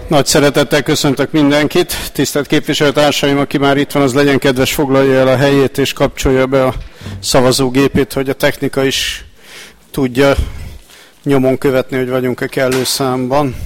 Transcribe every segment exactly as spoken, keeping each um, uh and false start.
Nagy szeretettel köszöntök mindenkit. Tisztelt képviselőtársaim, aki már itt van, az legyen kedves, foglalja el a helyét és kapcsolja be a szavazógépét, hogy a technika is tudja nyomon követni, hogy vagyunk-e kellő számban.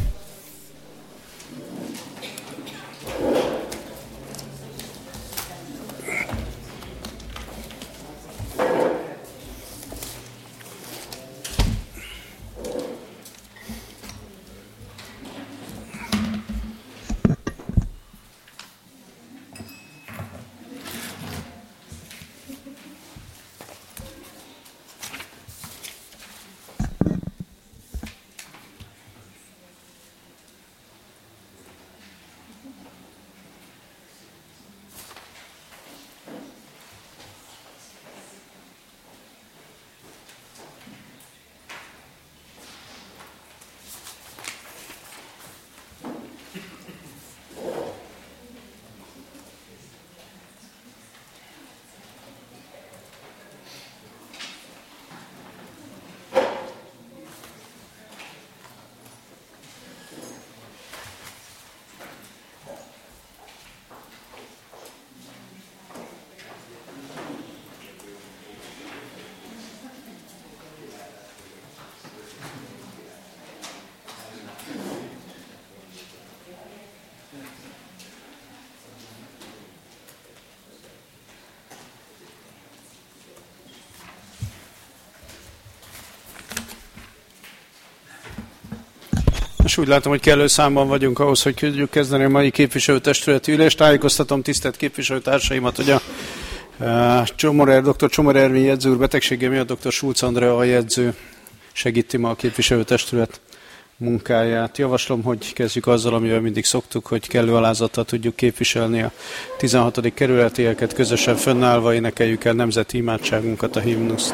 És úgy látom, hogy kellő számban vagyunk ahhoz, hogy tudjuk kezdeni a mai képviselőtestületi ülést. Tájékoztatom tisztelt képviselőtársaimat, hogy a uh, Csomorer, dr. Csomorer Ervin jegyző úr betegsége miatt dr. Schulz Andrea a jegyző segíti ma a képviselőtestület munkáját. Javaslom, hogy kezdjük azzal, amivel mindig szoktuk, hogy kellő alázattal tudjuk képviselni a tizenhatodik kerületieket, közösen fönnállva énekeljük el nemzeti imádságunkat, a himnuszt.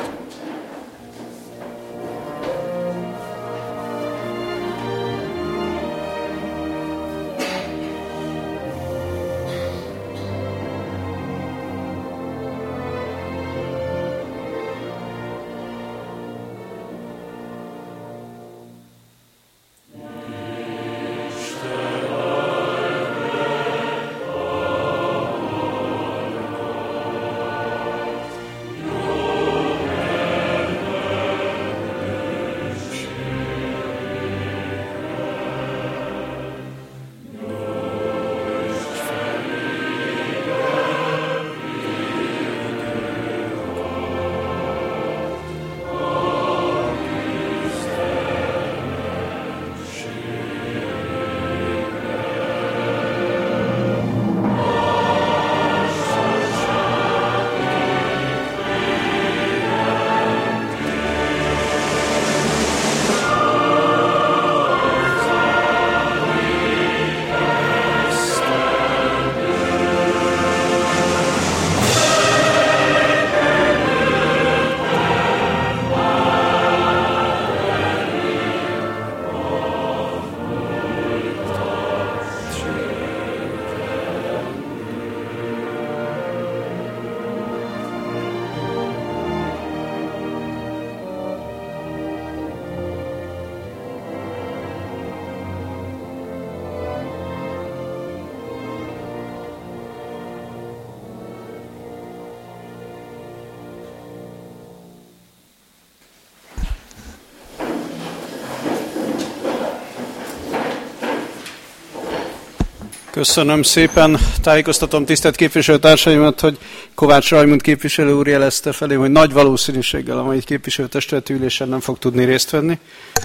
Köszönöm szépen. Tájékoztatom tisztelt képviselőtársaimat, hogy Kovács Rajmund képviselő úr jelezte felé, hogy nagy valószínűséggel a mai képviselőtestületi ülésen nem fog tudni részt venni.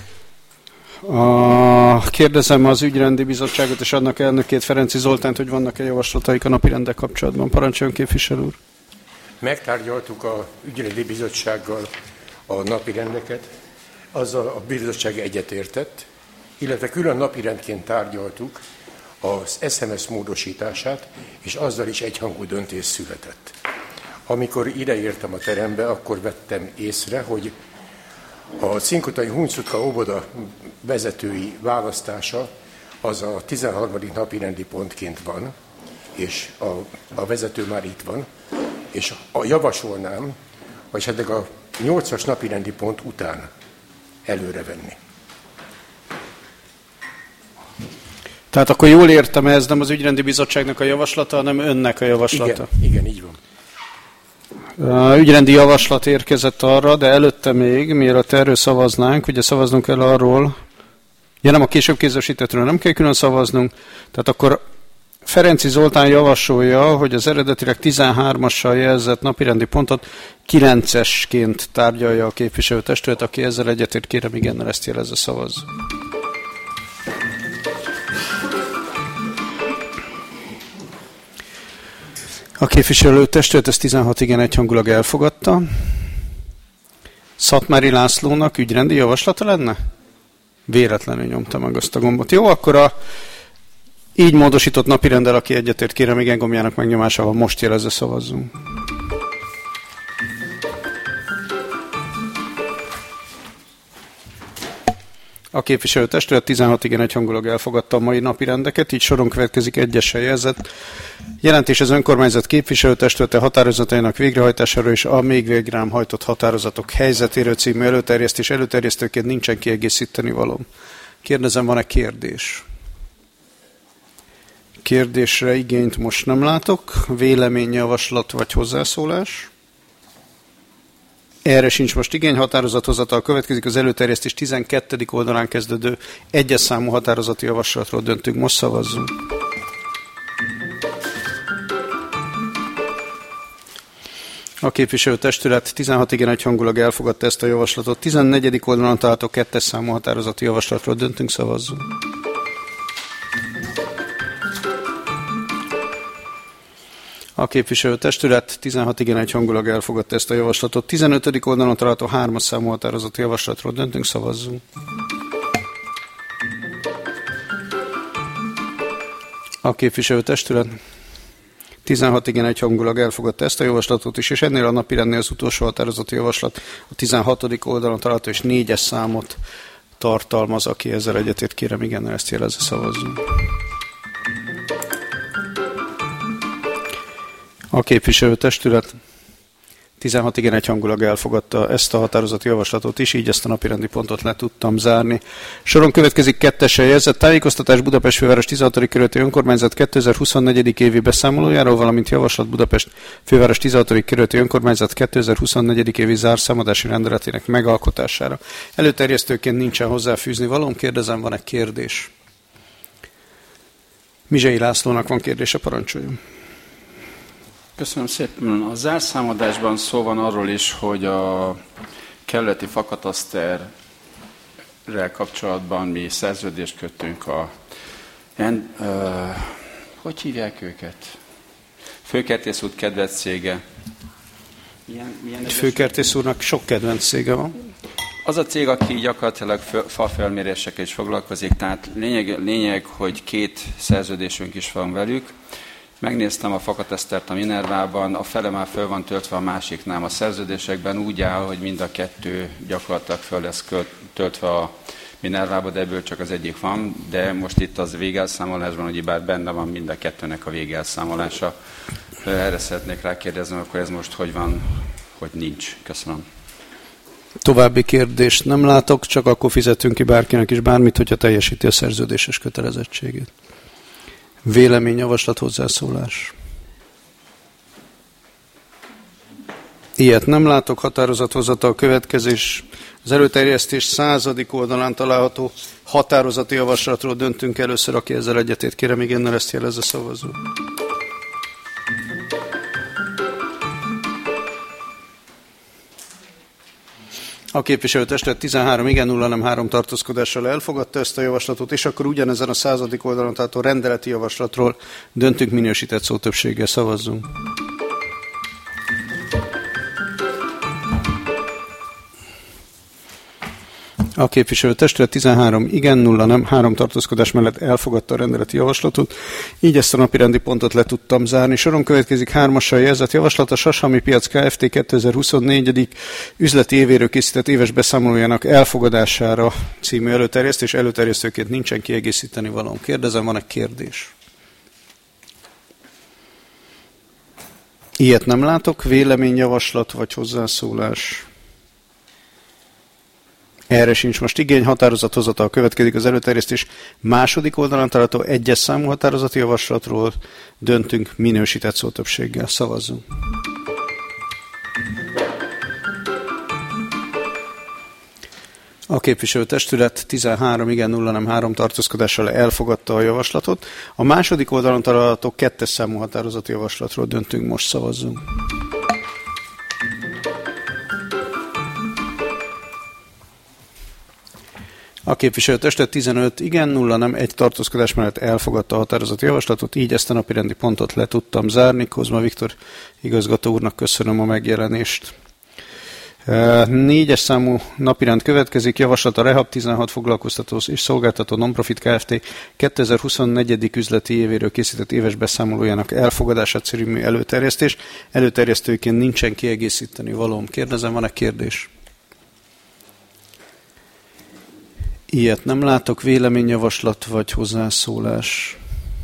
A, kérdezem az ügyrendi bizottságot és annak elnökét, Ferenci Zoltánt, hogy vannak-e javaslataik a napirendel kapcsolatban. Parancsoljon, képviselő úr. Megtárgyaltuk a ügyrendi bizottsággal a napirendeket, azzal a bizottság egyetértett, illetve külön napirendként tárgyaltuk az es em es módosítását, és azzal is egyhangú döntés született. Amikor ideértem a terembe, akkor vettem észre, hogy a Cinkotai Hunyczutka óvoda vezetői választása az a tizenharmadik napi rendi pontként van, és a, a vezető már itt van, és a, javasolnám, vagy eddig a nyolcas napi rendi pont után előrevenni. Tehát akkor jól értem, ez nem az ügyrendi bizottságnak a javaslata, hanem önnek a javaslata. Igen, igen, így van. A ügyrendi javaslat érkezett arra, de előtte még, mielőtt erről szavaznánk, ugye szavaznunk kell arról, ja nem, a később kézesítettről nem kell külön szavaznunk, tehát akkor Ferenczy Zoltán javasolja, hogy az eredetileg tizenhármassal jelzett napirendi pontot kilencesként tárgyalja a képviselőtestület, aki ezzel egyetért, kérem igennel ezt jelezze, szavazz. A képviselőtestület ezt tizenhat igen egyhangulag elfogadta. Szatmári Lászlónak ügyrendi javaslata lenne? Véletlenül nyomta meg azt a gombot. Jó, akkor a így módosított napirenddel, aki egyetért, kérem igen gombjának megnyomásával most jelezze, szavazzunk. A képviselőtestület tizenhat igen egyhangulag elfogadta a mai napirendeket, így soron következik egyessel jelzett jelentés az önkormányzat képviselőtestülete határozatainak végrehajtásáról és a még végre nem hajtott határozatok helyzetéről című előterjesztés. Előterjesztőként nincsen kiegészíteni való. Kérdezem, van-e kérdés? Kérdésre igényt most nem látok. Véleményjavaslat vagy hozzászólás? Erre sincs most igény, határozathozatal következik, az előterjesztés tizenkettedik oldalán kezdődő egyes számú határozati javaslatról döntünk, most szavazzunk. A képviselőtestület tizenhat igen egyhangulag elfogadta ezt a javaslatot, tizennegyedik oldalon található kettes számú határozati javaslatról döntünk, szavazzunk. A képviselőtestület tizenhat igen egyhangulag elfogadta ezt a javaslatot. tizenötödik oldalon található hármas számú határozati javaslatról döntünk, szavazzunk. A képviselőtestület tizenhat igen egyhangulag elfogadta ezt a javaslatot is, és ennél a napirendnél az utolsó határozati javaslat a tizenhatodik oldalon található és négyes számot tartalmaz. Aki ezzel egyetért, kérem igennel ezt jelezze, szavazzunk. A képviselőtestület tizenhat igen egyhangulag elfogadta ezt a határozati javaslatot is, így ezt a napirendi pontot le tudtam zárni. Soron következik kettessel jelzett tájékoztatás Budapest főváros tizenhatodik kerületi önkormányzat kétezer-huszonnégy. évi beszámolójáról, valamint javaslat Budapest főváros tizenhatodik kerületi önkormányzat kétezer-huszonnégy. évi zárszámadási rendeletének megalkotására. Előterjesztőként nincsen hozzáfűzni valóm, kérdezem, van-e kérdés? Mizsei Lászlónak van kérdése, parancsoljon. Köszönöm szépen. A zárszámadásban szó van arról is, hogy a kerületi fakataszterrel kapcsolatban mi szerződést kötünk a... En, uh, hogy hívják őket? Főkertész út kedvenc cége. Milyen, milyen Főkertész úrnak sok kedvenc cége van. Az a cég, aki gyakorlatilag fafelmérésekkel is foglalkozik, tehát lényeg, lényeg, hogy két szerződésünk is van velük. Megnéztem a fakatesztert a Minervában, a fele már föl van töltve, a másik nem. A szerződésekben úgy áll, hogy mind a kettő gyakorlatilag föl lesz töltve a Minervába, de ebből csak az egyik van. De most itt az végelszámolásban, hogy bár benne van mind a kettőnek a végelszámolása. Erre szeretnék rákérdezni, akkor ez most hogy van, hogy nincs. Köszönöm. További kérdést nem látok, csak akkor fizetünk ki bárkinek is bármit, hogyha teljesíti a szerződéses kötelezettségét. Vélemény, javaslat, hozzászólás. Ilyet nem látok, határozathozatal következés. Az előterjesztés századik oldalán található határozati javaslatról döntünk először, aki ezzel egyetért, kérem igennel ezt jelezze, szavazó. A képviselőtestület tizenhárom igen, nulla nem három tartózkodással elfogadta ezt a javaslatot, és akkor ugyanezen a századik oldalon, tehát a rendeleti javaslatról döntünk, minősített szótöbbséggel, szavazzunk. A képviselőtestület tizenhárom igen, nulla nem, három tartózkodás mellett elfogadta a rendeleti javaslatot. Így ezt a napirendi pontot le tudtam zárni. Soron következik hármassal jelzett javaslat a Sashalmi Piac Kft. kétezer-huszonnégy. üzleti évéről készített éves beszámolójának elfogadására című előterjesztés. Előterjesztőként nincsen kiegészíteni valóm. Kérdezem, van-e kérdés? Ilyet nem látok. Véleményjavaslat vagy hozzászólás? Erre sincs most igény, határozathozatal következik az előterjesztés második oldalán található egyes számú határozati javaslatról, döntünk minősített szótöbbséggel. Szavazzunk. A képviselőtestület tizenhárom igen, nulla nem, három tartózkodással elfogadta a javaslatot. A második oldalon található kettes számú határozati javaslatról döntünk, most szavazzunk. A képviselőtestület tizenöt igen, nulla nem, egy tartózkodás mellett elfogadta a határozati javaslatot, így ezt a napirendi pontot le tudtam zárni. Kozma Viktor igazgató úrnak köszönöm a megjelenést. Négyes számú napirend következik, javaslat a Rehab tizenhat foglalkoztató és szolgáltató Nonprofit Kft. kétezer-huszonnégy. üzleti évéről készített éves beszámolójának elfogadását című előterjesztés. Előterjesztőként nincsen kiegészíteni valóm. Kérdezem, van-e kérdés? Ilyet nem látok, véleményjavaslat vagy hozzászólás.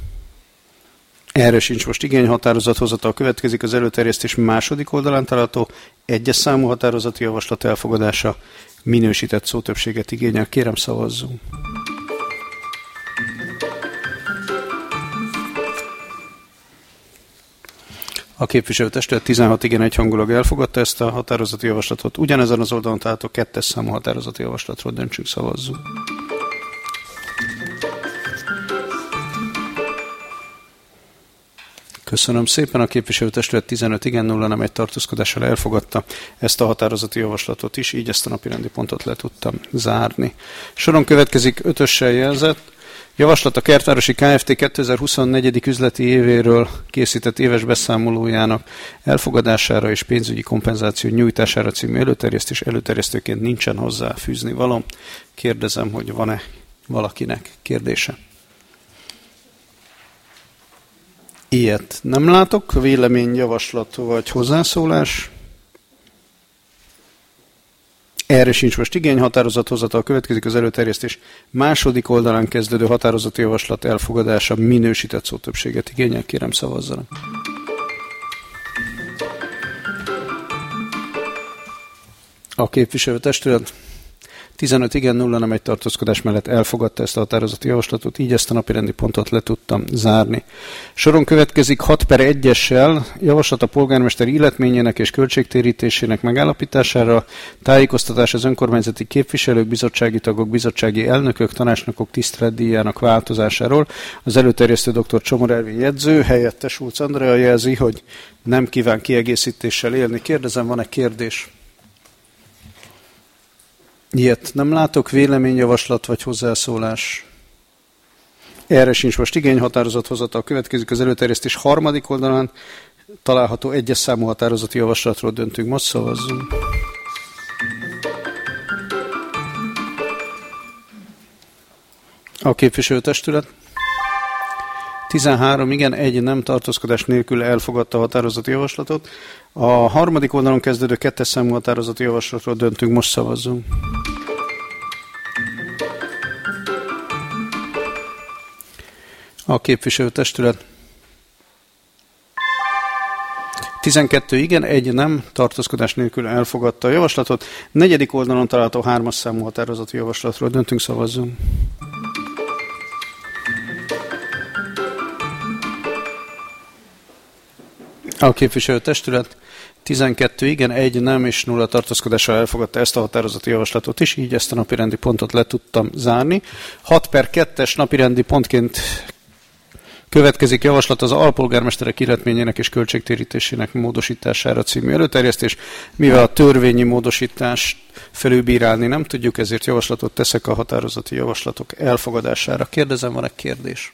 Erre sincs most igény, határozathozatal következik az előterjesztés második oldalán található egyes számú határozati javaslat elfogadása, minősített szótöbbséget igényel. Kérem, szavazzunk. A képviselőtestület tizenhat igen, egyhangulag elfogadta ezt a határozati javaslatot. Ugyanezen az oldalon található kettes számú határozati javaslatról döntsünk, szavazzunk. Köszönöm szépen, a képviselőtestület tizenöt igen, nulla nem, egy tartózkodással elfogadta ezt a határozati javaslatot is, így ezt a napirendi pontot le tudtam zárni. Soron következik ötössel jelzett. Javaslat a Kertvárosi Kft. kétezer-huszonnégy. üzleti évéről készített éves beszámolójának elfogadására és pénzügyi kompenzáció nyújtására című előterjesztés. Előterjesztőként nincsen hozzá fűzni való. Kérdezem, hogy van-e valakinek kérdése? Ilyet nem látok. Vélemény, javaslat vagy hozzászólás? Erre sincs most igény, határozathozatal következik az előterjesztés második oldalán kezdődő határozati javaslat elfogadása, minősített szótöbbséget igényel. Kérem, szavazzanak. A képviselőtestület tizenöt igen, nulla nem, egy tartózkodás mellett elfogadta ezt a határozati javaslatot, így ezt a napirendi pontot le tudtam zárni. Soron következik hat per egyessel javaslat a polgármester illetményének és költségtérítésének megállapítására, tájékoztatás az önkormányzati képviselők, bizottsági tagok, bizottsági elnökök, tanácsnokok tiszteletdíjának változásáról. Az előterjesztő dr. Csomor Ervin jegyző, helyette Schulz Andrea jelzi, hogy nem kíván kiegészítéssel élni. Kérdezem, van-e kérdés? Ilyet nem látok, véleményjavaslat vagy hozzászólás. Erre sincs most igény, határozathozatal következik az előterjesztés harmadik oldalán található egyes számú határozati javaslatról döntünk, most szavazzunk. A képviselőtestület tizenhárom igen, egy nem, tartózkodás nélkül elfogadta a határozati javaslatot. A harmadik oldalon kezdődő kettes számú határozati javaslatról döntünk, most szavazzunk. A képviselőtestület tizenkettő igen, egy nem, tartózkodás nélkül elfogadta a javaslatot. Negyedik oldalon található hármas számú határozati javaslatról döntünk, szavazzunk. A képviselőtestület tizenkettő igen, egy nem és nulla tartózkodással elfogadta ezt a határozati javaslatot is, így ezt a napirendi pontot le tudtam zárni. hat per kettes napirendi pontként következik javaslat az alpolgármesterek illetményének és költségtérítésének módosítására című előterjesztés. Mivel a törvényi módosítást felülbírálni nem tudjuk, ezért javaslatot teszek a határozati javaslatok elfogadására. Kérdezem, van-e kérdés?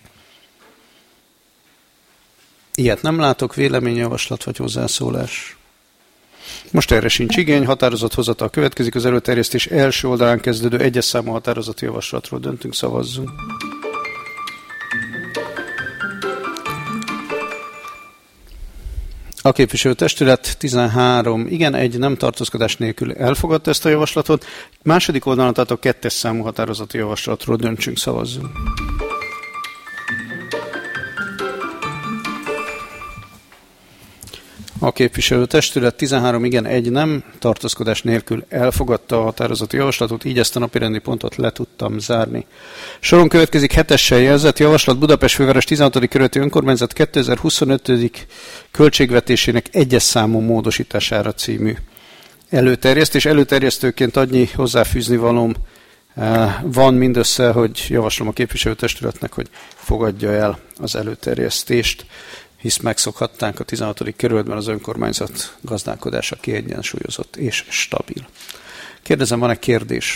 Ilyet nem látok, véleményjavaslat vagy hozzászólás. Most erre sincs igény, határozathozatal következik az előterjesztés első oldalán kezdődő egyes számú határozati javaslatról döntünk, szavazzunk. A képviselőtestület tizenhárom igen, egy nem, tartózkodás nélkül elfogadta ezt a javaslatot. Második oldalon tehát a kettes számú határozati javaslatról döntsünk, szavazzunk. A A képviselőtestület tizenhárom igen, egy nem, tartózkodás nélkül elfogadta a határozati javaslatot, így ezt a napirendi pontot le tudtam zárni. Soron következik hetessel jelzett javaslat Budapest főváros tizenhatodik kerületi önkormányzat kétezer-huszonöt. költségvetésének egyes számú módosítására című előterjesztés. Előterjesztőként annyi hozzáfűzni valóm van mindössze, hogy javaslom a képviselőtestületnek, hogy fogadja el az előterjesztést, hisz megszokhatták a tizenhatodik kerületben az önkormányzat gazdálkodása kiegyensúlyozott és stabil. Kérdezem, van-e kérdés?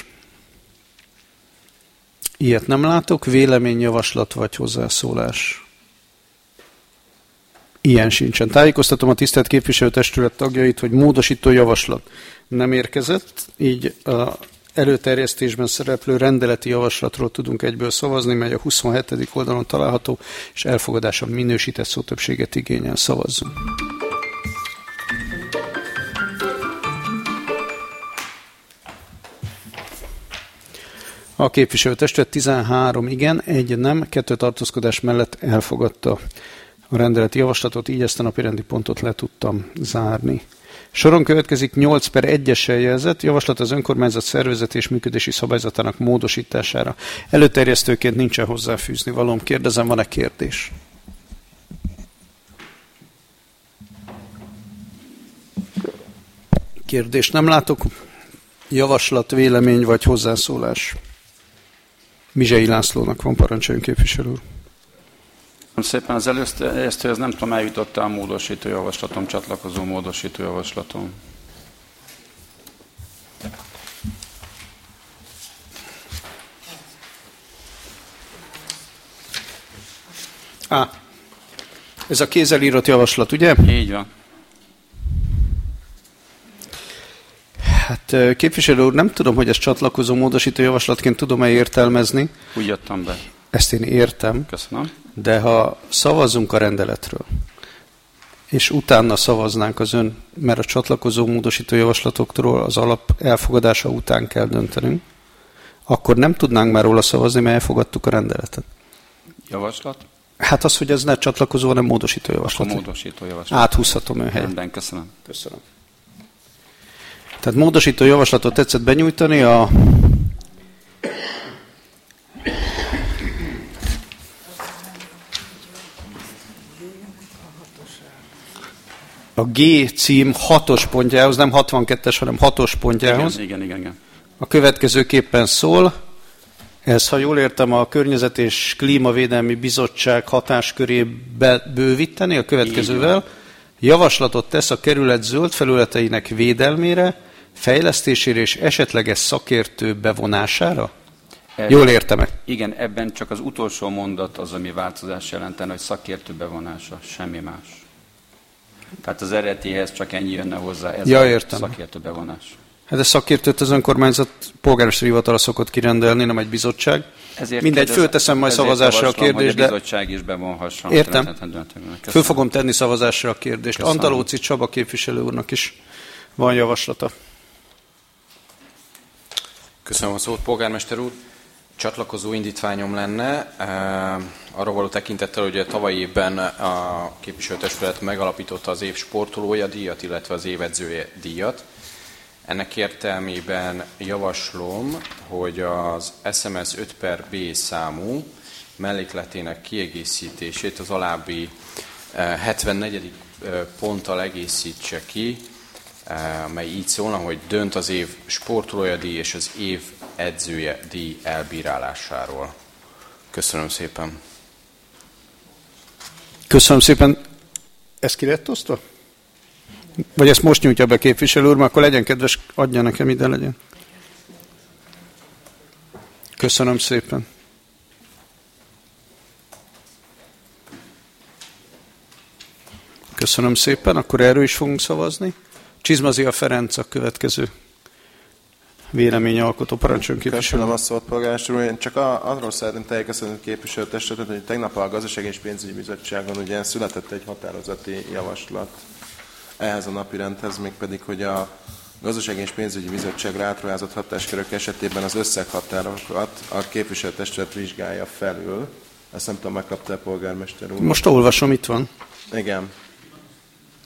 Ilyet nem látok. Véleményjavaslat vagy hozzászólás? Ilyen sincsen. Tájékoztatom a tisztelt képviselőtestület tagjait, hogy módosító javaslat nem érkezett, így a előterjesztésben szereplő rendeleti javaslatról tudunk egyből szavazni, mely a huszonhetedik oldalon található, és elfogadása minősített szótöbbséget igényel. Szavazzunk. A képviselőtestület tizenhárom igen, egy nem, kettő tartózkodás mellett elfogadta a rendeleti javaslatot, így ezt a napirendi pontot le tudtam zárni. Soron következik nyolc per egyessel jelzett javaslat az önkormányzat szervezet és működési szabályzatának módosítására. Előterjesztőként nincsen hozzáfűzni valóm. Kérdezem, van-e kérdés? Kérdést nem látok. Javaslat, vélemény vagy hozzászólás? Mizsei Lászlónak van, parancsoljon képviselő úr. Szépen az előterjesztőhez nem tudom, eljutott a módosító javaslatom, csatlakozó módosító javaslatom. Á, ez a kézzel írott javaslat, ugye? Így van. Hát képviselő úr, nem tudom, hogy ezt csatlakozó módosító javaslatként tudom-e értelmezni. Úgy jöttem be. Ezt én értem. Köszönöm. De ha szavazzunk a rendeletről, és utána szavaznánk az ön, mert a csatlakozó módosító javaslatoktól az alap elfogadása után kell döntenünk, akkor nem tudnánk már róla szavazni, mert elfogadtuk a rendeletet. Javaslat? Hát az, hogy ez ne csatlakozó, hanem módosító javaslat. A módosító javaslat. Áthúzhatom ön helyet. Rendben, köszönöm. Köszönöm. Tehát módosító javaslatot tetszett benyújtani a a G cím hatos pontjához, nem hatvankettes, hanem hatos pontjához. Igen, igen, igen, igen. A következőképpen szól, ez, ha jól értem, a Környezet és Klímavédelmi Bizottság hatáskörébe bővíteni a következővel. Javaslatot tesz a kerület zöld felületeinek védelmére, fejlesztésére és esetleges szakértő bevonására? Ebben, jól értem-e? Igen, ebben csak az utolsó mondat az, ami változás jelentene, hogy szakértő bevonása, semmi más. Tehát az eredetihez csak ennyi jönne hozzá, ez ja, a értem. Szakértő bevonás. Hát ez szakértőt az önkormányzat polgármesteri hivatala szokott kirendelni, nem egy bizottság. Ezért Mindegy, fölteszem majd szavazásra a kérdést, de... a bizottság is bevonhasson. Értem. Föl fogom tenni szavazásra a kérdést. Köszönöm. Antalóci Csaba képviselő úrnak is van javaslata. Köszönöm a szót, polgármester úr. Csatlakozó indítványom lenne, arra való tekintettel, hogy a tavalyi évben a képviselőtestület megalapította az év sportolója díjat, illetve az év edzője díjat. Ennek értelmében javaslom, hogy az es em es öt per bé számú mellékletének kiegészítését az alábbi hetvennegyedik ponttal egészítse ki, mely így szólna, hogy dönt az év sportolója díj és az év edzője díj elbírálásáról. Köszönöm szépen. Köszönöm szépen. Ez ki lett osztva? Vagy ezt most nyújtja be képviselő úr, mert akkor legyen kedves, adja nekem, ide legyen. Köszönöm szépen. Köszönöm szépen, akkor erről is fogunk szavazni. Csizmazia Ferenc a következő véleményalkotó. Parancsoljon képviselő. Köszönöm a szót, polgármester úr. Én csak a, arról szeretném tájékoztatni a képviselőtestületet, hogy tegnap a Gazdasági és Pénzügyi Bizottságon ugye született egy határozati javaslat ehhez a napirendhez, mégpedig, hogy a Gazdasági és Pénzügyi Bizottságra átruházott hatáskörök esetében az összeghatárokat a képviselőtestület vizsgálja felül. Ezt nem tudom, megkapta a polgármester úr. Most olvasom, itt van. Igen.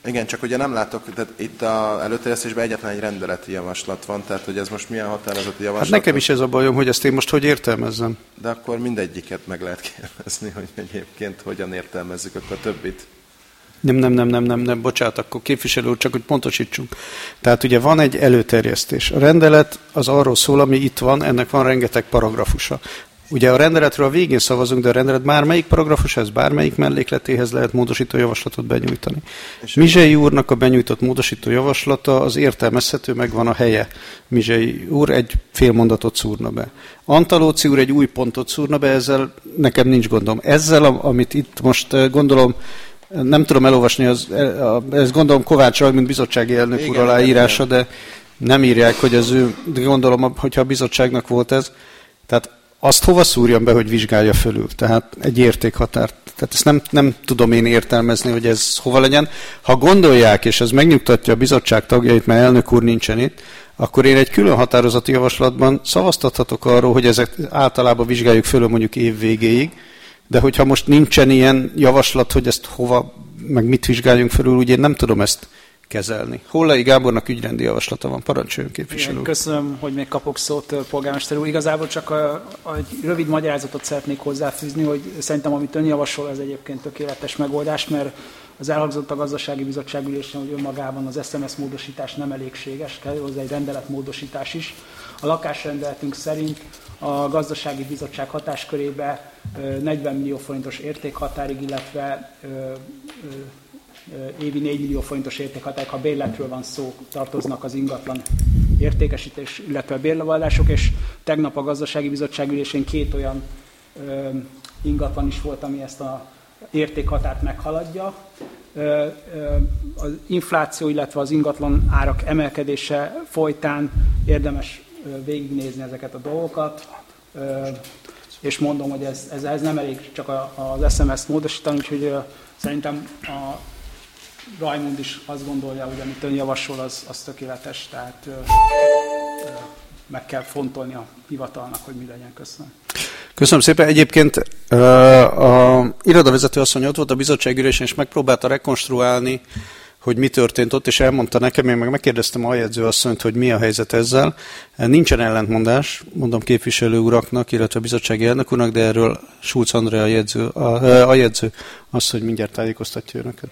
Igen, csak ugye nem látok, tehát itt az előterjesztésben egyetlen egy rendeleti javaslat van, tehát hogy ez most milyen határozati javaslat? Hát nekem is ez a bajom, hogy ezt én most hogy értelmezzem. De akkor mindegyiket meg lehet kérdezni, hogy egyébként hogyan értelmezzük akkor a többit. Nem, nem, nem, nem, nem, nem, bocsánat, akkor képviselő úr, csak hogy pontosítsunk. Tehát ugye van egy előterjesztés. A rendelet az arról szól, ami itt van, ennek van rengeteg paragrafusa. Ugye a rendeletről a végén szavazunk, de a rendelet bármelyik paragrafushoz, bármelyik mellékletéhez lehet módosító javaslatot benyújtani. Mizsei úrnak a benyújtott módosító javaslata az értelmezhető, megvan a helye. Mizsei úr egy fél mondatot szúrna be. Antalóci úr egy új pontot szúrna be, ezzel nekem nincs gondom. Ezzel, amit itt most gondolom, nem tudom elolvasni, az, ezt gondolom Kovács Rajmund, mint bizottsági elnök úr aláírása, de nem írják, hogy az ő, de gondolom, hogyha a bizottságnak volt ez. Tehát azt hova szúrjam be, hogy vizsgálja fölül? Tehát egy értékhatárt. Tehát ezt nem, nem tudom én értelmezni, hogy ez hova legyen. Ha gondolják, és ez megnyugtatja a bizottság tagjait, mert elnök úr nincsen itt, akkor én egy külön határozati javaslatban szavaztathatok arról, hogy ezek általában vizsgáljuk fölül mondjuk év végéig, de hogyha most nincsen ilyen javaslat, hogy ezt hova, meg mit vizsgáljunk fölül, úgy én nem tudom ezt kezelni. Hollai Gábornak ügyrendi javaslata van. Parancsoljon, képviselő. Igen, köszönöm, hogy még kapok szót, polgármester úr. Igazából csak a, a, egy rövid magyarázatot szeretnék hozzáfűzni, hogy szerintem, amit ön javasol, ez egyébként tökéletes megoldás, mert az elhangzott a gazdasági bizottság ülésen, hogy önmagában az es em es módosítás nem elégséges, kell hozzá egy rendeletmódosítás is. A lakásrendeletünk szerint a gazdasági bizottság hatáskörébe negyven millió forintos értékhatárig, illetve évi négy millió forintos értékhatárig, ha bérletről van szó, tartoznak az ingatlan értékesítés, illetve bérlevallások, és tegnap a gazdasági bizottság ülésén két olyan ö, ingatlan is volt, ami ezt a értékhatárt meghaladja. Ö, ö, az infláció, illetve az ingatlan árak emelkedése folytán érdemes ö, végignézni ezeket a dolgokat, ö, és mondom, hogy ez, ez, ez nem elég csak a, az es em es-t módosítani, úgyhogy ö, szerintem a Rajmund is azt gondolja, hogy amit ön javasol, az, az tökéletes, tehát ö, ö, meg kell fontolni a hivatalnak, hogy mi legyen. Köszönöm. Köszönöm szépen. Egyébként a irodavezető asszony ott volt a bizottságülésen, és megpróbálta rekonstruálni, hogy mi történt ott, és elmondta nekem, én meg megkérdeztem a jegyző asszonyt, hogy mi a helyzet ezzel. Nincsen ellentmondás, mondom képviselő uraknak, illetve a bizottsági elnök úrnak, de erről Schulz Andrea a jegyző, a, a jegyző azt, hogy mindjárt tájékoztatja önöket.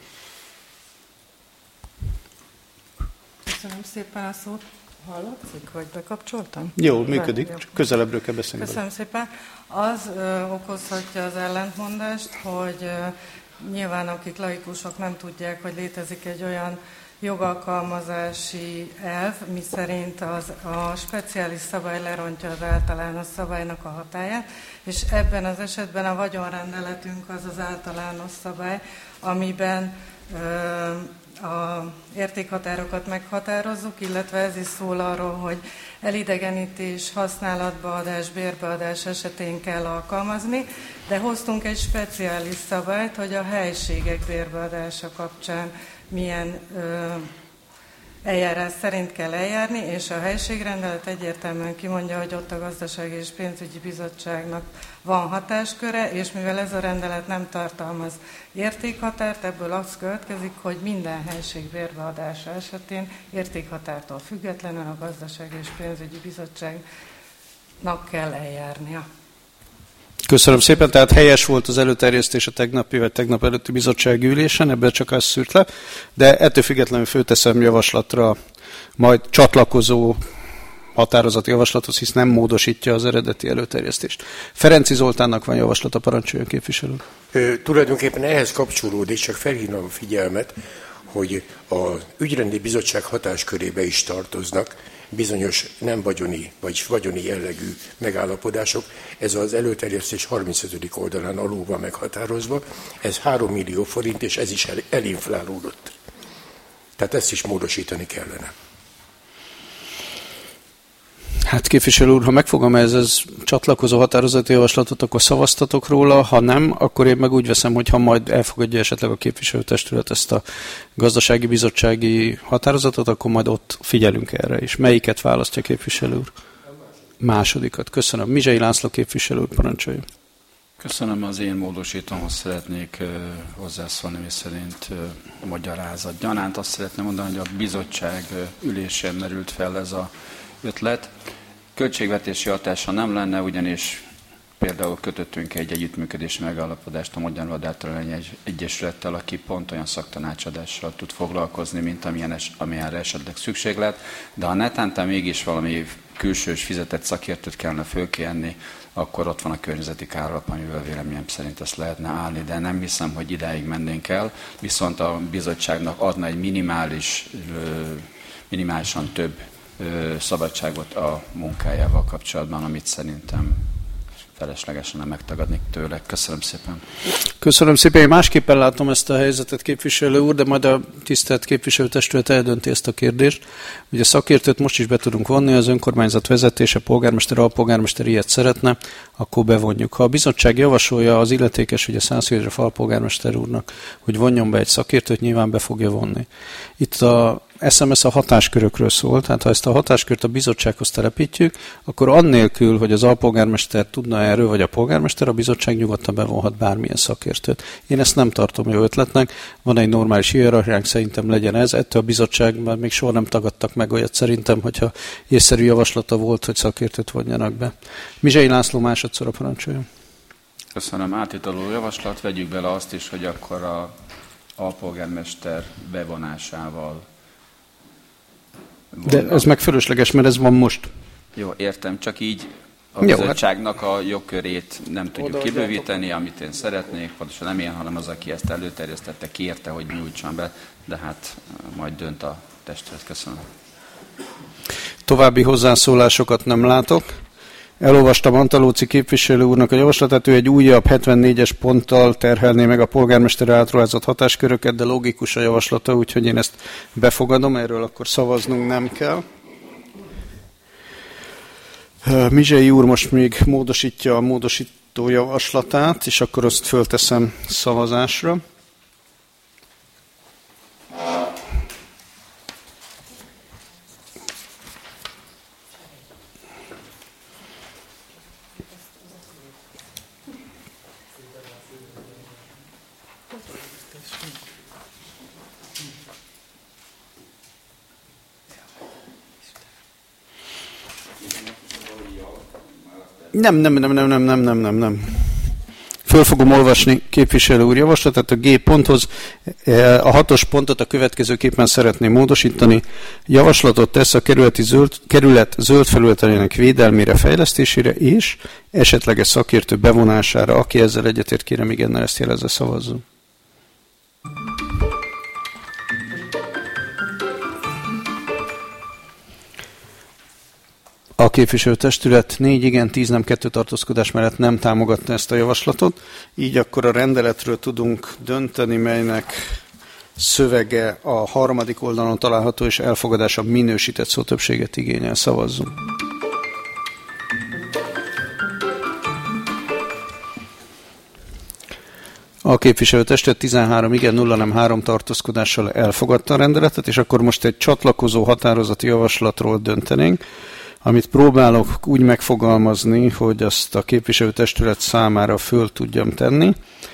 Köszönöm szépen a szót. Hallatszik, vagy bekapcsoltam? Jó, működik, csak közelebbről kell beszélni. Köszönöm szépen. Az ö, okozhatja az ellentmondást, hogy ö, nyilván akik laikusok nem tudják, hogy létezik egy olyan jogalkalmazási elv, miszerint az, a speciális szabály lerontja az általános szabálynak a hatályát, és ebben az esetben a vagyonrendeletünk az az általános szabály, amiben ö, a értékhatárokat meghatározzuk, illetve ez is szól arról, hogy elidegenítés, használatbaadás, bérbeadás esetén kell alkalmazni, de hoztunk egy speciális szabályt, hogy a helységek bérbeadása kapcsán milyen ö, eljárás szerint kell eljárni, és a helységrendelet egyértelműen kimondja, hogy ott a Gazdasági és Pénzügyi Bizottságnak van hatásköre, és mivel ez a rendelet nem tartalmaz értékhatárt, ebből az következik, hogy minden helység bérbeadása esetén értékhatártól függetlenül a Gazdasági és Pénzügyi Bizottságnak kell eljárnia. Köszönöm szépen, tehát helyes volt az előterjesztés a tegnapi vagy tegnap előtti bizottsági ülésen, ebből csak azt szűrt le, de ettől függetlenül fölteszem javaslatra majd csatlakozó határozati javaslathoz, hisz nem módosítja az eredeti előterjesztést. Ferenci Zoltánnak van javaslata, parancsoljon képviselő. Ö, tulajdonképpen ehhez kapcsolódik, csak felhívnám a figyelmet, hogy az ügyrendi bizottság hatáskörébe is tartoznak bizonyos nem vagyoni, vagy vagyoni jellegű megállapodások. Ez az előterjesztés harmincötödik oldalán alul van meghatározva. Ez három millió forint, és ez is el, elinflálódott. Tehát ezt is módosítani kellene. Hát képviselő úr, ha megfogom ez, ez csatlakozó határozati javaslatot, akkor szavaztatok róla, ha nem, akkor én meg úgy veszem, hogy ha majd elfogadja esetleg a képviselőtestület ezt a gazdasági bizottsági határozatot, akkor majd ott figyelünk erre is. Melyiket választja képviselő úr? Másodikat. Köszönöm. Mizsei László képviselő úr, parancsoljon. Köszönöm, az én módosítomhoz szeretnék uh, hozzászólni, mi szerint uh, magyarázat gyanánt. Azt szeretném mondani, hogy a bizottság uh, ülésén merült fel ez a ötlet. Költségvetési hatása nem lenne, ugyanis például kötöttünk egy együttműködési megállapodást a Magyar Vadáltalány Egyesülettel, aki pont olyan szaktanácsadással tud foglalkozni, mint amilyen es, amilyenre esetleg szükség lett. De ha netántán mégis valami külsős fizetett szakértőt kellene fölkérni, akkor ott van a környezeti káralap, amivel véleményem szerint ezt lehetne állni, de nem hiszem, hogy idáig mennénk el, viszont a bizottságnak adna egy minimális, minimálisan több szabadságot a munkájával kapcsolatban, amit szerintem feleslegesen nem megtagadni tőle. Köszönöm szépen. Köszönöm szépen. Én másképpen látom ezt a helyzetet, képviselő úr, de majd a tisztelt képviselőtestület eldönti ezt a kérdést. Ugye szakértőt most is be tudunk vonni, az önkormányzat vezetése, polgármester, alpolgármester ilyet szeretne, akkor bevonjuk. Ha a bizottság javasolja az illetékes, ugye Szánszékelyre falpolgármester úrnak, hogy vonjon be egy szakértőt, nyilván be fogja vonni. Itt a es em es a hatáskörökről szól, tehát ha ezt a hatáskört a bizottsághoz telepítjük, akkor annélkül, hogy az alpolgármester tudna erről, vagy a polgármester, a bizottság nyugodtan bevonhat bármilyen szakértőt. Én ezt nem tartom jó ötletnek, van egy normális hierarchiánk, szerintem legyen ez, ettől a bizottságban még soha nem tagadtak meg olyat szerintem, hogyha észszerű javaslata volt, hogy szakértőt vonjanak be. Mizsei László másodszor parancsoljon. Köszönöm, átítélő javaslat, vegyük bele azt is, hogy akkor a alpolgármester bevonásával. De ez meg fölösleges, mert ez van most. Jó, értem, csak így a bizottságnak a jogkörét nem tudjuk kibővíteni, amit én szeretnék, pontosan nem én, hanem az, aki ezt előterjesztette, kérte, hogy nyújtson be, de hát majd dönt a testület. Köszönöm. További hozzászólásokat nem látok. Elolvastam Antalóci képviselő úrnak a javaslatát, ő egy újabb hetvennégyes ponttal terhelné meg a polgármester átruházott hatásköröket, de logikus a javaslata, úgyhogy én ezt befogadom, erről akkor szavaznunk nem kell. Mizsei úr most még módosítja a módosító javaslatát, és akkor azt fölteszem szavazásra. Nem, nem, nem, nem, nem, nem, nem, nem, nem. Föl fogom olvasni képviselő úr javaslatát a G ponthoz. A hatos pontot a következőképpen szeretném módosítani. Javaslatot tesz a kerületi zöld, kerület zöld felületének védelmére, fejlesztésére és esetleges szakértő bevonására. Aki ezzel egyetért, kérem igennel, ezt jelezze, szavazzon. A képviselőtestület négy igen, tíz nem, kettő tartózkodás mellett nem támogatta ezt a javaslatot. Így akkor a rendeletről tudunk dönteni, melynek szövege a harmadik oldalon található, és elfogadása minősített szótöbbséget igényel. Szavazzunk. A képviselőtestület tizenhárom igen, nulla nem, három tartózkodással elfogadta a rendeletet, és akkor most egy csatlakozó határozati javaslatról döntenénk, amit próbálok úgy megfogalmazni, hogy azt a képviselőtestület számára föl tudjam tenni.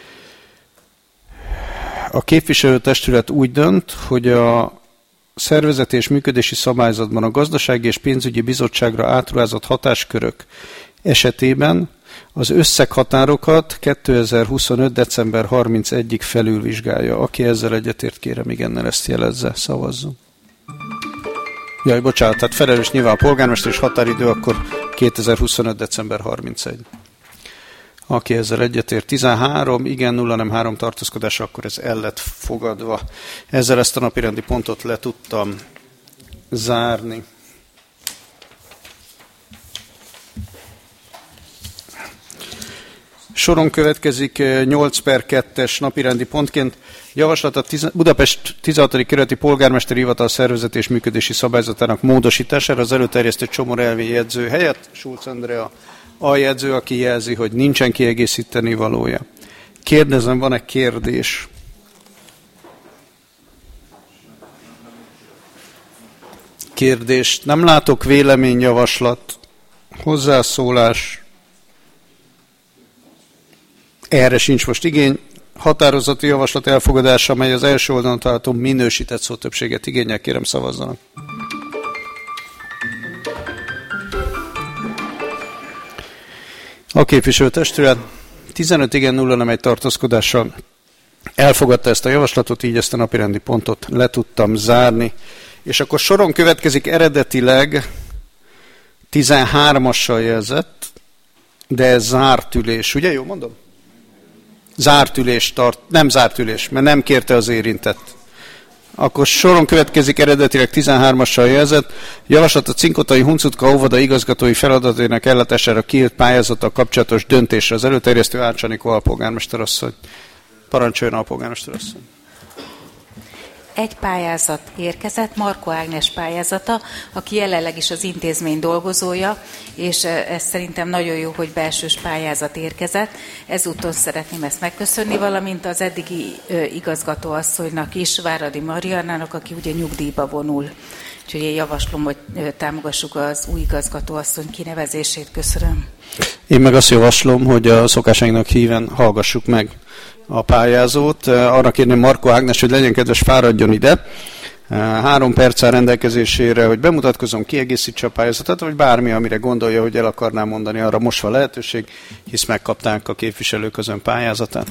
A képviselőtestület úgy dönt, hogy a szervezeti és működési szabályzatban a gazdasági és pénzügyi bizottságra átruházott hatáskörök esetében az összeghatárokat kétezer-huszonöt. december harmincegyedikéig felülvizsgálja. Aki ezzel egyetért, kérem igennel, ezt jelezze, szavazzon. Jaj, bocsánat, tehát felelős nyilván a polgármester, és határidő akkor kétezer-huszonöt. december harmincegyedike. Aki ezzel egyetért, tizenhárom, igen, nulla nem, három tartózkodás, akkor ez el lett fogadva. Ezzel ezt a napirendi pontot le tudtam zárni. Soron következik nyolc per kettes napirendi pontként javaslat a Budapest tizenhatodik kerületi polgármesteri hivatal szervezet és működési szabályzatának módosítására az előterjesztett Csomor elvi jegyző helyett. Schulz Andrea a jegyző, aki jelzi, hogy nincsen kiegészíteni valója. Kérdezem, van-e kérdés? Kérdést nem látok, véleményjavaslat, hozzászólás. erre sincs most igény. Határozati javaslat elfogadása, amely az első oldalon található minősített szótöbbséget igényel, kérem szavazzanak. A képviselőtestület tizenöt igen, nulla nem egy tartózkodással elfogadta ezt a javaslatot, így ezt a napirendi pontot le tudtam zárni. És akkor soron következik eredetileg tizenhármassal jelzett, de ez zárt ülés, ugye? Jó mondom? Zárt ülés tart, nem zárt ülés, mert nem kérte az érintett. Akkor soron következik eredetileg tizenhármassal jelzett javaslat a Cinkotai Huncutka óvoda igazgatói feladatának ellátására kiírt pályázattal kapcsolatos döntésre. Az előterjesztő Ácsanikó alpolgármester asszony. Parancsoljon, alpolgármester asszony. Egy pályázat érkezett, Markó Ágnes pályázata, aki jelenleg is az intézmény dolgozója, és ez szerintem nagyon jó, hogy belsős pályázat érkezett. Ezúton szeretném ezt megköszönni, valamint az eddigi igazgatóasszonynak is, Váradi Mariannának, aki ugye nyugdíjba vonul. Úgyhogy én javaslom, hogy támogassuk az új igazgatóasszony kinevezését. Köszönöm. Én meg azt javaslom, hogy a szokásainknak híven hallgassuk meg a pályázót. Arra kérném Markó Ágnes, hogy legyen kedves, fáradjon ide. Három perc áll rendelkezésére, hogy bemutatkozzon, kiegészítse a pályázatot, vagy bármi, amire gondolja, hogy el akarná mondani, arra most van lehetőség, hisz megkapták a képviselők az ön pályázatát.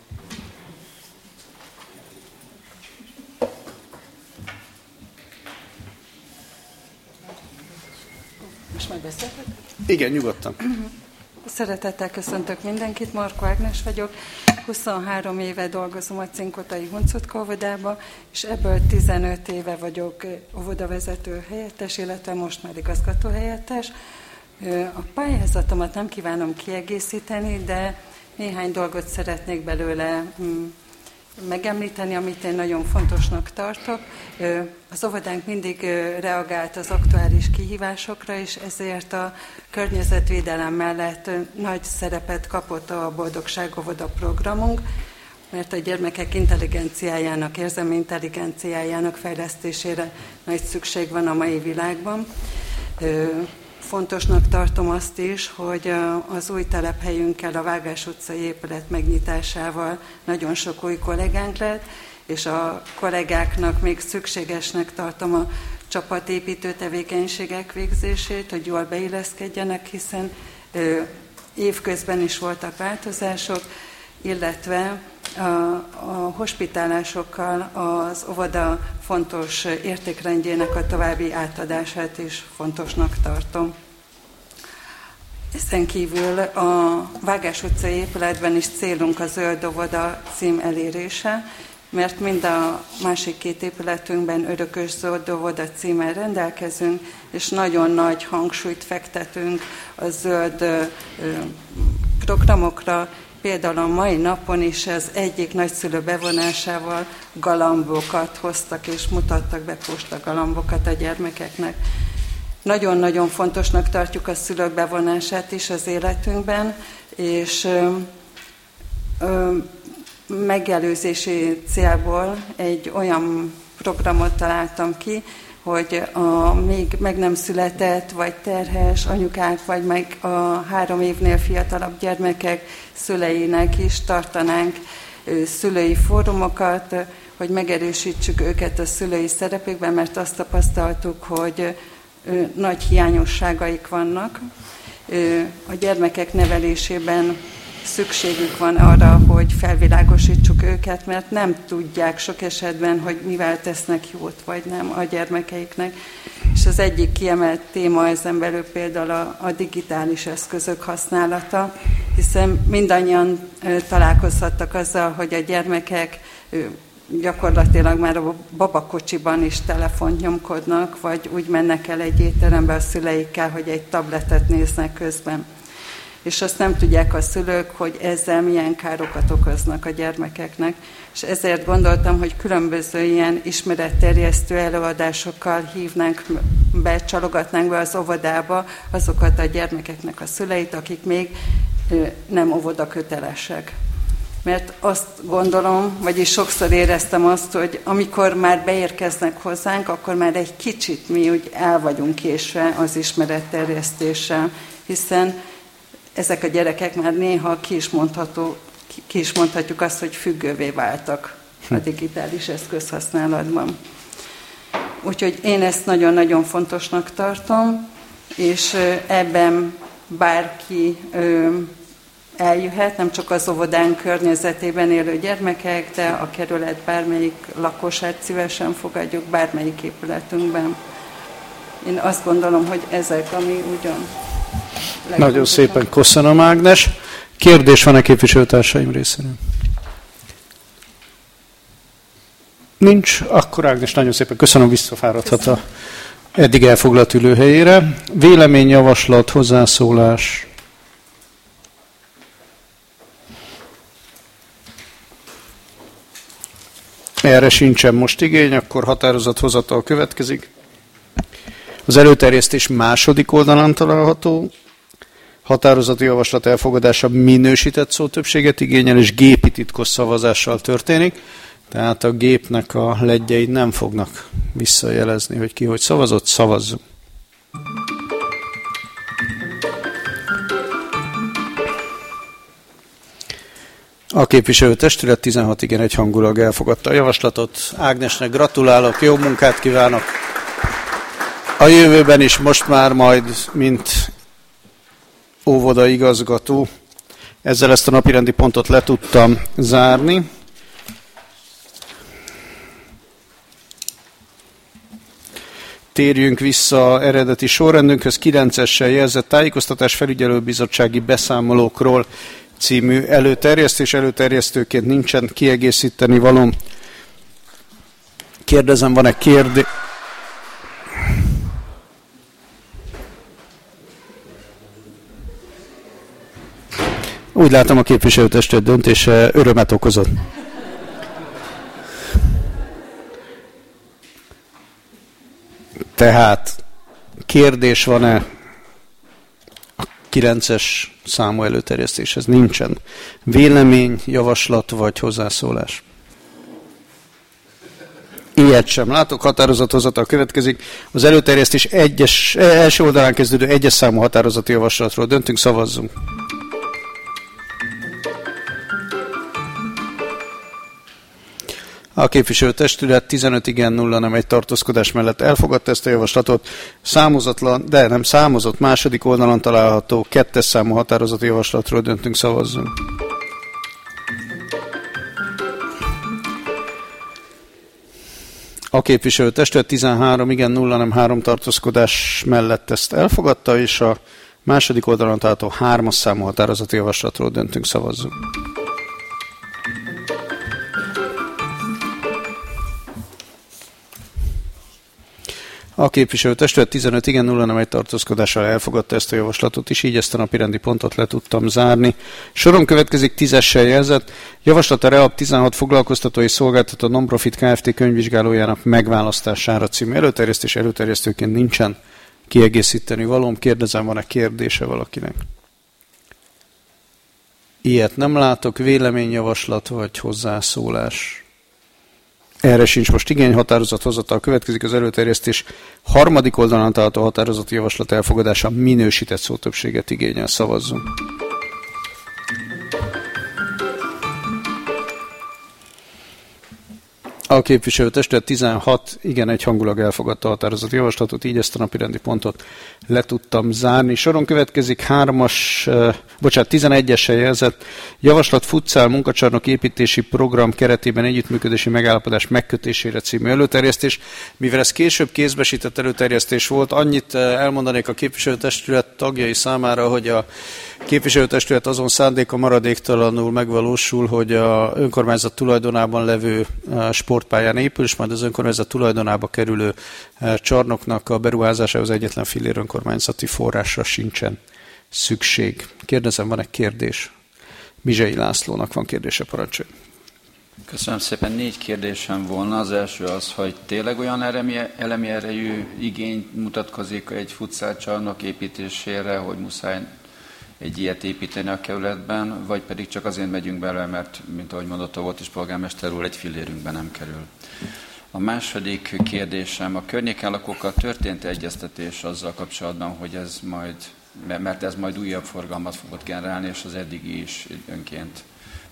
Most megbeszéltek? Igen, nyugodtan. Szeretettel köszöntök mindenkit, Markó Ágnes vagyok. huszonhárom éve dolgozom a Cinkotai Huncutka óvodába, és ebből tizenöt éve vagyok óvodavezető helyettes, illetve most már igazgató helyettes. A pályázatomat nem kívánom kiegészíteni, de néhány dolgot szeretnék belőle megemlíteni, amit én nagyon fontosnak tartok. Az óvodánk mindig reagált az aktuális kihívásokra, és ezért a környezetvédelem mellett nagy szerepet kapott a Boldogság Óvoda programunk, mert a gyermekek intelligenciájának, érzelmi intelligenciájának fejlesztésére nagy szükség van a mai világban. Fontosnak tartom azt is, hogy az új telephelyünkkel, a Vágás utcai épület megnyitásával nagyon sok új kollégánk lett, és a kollégáknak még szükségesnek tartom a csapatépítő tevékenységek végzését, hogy jól beilleszkedjenek, hiszen évközben is voltak változások, illetve a, a hospitálásokkal az óvoda fontos értékrendjének a további átadását is fontosnak tartom. Ezen kívül a Vágás utcai épületben is célunk a Zöld Óvoda cím elérése, mert mind a másik két épületünkben Örökös Zöld Óvoda címmel rendelkezünk, és nagyon nagy hangsúlyt fektetünk a zöld programokra. Például a mai napon is az egyik nagyszülő bevonásával galambokat hoztak és mutattak be postagalambokat a gyermekeknek. Nagyon-nagyon fontosnak tartjuk a szülők bevonását is az életünkben, és ö, ö, megelőzési célból egy olyan programot találtam ki, hogy a még meg nem született, vagy terhes anyukák, vagy meg a három évnél fiatalabb gyermekek szüleinek is tartanánk szülői fórumokat, hogy megerősítsük őket a szülői szerepükben, mert azt tapasztaltuk, hogy nagy hiányosságaik vannak. A gyermekek nevelésében szükségük van arra, hogy felvilágosítsuk őket, mert nem tudják sok esetben, hogy mivel tesznek jót, vagy nem a gyermekeiknek. És az egyik kiemelt téma ezen belül például a, a digitális eszközök használata, hiszen mindannyian ö, találkozhattak azzal, hogy a gyermekek ö, gyakorlatilag már a babakocsiban is telefont nyomkodnak, vagy úgy mennek el egy étterembe a szüleikkel, hogy egy tabletet néznek közben. És azt nem tudják a szülők, hogy ezzel milyen károkat okoznak a gyermekeknek. És ezért gondoltam, hogy különböző ilyen ismeretterjesztő előadásokkal hívnánk be, csalogatnánk be az óvodába azokat a gyermekeknek a szüleit, akik még nem óvodakötelesek. Mert azt gondolom, vagyis sokszor éreztem azt, hogy amikor már beérkeznek hozzánk, akkor már egy kicsit mi úgy el vagyunk késve az ismeretterjesztéssel, hiszen ezek a gyerekek már néha ki is mondható ki is mondhatjuk azt, hogy függővé váltak a digitális eszközhasználatban. Úgyhogy én ezt nagyon-nagyon fontosnak tartom, és ebben bárki eljöhet, nem csak az óvodánk környezetében élő gyermekek, de a kerület bármelyik lakosát szívesen fogadjuk bármelyik épületünkben. Én azt gondolom, hogy ezek, ami ugyan... Nagyon szépen köszönöm, Ágnes. Kérdés van-e képviselőtársaim részéről? Nincs, akkor Ágnes, nagyon szépen köszönöm, visszafáradhat a eddig elfoglalt ülőhelyére. Vélemény, javaslat, hozzászólás. Erre sincsen most igény, akkor határozathozatal következik. Az előterjesztés második oldalán található. Határozati javaslat elfogadása minősített szótöbbséget igényel, és gépi titkos szavazással történik. Tehát a gépnek a ledjei nem fognak visszajelezni, hogy ki hogy szavazott, szavazzunk. A képviselőtestület tizenhat igen egyhangulag elfogadta a javaslatot. Ágnesnek gratulálok, jó munkát kívánok! A jövőben is most már majd, mint óvoda igazgató, ezzel ezt a napirendi pontot le tudtam zárni. Térjünk vissza eredeti sorrendünkhöz, kilencessel jelzett tájékoztatás felügyelőbizottsági beszámolókról című előterjesztés. Előterjesztőként nincsen kiegészíteni valóm. Kérdezem, van-e kérdés? Úgy látom, a képviselőtestület döntése örömet okozott. Tehát kérdés van-e a kilences számú előterjesztéshez? Nincsen. Vélemény, javaslat vagy hozzászólás? Ilyet sem látok, határozathozatal következik. Az előterjesztés egyes, első oldalán kezdődő egyes számú határozati javaslatról döntünk, szavazzunk. A képviselőtestület tizenöt igen, nulla nem egy tartózkodás mellett elfogadta ezt a javaslatot. Számozatlan, de nem számozott, második oldalon található kettes számú határozati javaslatról döntünk, szavazzunk. A képviselőtestület tizenhárom igen, nulla nem három tartózkodás mellett ezt elfogadta, és a második oldalon található hármas számú határozati javaslatról döntünk, szavazzunk. A képviselőtestület tizenöt igen, nulla nem egy tartózkodással elfogadta ezt a javaslatot is, így ezt a napirendi pontot le tudtam zárni. Soron következik tízessel jelzett. Javaslat a Reab tizenhat foglalkoztatói szolgáltató non-profit Kft. Könyvvizsgálójának megválasztására című előterjesztés. Előterjesztőként nincsen kiegészíteni valóm. Kérdezem, van-e kérdése valakinek? Ilyet nem látok. Véleményjavaslat vagy hozzászólás? Erre sincs most igény, határozathozatal következik az előterjesztés. Harmadik oldalán található határozati javaslat elfogadása minősített szótöbbséget igényel, szavazzunk. A képviselőtestület tizenhat igen egyhangulag elfogadta a határozati javaslatot, így ezt a napirendi pontot le tudtam zárni. Soron következik hármas, eh, bocsánat, tizenegyessel jelzett javaslat futszál munkacsarnok építési program keretében együttműködési megállapodás megkötésére című előterjesztés. Mivel ez később kézbesített előterjesztés volt, annyit elmondanék a képviselőtestület tagjai számára, hogy a képviselőtestület azon szándéka maradéktalanul megvalósul, hogy a önkormányzat tulajdonában levő sportpályán épül, és majd az önkormányzat tulajdonába kerülő csarnoknak a beruházásához egyetlen fillér önkormányzati forrásra sincsen szükség. Kérdezem, van-e kérdés? Mizsei Lászlónak van kérdése, parancsolj. Köszönöm szépen, négy kérdésem volna. Az első az, hogy tényleg olyan elemi, elemi erejű igény mutatkozik egy futszálcsarnok építésére, hogy muszáj egy ilyet építeni a kerületben, vagy pedig csak azért megyünk bele, mert, mint ahogy mondotta volt is polgármester úr, egy fillérünkben nem kerül. A második kérdésem, a környéken lakókkal történt egyeztetés azzal kapcsolatban, hogy ez majd, mert ez majd újabb forgalmat fogott generálni, és az eddigi is önként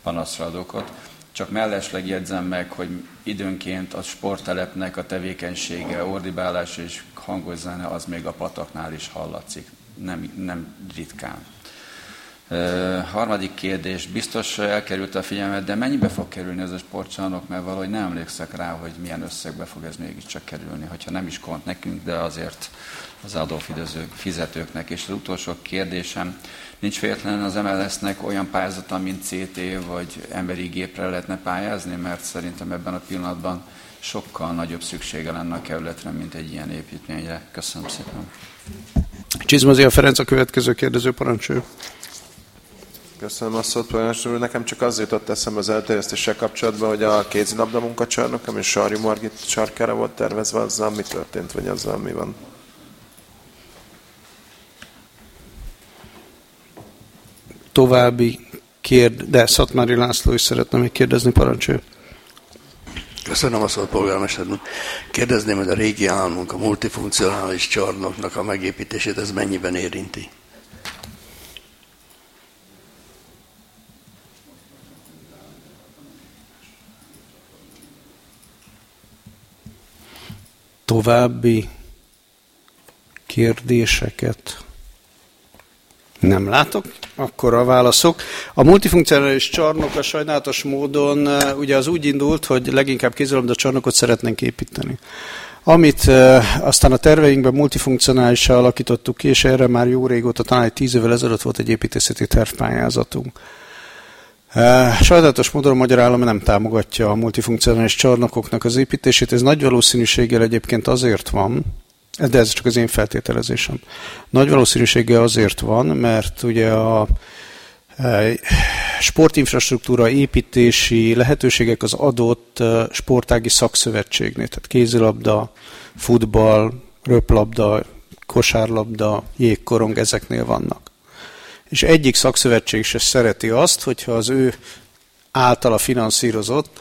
panaszra ad okot. Csak mellesleg jegyzem meg, hogy időnként a sporttelepnek a tevékenysége, ordibálás és hangos zene az még a pataknál is hallatszik, nem, nem ritkán. Uh, harmadik kérdés, biztos elkerült a figyelmet, de mennyibe fog kerülni ez a sportcsarnok, mert valahogy nem emlékszek rá, hogy milyen összegbe fog ez mégiscsak kerülni, hogyha nem is kont nekünk, de azért az adófizetőknek. És az utolsó kérdésem, nincs véletlenül az em el es-nek olyan pályázata, mint cé té vagy emberi gépre lehetne pályázni, mert szerintem ebben a pillanatban sokkal nagyobb szüksége lenne a kerületre, mint egy ilyen építményre. Köszönöm szépen. Csizmazia Ferenc a következő kérdező, parancsolja. Köszönöm a szót, polgármester úr. Nekem csak az jutott eszembe az elterjesztéssel kapcsolatban, hogy a kézilabda munkacsarnok, ami Sarjú Margit sarkára volt tervezve, azzal mi történt, vagy azzal mi van? További kérd... De Szatmári László is szeretne még kérdezni, parancsolja. Köszönöm a szót, polgármester úr. Kérdezném, hogy a régi álmunk, a multifunkcionális csarnoknak a megépítését, ez mennyiben érinti? További kérdéseket nem látok, akkor a válaszok. A multifunkcionális csarnok a sajnálatos módon ugye az úgy indult, hogy leginkább kézilabda csarnokot szeretnénk építeni. Amit aztán a terveinkben multifunkcionálissá alakítottuk ki, és erre már jó régóta, talán egy tíz évvel ezelőtt volt egy építészeti tervpályázatunk. Sajnálatos módon a magyar állam nem támogatja a multifunkcionális csarnokoknak az építését. Ez nagy valószínűséggel egyébként azért van, de ez csak az én feltételezésem. Nagy valószínűséggel azért van, mert ugye a sportinfrastruktúra építési lehetőségek az adott sportági szakszövetségnél, tehát kézilabda, futball, röplabda, kosárlabda, jégkorong, ezeknél vannak. És egyik szakszövetség se szereti azt, hogyha az ő általa finanszírozott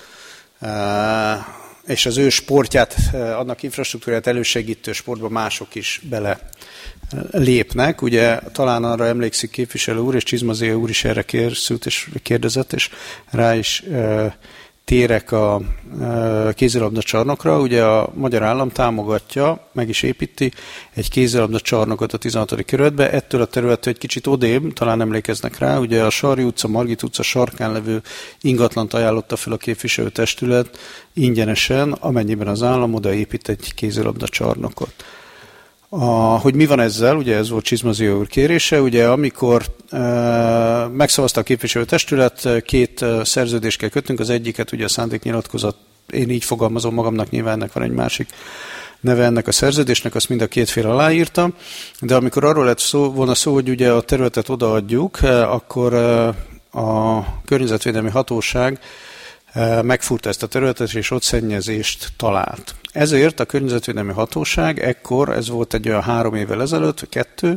és az ő sportját, annak infrastruktúrát elősegítő sportba mások is bele lépnek. Ugye talán arra emlékszik képviselő úr, és Csizmazia úr is erre készült és kérdezett, és rá is e, térek a e, kézilabda csarnokra. Ugye a magyar állam támogatja, meg is építi egy kézilabda csarnokot a tizenhatodik kerületbe. Ettől a területtől egy kicsit odébb, talán emlékeznek rá, ugye a Sarjú utca, Margit utca sarkán levő ingatlant ajánlotta fel a képviselőtestület ingyenesen, amennyiben az állam oda épít egy kézilabda csarnokot. A, hogy mi van ezzel, ugye ez volt Csizmazia úr kérése, ugye amikor e, megszavazta a képviselőtestület, két e, szerződést kell kötnünk, az egyiket ugye a szándéknyilatkozat, én így fogalmazom magamnak, nyilván ennek van egy másik neve ennek a szerződésnek, azt mind a két fél aláírta, de amikor arról lett szó, volna szó, hogy ugye a területet odaadjuk, e, akkor e, a környezetvédelmi hatóság e, megfúrta ezt a területet, és ott szennyezést talált. Ezért a környezetvédelmi hatóság ekkor, ez volt egy olyan három évvel ezelőtt, vagy kettő,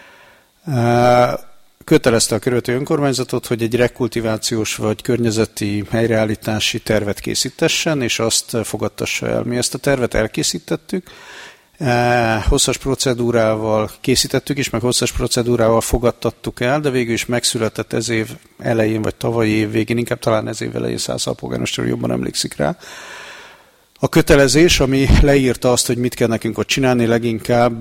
kötelezte a kerületi önkormányzatot, hogy egy rekultivációs vagy környezeti helyreállítási tervet készítessen, és azt fogadtassa el. Mi ezt a tervet elkészítettük, hosszas procedúrával készítettük is, meg hosszas procedúrával fogadtattuk el, de végül is megszületett ez év elején, vagy tavalyi év végén, inkább talán ez év elején, Szászal polgármester jobban emlékszik rá. A kötelezés, ami leírta azt, hogy mit kell nekünk ott csinálni, leginkább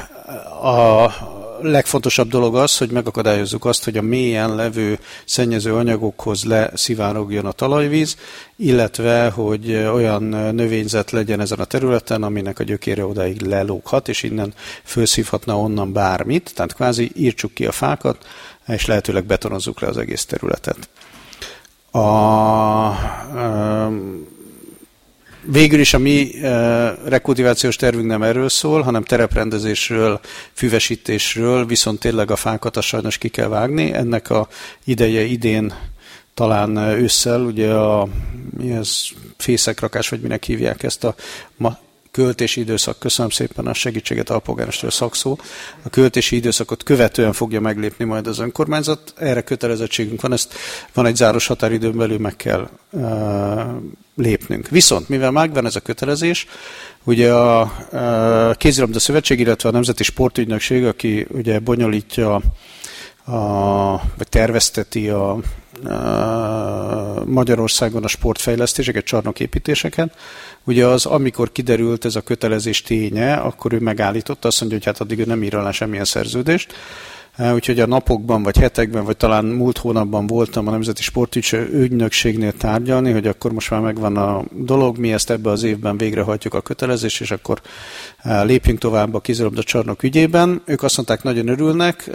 a legfontosabb dolog az, hogy megakadályozzuk azt, hogy a mélyen levő szennyező anyagokhoz leszivárogjon a talajvíz, illetve, hogy olyan növényzet legyen ezen a területen, aminek a gyökére odáig lelóghat, és innen felszívhatna onnan bármit, tehát kvázi írtsuk ki a fákat, és lehetőleg betonozzuk le az egész területet. A, a Végül is a mi e, rekultivációs tervünk nem erről szól, hanem tereprendezésről, füvesítésről, viszont tényleg a fákat azt sajnos ki kell vágni. Ennek a ideje idén talán ősszel, ugye a mi ez, fészekrakás, vagy minek hívják ezt a ma, költési időszak, köszönöm szépen a segítséget, alpolgármester szakszó, a költési időszakot követően fogja meglépni majd az önkormányzat. Erre kötelezettségünk van, ezt van egy záros határidőn belül meg kell uh, lépnünk. Viszont, mivel megvan ez a kötelezés, ugye a, a Kézilabda Szövetség, illetve a Nemzeti Sportügynökség, aki ugye bonyolítja, a, vagy tervezteti a, Magyarországon a sportfejlesztéseket, csarnoképítéseket. Ugye az, amikor kiderült ez a kötelezés ténye, akkor ő megállította, azt mondja, hogy hát addig ő nem ír alá semmilyen szerződést. Úgyhogy a napokban, vagy hetekben, vagy talán múlt hónapban voltam a Nemzeti Sportügynökségnél tárgyalni, hogy akkor most már megvan a dolog, mi ezt ebbe az évben végrehajtjuk a kötelezést, és akkor lépjünk tovább a kézilabda csarnok ügyében. Ők azt mondták, nagyon örülnek.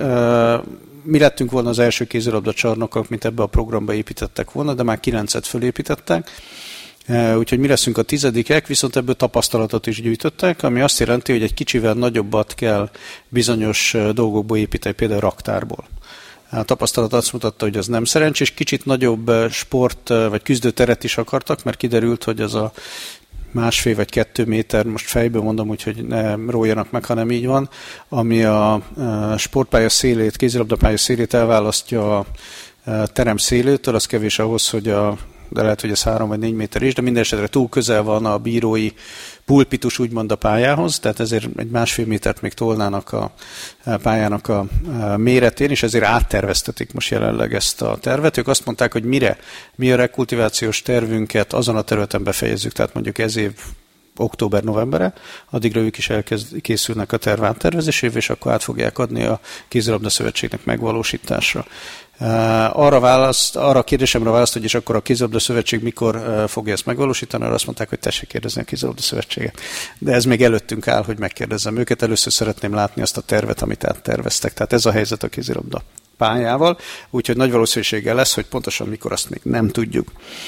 Mi lettünk volna az első kézilabda csarnokok, mint ebbe a programba építettek volna, de már kilencet fölépítettek. Úgyhogy mi leszünk a tizedikek, viszont ebből tapasztalatot is gyűjtöttek, ami azt jelenti, hogy egy kicsivel nagyobbat kell bizonyos dolgokból építeni, például raktárból. A tapasztalat azt mutatta, hogy az nem szerencsés, kicsit nagyobb sport vagy küzdőteret is akartak, mert kiderült, hogy az a másfél vagy kettő méter, most fejből mondom, úgyhogy ne róljanak meg, hanem így van, ami a sportpálya szélét, kézilabdapálya szélét elválasztja a terem szélétől, az kevés ahhoz, hogy a de lehet, hogy ez három vagy négy méter is, de minden esetre túl közel van a bírói pulpitus úgymond a pályához, tehát ezért egy másfél métert még tolnának a pályának a méretén, és ezért átterveztetik most jelenleg ezt a tervet. Ők azt mondták, hogy mire mi a rekultivációs tervünket azon a területen befejezzük, tehát mondjuk ez év október-novembere, addigra ők is elkészülnek a terv áttervezésével, és akkor át fogják adni a kézilabda szövetségnek megvalósításra. Arra, választ, arra a kérdésemre választ, hogy és akkor a kézilabda szövetség mikor fogja ezt megvalósítani, arra azt mondták, hogy tessék kérdezni a kézilabda szövetséget. De ez még előttünk áll, hogy megkérdezzem őket. Először szeretném látni azt a tervet, amit átterveztek. Tehát ez a helyzet a kézilabda pályával, úgyhogy nagy valószínűséggel lesz, hogy pontosan mikor, azt még nem tudjuk.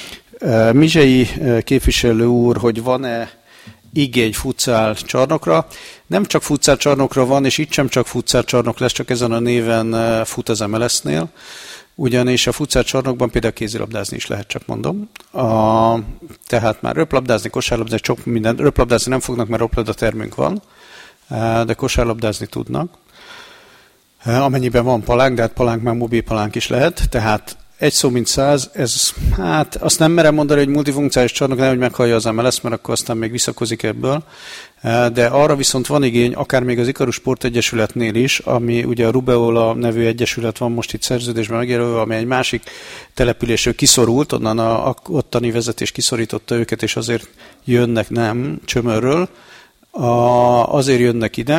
Mizsei képviselő úr, hogy van-e igény futszál csarnokra. Nem csak futszál csarnokra van, és itt sem csak futszál csarnok lesz, csak ezen a néven fut az em el es-nél. Ugyanis a futszál csarnokban például kézilabdázni is lehet, csak mondom. A, tehát már röplabdázni, kosárlabdázni, sok minden. Röplabdázni nem fognak, mert röplabdatermünk van, de kosárlabdázni tudnak. Amennyiben van palánk, de hát palánk már mobil palánk is lehet, tehát egy szó mint száz, ez, hát azt nem merem mondani, hogy multifunkciális csarnok, nem, hogy meghallja az em el es, mert akkor aztán még visszakozik ebből. De arra viszont van igény, akár még az Ikarus Sportegyesületnél is, ami ugye a Rubeola nevű egyesület van most itt szerződésben megjelölve, ami egy másik településről kiszorult, onnan a ottani vezetés kiszorította őket, és azért jönnek, nem, Csömörről, a, azért jönnek ide.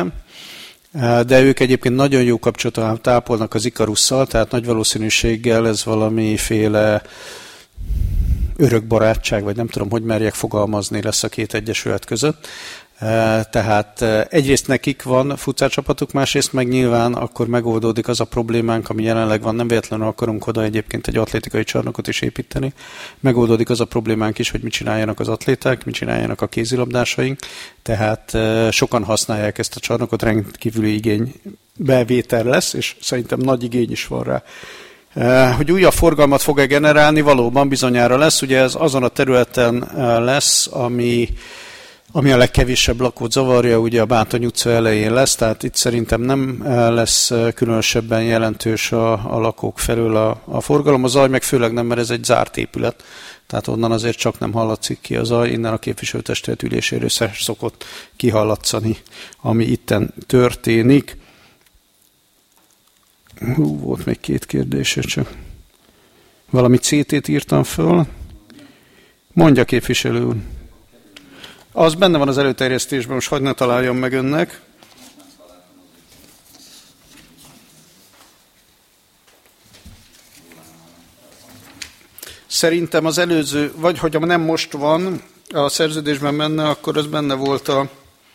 De ők egyébként nagyon jó kapcsolatot tápolnak az Ikarusszal, tehát nagy valószínűséggel ez valamiféle örök barátság, vagy nem tudom, hogy merjek fogalmazni, lesz a két egyesület között. Tehát egyrészt nekik van futszálcsapatuk, másrészt meg nyilván akkor megoldódik az a problémánk, ami jelenleg van, nem véletlenül akarunk oda egyébként egy atlétikai csarnokot is építeni. Megoldódik az a problémánk is, hogy mit csináljanak az atléták, mit csináljanak a kézilabdásaink, tehát sokan használják ezt a csarnokot, rendkívüli igény bevétel lesz, és szerintem nagy igény is van rá. Hogy újabb forgalmat fog-e generálni, valóban bizonyára lesz, ugye ez azon a területen lesz, ami Ami a legkevésebb lakót zavarja, ugye a Bátony utca elején lesz, tehát itt szerintem nem lesz különösebben jelentős a, a lakók felől a, a forgalom. A zaj meg főleg nem, mert ez egy zárt épület, tehát onnan azért csak nem hallatszik ki a zaj, innen a képviselőtestület üléséről szokott kihallatszani, ami itten történik. Hú, volt még két kérdése, csak valami cé tét írtam föl. Mondja, képviselő úr. Az benne van az előterjesztésben, most hagyd ne találjam meg önnek. Szerintem az előző, vagy hogyha nem most van, a szerződésben benne, akkor az benne volt a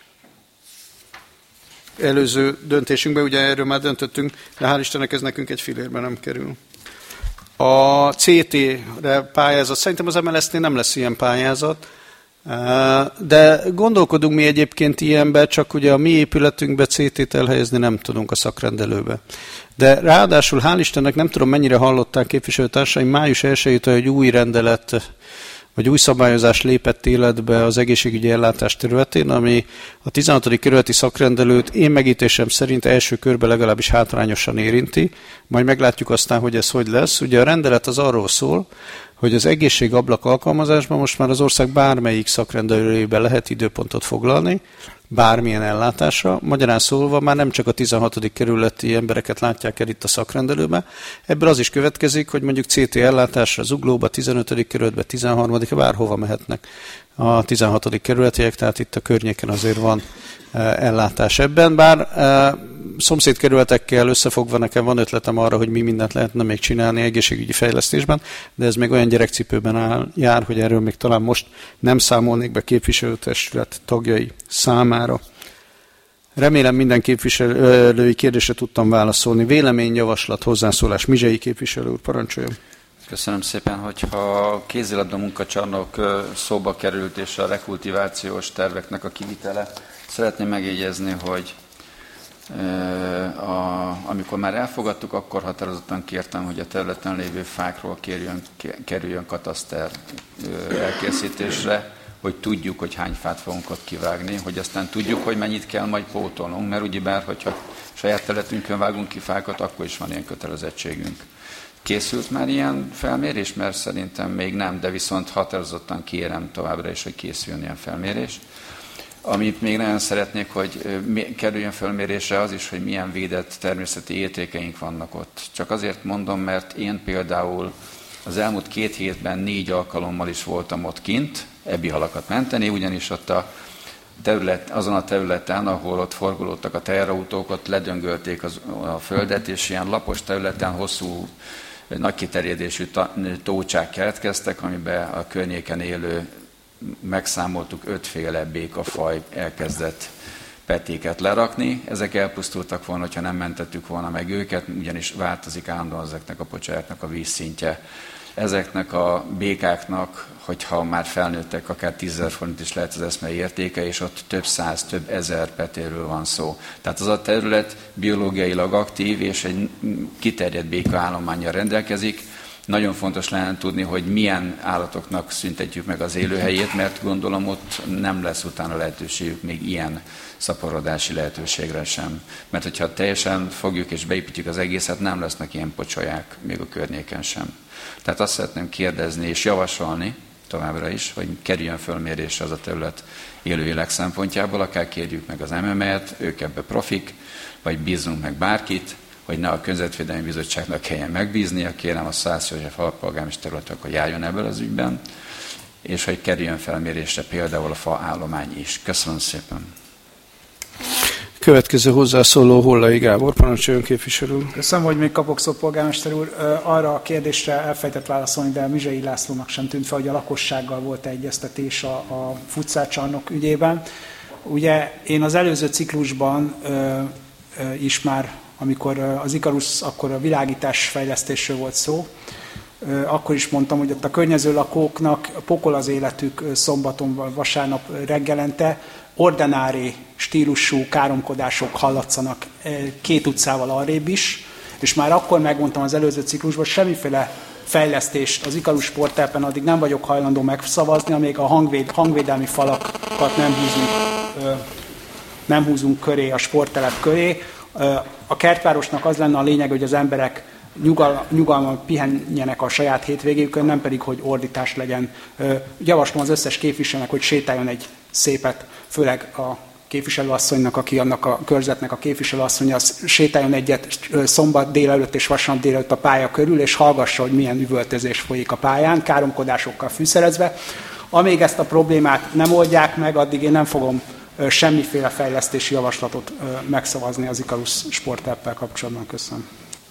előző döntésünkben, ugye erről már döntöttünk, de hál' Istennek ez nekünk egy fillérben nem kerül. A cé té-re pályázat, szerintem az em el es-nél nem lesz ilyen pályázat, de gondolkodunk mi egyébként ilyenbe, csak ugye a mi épületünkbe cé tét elhelyezni nem tudunk a szakrendelőbe. De ráadásul hál' Istennek nem tudom mennyire hallották képviselőtársaim, május elsejétől egy új rendelet, vagy új szabályozás lépett életbe az egészségügyi ellátás területén, ami a tizenhatodik kerületi szakrendelőt én megítésem szerint első körben legalábbis hátrányosan érinti, majd meglátjuk aztán, hogy ez hogy lesz. Ugye a rendelet az arról szól, hogy az egészségablak alkalmazásban most már az ország bármelyik szakrendelőjében lehet időpontot foglalni, bármilyen ellátásra. Magyarán szólva már nem csak a tizenhatodik kerületi embereket látják el itt a szakrendelőben. Ebből az is következik, hogy mondjuk cé té ellátásra Zuglóba, tizenötödik kerületbe, tizenharmadik bárhova mehetnek a tizenhatodik kerületiek, tehát itt a környéken azért van ellátás ebben. Bár szomszédkerületekkel összefogva nekem van ötletem arra, hogy mi mindent lehetne még csinálni egészségügyi fejlesztésben, de ez még olyan gyerekcipőben áll, jár, hogy erről még talán most nem számolnék be képviselőtestület tagjai számára. Remélem minden képviselői kérdésre tudtam válaszolni. Vélemény, javaslat, hozzászólás. Mizsei képviselő úr, parancsoljon. Köszönöm szépen, hogyha a kézilabda munkacsarnok szóba került és a rekultivációs terveknek a kivitele, szeretném megjegyezni, hogy a, amikor már elfogadtuk, akkor határozottan kértem, hogy a területen lévő fákról kérjön, kerüljön kataszter elkészítésre, hogy tudjuk, hogy hány fát fogunk ott kivágni, hogy aztán tudjuk, hogy mennyit kell majd pótolnunk, mert ugyebár, hogyha saját területünkön vágunk ki fákat, akkor is van ilyen kötelezettségünk. Készült már ilyen felmérés? Mert szerintem még nem, de viszont határozottan kérem továbbra is, hogy készüljön ilyen felmérés. Amit még nagyon szeretnék, hogy kerüljön felmérésre az is, hogy milyen védett természeti értékeink vannak ott. Csak azért mondom, mert én például az elmúlt két hétben négy alkalommal is voltam ott kint, ebbihalakat menteni, ugyanis ott a terület, azon a területen, ahol ott forgolódtak a teherautók, ott ledöngölték az, a földet, és ilyen lapos területen hosszú, nagy kiterjedésű tócsák keletkeztek, amiben a környéken élő, megszámoltuk, ötféle békafaj elkezdett petéket lerakni. Ezek elpusztultak volna, hogyha nem mentettük volna meg őket, ugyanis változik állandóan ezeknek a pocsájaknak a vízszintje. Ezeknek a békáknak, hogyha már felnőttek, akár tízezer forint is lehet az eszmei értéke, és ott több száz, több ezer petéről van szó. Tehát az a terület biológiailag aktív, és egy kiterjedt béka állománnyal rendelkezik. Nagyon fontos lenne tudni, hogy milyen állatoknak szüntetjük meg az élőhelyét, mert gondolom ott nem lesz utána lehetőségük még ilyen szaporodási lehetőségre sem. Mert hogyha teljesen fogjuk és beépítjük az egészet, nem lesznek ilyen pocsolyák még a környéken sem. Tehát azt szeretném kérdezni és javasolni továbbra is, hogy kerüljön fölmérésre az a terület élővilág szempontjából, akár kérjük meg az em em é-t, ők ebbe profik, vagy bízzunk meg bárkit, hogy ne a Környezetvédelmi Bizottságnak kelljen megbíznia, kérem a Szász József alpolgármester urat, akkor járjon ebből az ügyben, és hogy kerüljön felmérésre például a fa állomány is. Köszönöm szépen. Következő hozzászóló Hollai Gábor, parancsoljon képviselő. Köszönöm, hogy még kapok szó, polgármester úr. Arra a kérdésre elfejtett válaszolni, de Mizsei Lászlónak sem tűnt fel, hogy a lakossággal volt egyeztetés a, a futszálcsarnok ügyében. Ugye én az előző ciklusban ö, ö, is már, amikor az Ikarus, akkor a világítás fejlesztésről volt szó, akkor is mondtam, hogy ott a környező lakóknak pokol az életük szombaton vagy vasárnap reggelente, ordinári stílusú káromkodások hallatszanak két utcával arrébb is, és már akkor megmondtam az előző ciklusban, semmiféle fejlesztést az Ikarus sportterepen addig nem vagyok hajlandó megszavazni, amíg a hangvéd, hangvédelmi falakat nem húzunk, nem húzunk köré, a sporttelep köré. A kertvárosnak az lenne a lényeg, hogy az emberek nyugal, nyugalman pihenjenek a saját hétvégéjükön, nem pedig, hogy ordítás legyen. Javaslom az összes képviselőnek, hogy sétáljon egy szépet, főleg a képviselőasszonynak, aki annak a körzetnek a képviselőasszonya, sétáljon egyet szombat délelőtt és vasárnap délelőtt a pálya körül, és hallgassa, hogy milyen üvöltözés folyik a pályán, káromkodásokkal fűszerezve. Amíg ezt a problémát nem oldják meg, addig én nem fogom semmiféle fejlesztési javaslatot megszavazni az Ikarus sporttereppel kapcsolatban. Köszönöm.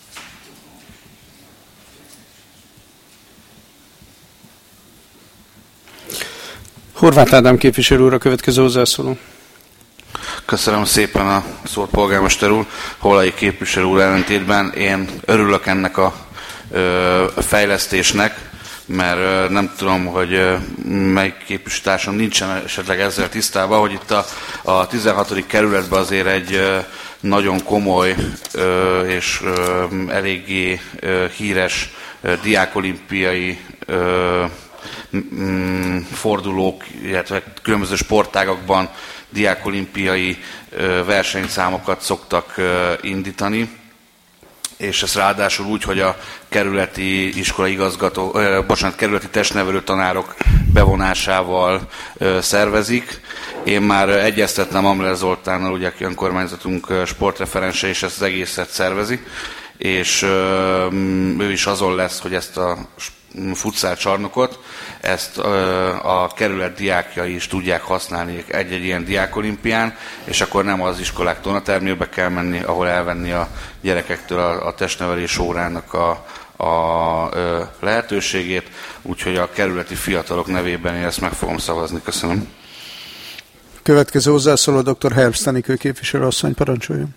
Horváth Ádám képviselő úr, a következő hozzászóló. Köszönöm szépen a szót, polgármester úr. Hollai képviselő úr ellentétben én örülök ennek a ö, fejlesztésnek, mert ö, nem tudom, hogy ö, melyik képviselőtársam nincsen esetleg ezzel tisztában, hogy itt a, a tizenhatodik kerületben azért egy ö, nagyon komoly ö, és ö, eléggé ö, híres ö, diákolimpiai ö, fordulók, illetve különböző sportágakban diákolimpiai versenyszámokat szoktak indítani, és ez ráadásul úgy, hogy a kerületi iskola igazgató, ö, bocsánat, kerületi testnevelő tanárok bevonásával ö, szervezik. Én már egyeztettem Amler Zoltánnal, ugye, aki önkormányzatunk sportreferense, és ezt az egészet szervezi, és ö, ő is azon lesz, hogy ezt a futszál csarnokot, ezt a kerület diákjai is tudják használni egy-egy ilyen diákolimpián, és akkor nem az iskolák tornatermébe kell menni, ahol elvenni a gyerekektől a, a testnevelés órának a, a, a lehetőségét, úgyhogy a kerületi fiatalok nevében én ezt meg fogom szavazni. Köszönöm. Következő hozzászóló dr. Herbst Enikő képviselőasszony, parancsoljon.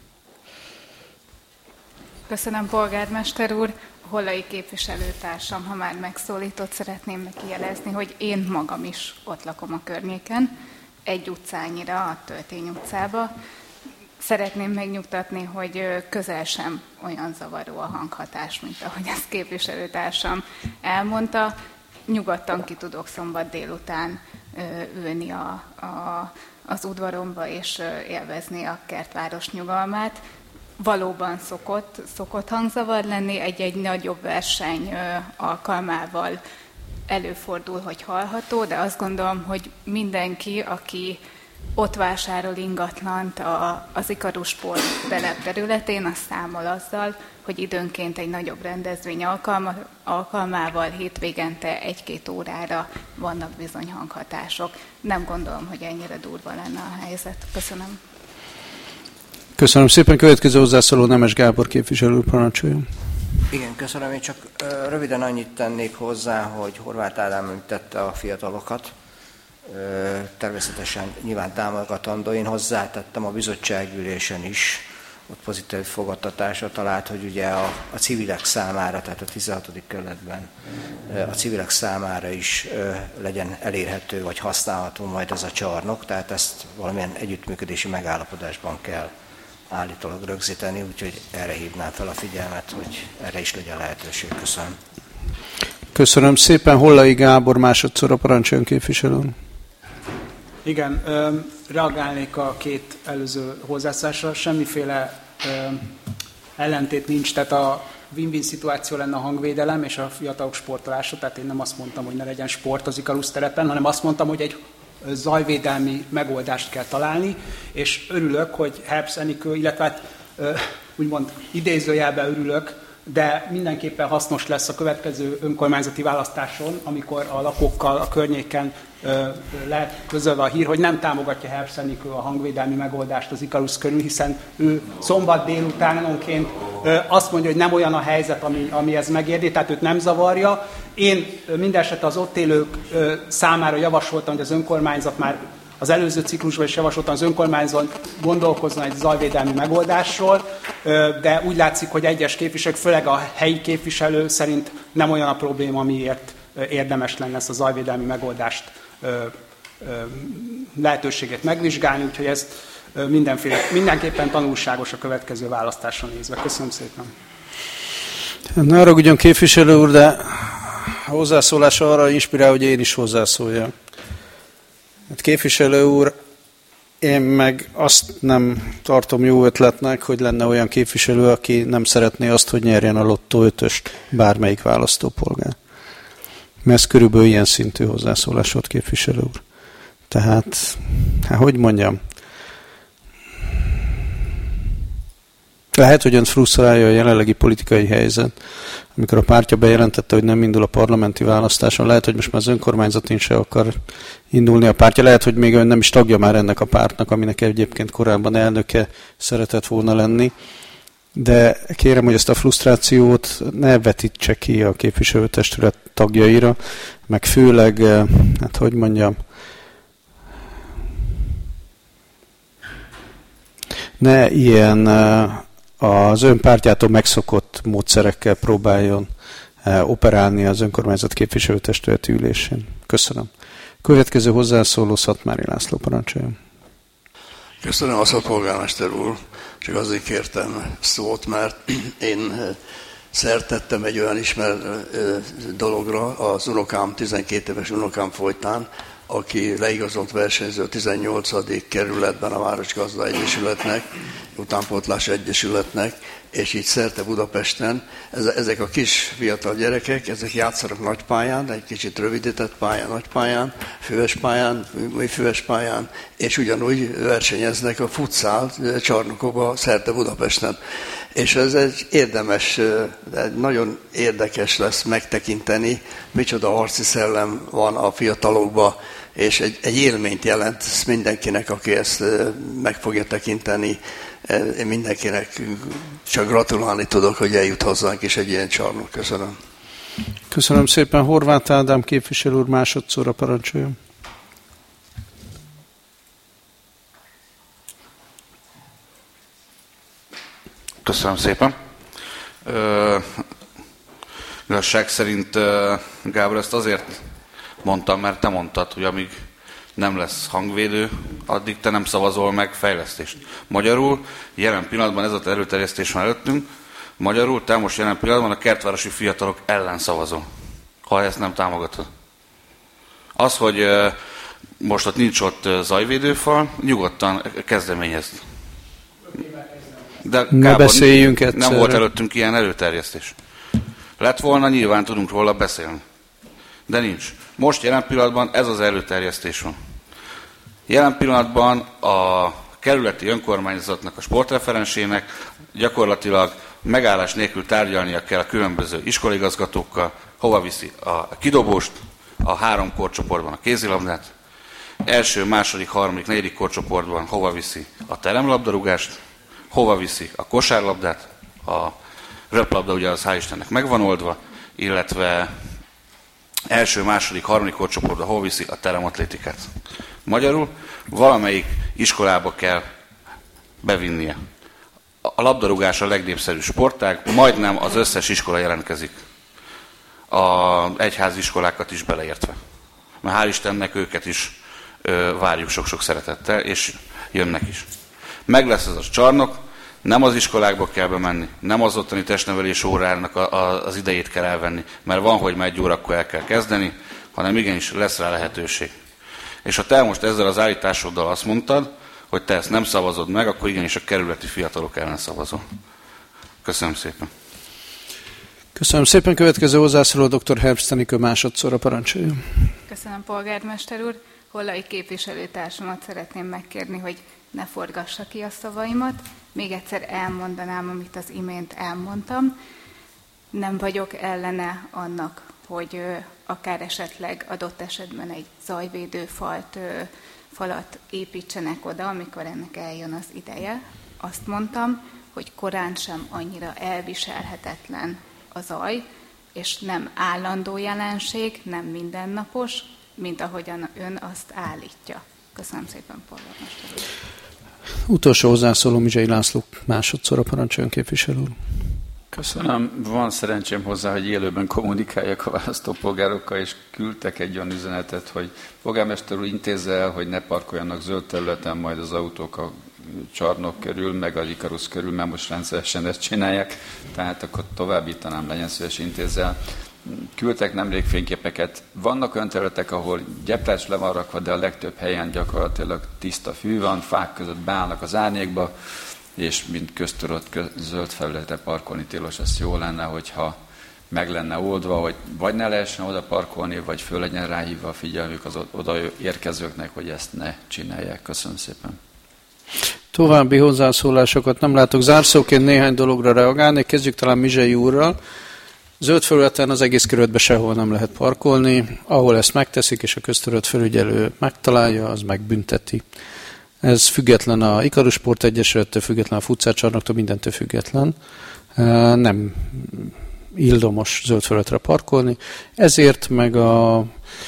Köszönöm, polgármester úr. Hollai képviselőtársam, ha már megszólított, szeretném neki jelezni, hogy én magam is ott lakom a környéken, egy utcányira, a Töltény utcába. Szeretném megnyugtatni, hogy közel sem olyan zavaró a hanghatás, mint ahogy ezt képviselőtársam elmondta. Nyugodtan ki tudok szombat délután ülni a, a, az udvaromba és élvezni a kertváros nyugalmát. Valóban szokott, szokott hangzavar lenni, egy-egy nagyobb verseny alkalmával előfordul, hogy hallható, de azt gondolom, hogy mindenki, aki ott vásárol ingatlant a, az Ikarus Sport telep területén, az számol azzal, hogy időnként egy nagyobb rendezvény alkalma, alkalmával hétvégente egy-két órára vannak bizony hanghatások. Nem gondolom, hogy ennyire durva lenne a helyzet. Köszönöm. Köszönöm szépen. Következő hozzászóló Nemes Gábor képviselő, parancsoljon. Igen, köszönöm. Én csak uh, röviden annyit tennék hozzá, hogy Horváth Ádám említette a fiatalokat. Uh, természetesen nyilván támogatandó. Én hozzátettem a bizottságülésen is, ott pozitív fogadtatásra talált, hogy ugye a, a civilek számára, tehát a tizenhatodik kerületben uh, a civilek számára is uh, legyen elérhető vagy használható majd ez a csarnok, tehát ezt valamilyen együttműködési megállapodásban kell állítólag rögzíteni, úgyhogy erre hívnám fel a figyelmet, hogy erre is legyen lehetőség. Köszönöm. Köszönöm szépen. Hollai Gábor másodszorra, parancsoljon képviselő. Igen, reagálnék a két előző hozzászólásra. Semmiféle ellentét nincs, tehát a win-win szituáció lenne a hangvédelem és a fiatalok sportolása, tehát én nem azt mondtam, hogy ne legyen sport az Ikarus terepen, hanem azt mondtam, hogy egy zajvédelmi megoldást kell találni, és örülök, hogy Herbst Enikő, illetve hát, úgymond idézőjelben örülök, de mindenképpen hasznos lesz a következő önkormányzati választáson, amikor a lakókkal a környéken lehet közölve a hír, hogy nem támogatja Herbst Enikő a hangvédelmi megoldást az Ikarus körül, hiszen ő szombat délutánonként azt mondja, hogy nem olyan a helyzet, ami, ami ez megérdi, tehát őt nem zavarja. Én mindenesetre az ott élők számára javasoltam, hogy az önkormányzat már az előző ciklusban is javasoltam, az önkormányzat gondolkozzon egy zajvédelmi megoldásról, de úgy látszik, hogy egyes képviselők, főleg a helyi képviselő szerint nem olyan a probléma, amiért érdemes lenne ezt a zajvédelmi megoldást lehetőséget megvizsgálni, úgyhogy ez mindenféle, mindenképpen tanulságos a következő választásra nézve. Köszönöm szépen. Ne haragudjon képviselő úr, de a hozzászólása arra inspirál, hogy én is hozzászóljak. Hát képviselő úr, én meg azt nem tartom jó ötletnek, hogy lenne olyan képviselő, aki nem szeretné azt, hogy nyerjen a lottó ötöst bármelyik választópolgár. Mert ez körülbelül ilyen szintű hozzászólás volt, képviselő úr. Tehát, hát hogy mondjam, lehet, hogy önt frusztrálja a jelenlegi politikai helyzet, amikor a pártja bejelentette, hogy nem indul a parlamenti választáson. Lehet, hogy most már az önkormányzatin se akar indulni a pártja. Lehet, hogy még ön nem is tagja már ennek a pártnak, aminek egyébként korábban elnöke szeretett volna lenni. De kérem, hogy ezt a frusztrációt ne vetítse ki a képviselőtestület tagjaira, meg főleg, hát hogy mondjam, ne ilyen az ön pártjától megszokott módszerekkel próbáljon operálni az önkormányzat képviselőtestületi ülésén. Köszönöm. Következő hozzászóló Szatmári László, parancsoljon. Köszönöm a szót, polgármester úr. Csak azért kértem szót, mert én szert tettem egy olyan ismert dologra az unokám, tizenkét éves unokám folytán, aki leigazolt versenyző a tizennyolcadik kerületben a Városgazda Egyesületnek, Utánpótlás Egyesületnek, és így szerte Budapesten. Ezek a kis fiatal gyerekek, ezek játszanak nagypályán, egy kicsit rövidített pályán, nagypályán, füves pályán, füves pályán, és ugyanúgy versenyeznek a futsal csarnokokba szerte Budapesten. És ez egy érdemes, egy nagyon érdekes lesz megtekinteni, micsoda harci szellem van a fiatalokban, és egy, egy élményt jelent mindenkinek, aki ezt meg fogja tekinteni. Én mindenkinek csak gratulálni tudok, hogy eljut hozzánk is egy ilyen csarnok. Köszönöm. Köszönöm szépen. Horváth Ádám képviselő úr másodszorra parancsoljon. Köszönöm szépen. Ö, igazság szerint, Gábor, ezt azért mondtam, mert te mondtad, hogy amíg nem lesz hangvédő, addig te nem szavazol meg fejlesztést. Magyarul jelen pillanatban ez az előterjesztés van előttünk, magyarul te most jelen pillanatban a kertvárosi fiatalok ellen szavazol, ha ezt nem támogatod. Az, hogy most ott nincs ott zajvédőfal, nyugodtan kezdeményezd. De ne beszéljünk egyszerre. Nem volt előttünk ilyen előterjesztés. Lett volna, nyilván tudunk róla beszélni. De nincs. Most jelen pillanatban ez az előterjesztés van. Jelen pillanatban a kerületi önkormányzatnak, a sportreferensének gyakorlatilag megállás nélkül tárgyalnia kell a különböző iskolaigazgatókkal, hova viszi a kidobóst, a három korcsoportban a kézilabdát, első, második, harmadik, negyedik korcsoportban hova viszi a teremlabdarúgást, hova viszi a kosárlabdát, a röplabda ugye az hál' Istennek megvan oldva, illetve első, második, harmadik korcsoportban hol viszi a terematlétikát. Magyarul valamelyik iskolába kell bevinnie. A labdarúgás a legnépszerűbb sportág, majdnem az összes iskola jelentkezik. A egyházi iskolákat is beleértve. Mert hál' Istennek őket is ö, várjuk sok-sok szeretettel, és jönnek is. Meg lesz ez a csarnok, nem az iskolákba kell bemenni, nem az ottani testnevelés órának a, a, az idejét kell elvenni, mert van, hogy már egy órakor el kell kezdeni, hanem igenis lesz rá lehetőség. És ha te most ezzel az állításoddal azt mondtad, hogy te ezt nem szavazod meg, akkor igenis a kerületi fiatalok ellen szavazol. Köszönöm szépen. Köszönöm szépen. Következő hozzászóló dr. Herbst Enikő másodszorra parancsoljon. Köszönöm, polgármester úr. Hollai képviselőtársamat szeretném megkérni, hogy ne forgassa ki a szavaimat. Még egyszer elmondanám, amit az imént elmondtam. Nem vagyok ellene annak, hogy akár esetleg adott esetben egy zajvédő falt, falat építsenek oda, amikor ennek eljön az ideje. Azt mondtam, hogy korán sem annyira elviselhetetlen a zaj, és nem állandó jelenség, nem mindennapos, mint ahogyan ön azt állítja. Köszönöm szépen, polgármester úr. Utolsó hozzászóló Mizsei László másodszorra parancsoljon, képviselő úr. Köszönöm. Van szerencsém hozzá, hogy élőben kommunikáljak a választópolgárokkal, és küldtek egy olyan üzenetet, hogy polgármester úr intézze el, hogy ne parkoljanak zöld területen majd az autók a csarnok körül, meg a Ikarus körül, mert most rendszeresen ezt csinálják, tehát akkor továbbítanám, legyen szíves intézzel. Küldtek nemrég fényképeket. Vannak olyan területek, ahol gyeprács le van rakva, de a legtöbb helyen gyakorlatilag tiszta fű van, fák között beállnak az árnyékba, és mint köztudott köz, zöld felületre parkolni tilos, ez jó lenne, hogyha meg lenne oldva, hogy vagy ne lehessen oda parkolni, vagy föl legyen ráhívva a figyelmük az oda érkezőknek, hogy ezt ne csinálják. Köszönöm szépen. További hozzászólásokat nem látok. Zárszóként néhány dologra reagálni. Kezdjük talán Mizsei úrral. Zöld felületen az egész körülöttben sehol nem lehet parkolni. Ahol ezt megteszik, és a közterület felügyelő megtalálja, az megbünteti. Ez független a Ikarus Sport Egyesülettől, független a futszárcsarnoktól, mindentől független. Nem ildomos zöld felületre parkolni. Ezért meg a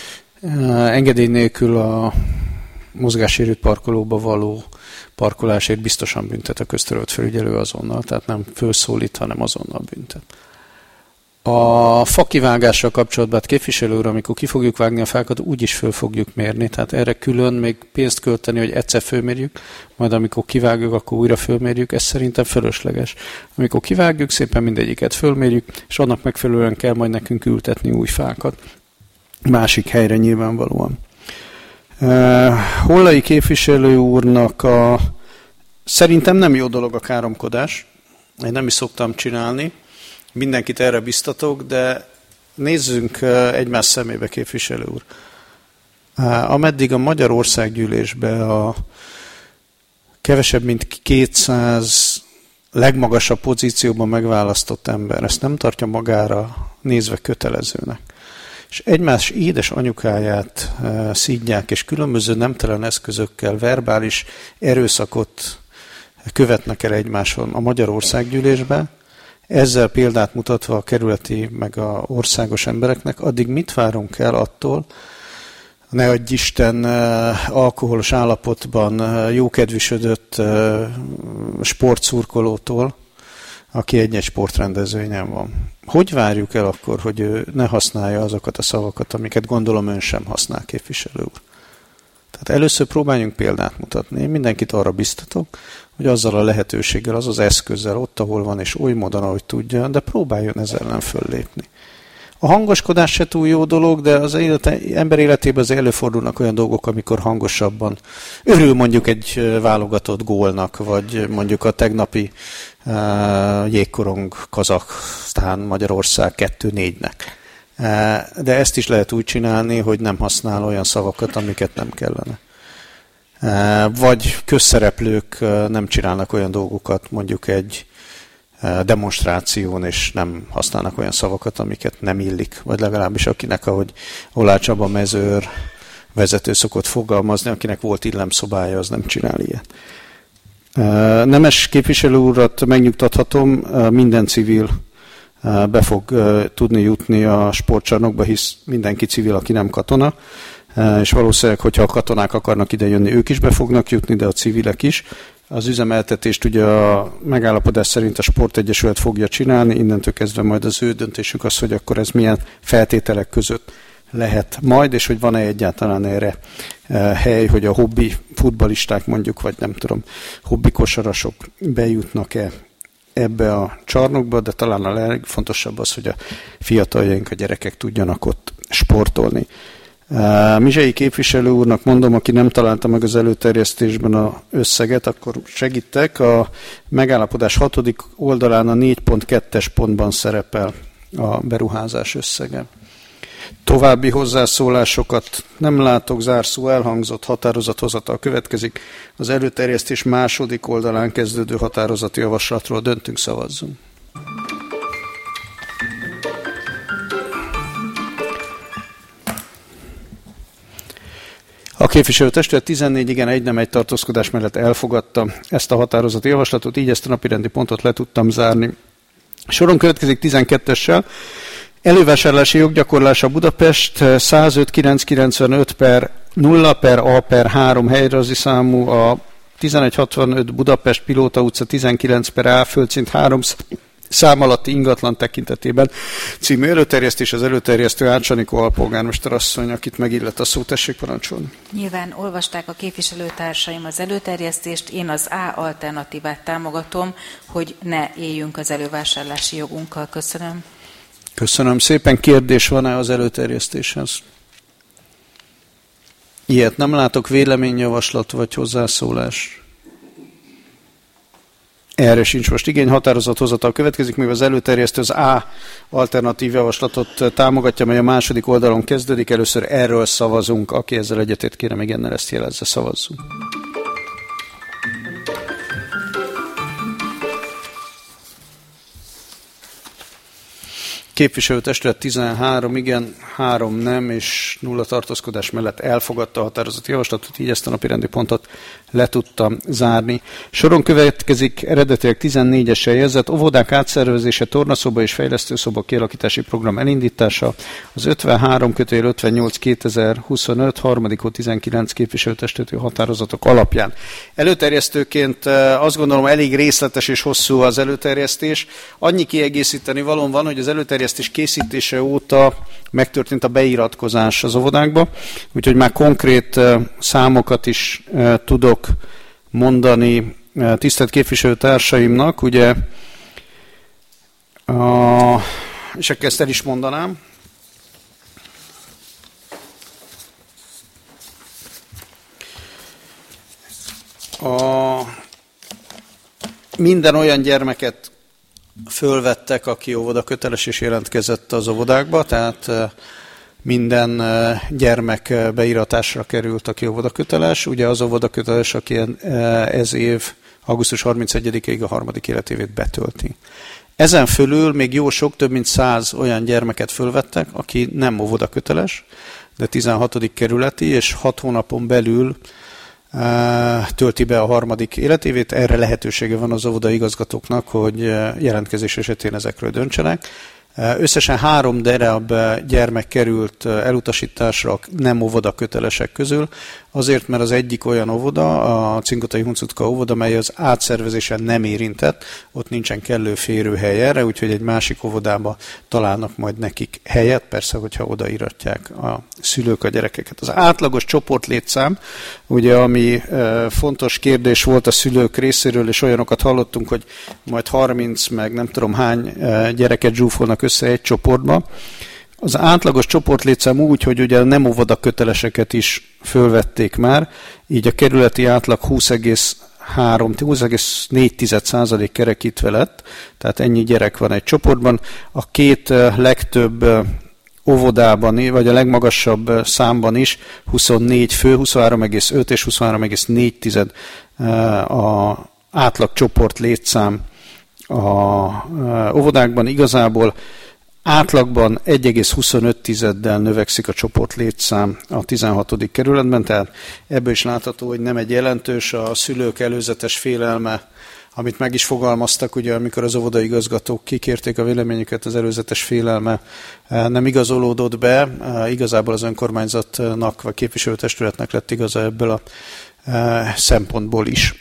engedély nélkül a mozgássérült parkolóba való parkolásért biztosan büntet a közterület felügyelő azonnal, tehát nem felszólít, hanem azonnal büntet. A fakivágással kapcsolatban, hát képviselő úr, amikor ki fogjuk vágni a fákat, úgyis föl fogjuk mérni, tehát erre külön még pénzt költeni, hogy egyszer fölmérjük, majd amikor kivágjuk, akkor újra fölmérjük, ez szerintem fölösleges. Amikor kivágjuk, szépen mindegyiket fölmérjük, és annak megfelelően kell majd nekünk ültetni új fákat. Másik helyre nyilvánvalóan. Uh, Hollai képviselő úrnak a... Szerintem nem jó dolog a káromkodás, én nem is szoktam csinálni, mindenkit erre biztatok, de nézzünk egymás szemébe, képviselő úr. Ameddig a Magyar Országgyűlésbe a kevesebb mint kétszáz legmagasabb pozícióban megválasztott ember ezt nem tartja magára nézve kötelezőnek, és egymás édes anyukáját szídják, és különböző nemtelen eszközökkel verbális erőszakot követnek el egymáson a Magyar Országgyűlésben, ezzel példát mutatva a kerületi meg a országos embereknek, addig mit várunk el attól, ne adj Isten alkoholos állapotban jókedvűsödött sportszurkolótól, aki egy-egy sportrendezvényen van. Hogy várjuk el akkor, hogy ő ne használja azokat a szavakat, amiket gondolom ön sem használ, képviselő úr? Tehát először próbáljunk példát mutatni. Én mindenkit arra biztatok, hogy azzal a lehetőséggel, az az eszközzel ott, ahol van, és oly módon, ahogy tudja, de próbáljon ezzel ellen föllépni. A hangoskodás se túl jó dolog, de az élete, ember életében azért előfordulnak olyan dolgok, amikor hangosabban örül mondjuk egy válogatott gólnak, vagy mondjuk a tegnapi uh, jégkorong Kazaksztán Magyarország kettő négynek. Uh, de ezt is lehet úgy csinálni, hogy nem használ olyan szavakat, amiket nem kellene. Uh, vagy közszereplők uh, nem csinálnak olyan dolgokat, mondjuk egy demonstráción, és nem használnak olyan szavakat, amiket nem illik, vagy legalábbis akinek, ahogy Oláh Csaba mezőr vezető szokott fogalmazni, akinek volt illemszobája, az nem csinál ilyet. Nemes képviselő urat megnyugtathatom, minden civil be fog tudni jutni a sportcsarnokba, hisz mindenki civil, aki nem katona, és valószínűleg, hogyha a katonák akarnak ide jönni, ők is be fognak jutni, de a civilek is. Az üzemeltetést ugye a megállapodás szerint a Sportegyesület fogja csinálni, innentől kezdve majd az ő döntésük az, hogy akkor ez milyen feltételek között lehet majd, és hogy van-e egyáltalán erre hely, hogy a hobbi futballisták mondjuk, vagy nem tudom, hobbi kosarasok bejutnak-e ebbe a csarnokba, de talán a legfontosabb az, hogy a fiataljaink, a gyerekek tudjanak ott sportolni. Mizsei képviselő úrnak mondom, aki nem találta meg az előterjesztésben az összeget, akkor segítek. A megállapodás hatodik oldalán a négy pont kettes pontban szerepel a beruházás összege. További hozzászólásokat nem látok, zárszó elhangzott, határozathozatal következik. Az előterjesztés második oldalán kezdődő határozati javaslatról döntünk, szavazzunk. A képviselőtestület tizennégy igen, egy nem, egy tartózkodás mellett elfogadta ezt a határozati javaslatot, így ezt a napirendi pontot le tudtam zárni. Soron következik tizenkettessel. Elővásárlási joggyakorlása Budapest százöt kilencszázkilencvenöt per nulla per A per három helyrajzi számú, a tizenegy hatvanöt Budapest Pilóta utca tizenkilenc per A földszint három szám alatti ingatlan tekintetében című előterjesztés, az előterjesztő Ács Anikó alpolgármester asszony, akit megillet a szó, tessék parancsolni. Nyilván olvasták a képviselőtársaim az előterjesztést, én az A alternatívát támogatom, hogy ne éljünk az elővásárlási jogunkkal. Köszönöm. Köszönöm szépen. Kérdés van-e az előterjesztéshez? Ilyet nem látok, véleményjavaslat vagy hozzászólás. Erre sincs most igény, határozathozatal következik, mivel az előterjesztő az A alternatív javaslatot támogatja, mely a második oldalon kezdődik. Először erről szavazunk. Aki ezzel egyetért, kérem igennel ezt jelezze, szavazzunk. Képviselőtestület tizenhárom igen, három nem és nulla tartózkodás mellett elfogadta a határozati javaslatot, így ezt a napi rendi pontot le tudtam zárni. Soron következik eredetileg tizennégyessel jelzett óvodák átszervezése, tornaszoba és fejlesztőszoba kialakítási program elindítása, az ötvenhárom kötőjel ötvennyolc kétezer-huszonöt harmadikó tizenkilenc képviselőtestületi határozatok alapján. Előterjesztőként azt gondolom elég részletes és hosszú az előterjesztés. Annyi kiegészíteni valóm van, hogy az előterjesztés készítése óta megtörtént a beiratkozás az óvodákba, úgyhogy már konkrét számokat is tudok mondani tisztelt képviselőtársaimnak, ugye, a, és ezt el is mondanám. A, minden olyan gyermeket fölvettek, aki óvodaköteles és jelentkezett az óvodákba, tehát minden gyermek beíratásra került, aki óvodaköteles. Ugye az óvodaköteles, aki ez év augusztus harmincegyedikéig a harmadik életévét betölti. Ezen fölül még jó sok, több mint száz olyan gyermeket fölvettek, aki nem óvodaköteles, de tizenhatodik kerületi, és hat hónapon belül tölti be a harmadik életévét. Erre lehetősége van az óvoda igazgatóknak, hogy jelentkezés esetén ezekről döntsenek. Összesen három darab gyermek került elutasításra nem óvoda kötelesek közül, azért, mert az egyik olyan óvoda, a Cinkotai Huncutka óvoda, mely az átszervezésen nem érintett, ott nincsen kellő férőhely erre, úgyhogy egy másik óvodába találnak majd nekik helyet, persze, hogyha odaíratják a szülők a gyerekeket. Az átlagos csoportlétszám, ugye, ami fontos kérdés volt a szülők részéről, és olyanokat hallottunk, hogy majd harminc, meg nem tudom hány gyereket zsúfolnak össze egy csoportba. Az átlagos csoportlétszám úgy, hogy ugye nem óvoda köteleseket is fölvették már, így a kerületi átlag húsz egész négy százalék kerekítve lett, tehát ennyi gyerek van egy csoportban. A két legtöbb óvodában, vagy a legmagasabb számban is huszonnégy fő, huszonhárom egész öt és huszonhárom egész négy a átlag csoportlétszám a óvodákban. Igazából átlagban egy egész huszonöt tizeddel növekszik a csoportlétszám a tizenhatodik kerületben, tehát ebből is látható, hogy nem egy jelentős, a szülők előzetes félelme, amit meg is fogalmaztak, ugye, amikor az óvodaigazgatók kikérték a véleményüket, az előzetes félelme nem igazolódott be, igazából az önkormányzatnak vagy képviselőtestületnek lett igaza ebből a szempontból is.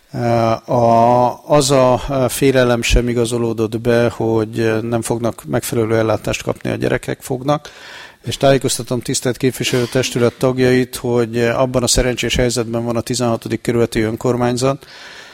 A, az a félelem sem igazolódott be, hogy nem fognak megfelelő ellátást kapni a gyerekek fognak, és tájékoztatom tisztelt képviselőtestület tagjait, hogy abban a szerencsés helyzetben van a tizenhatodik kerületi önkormányzat,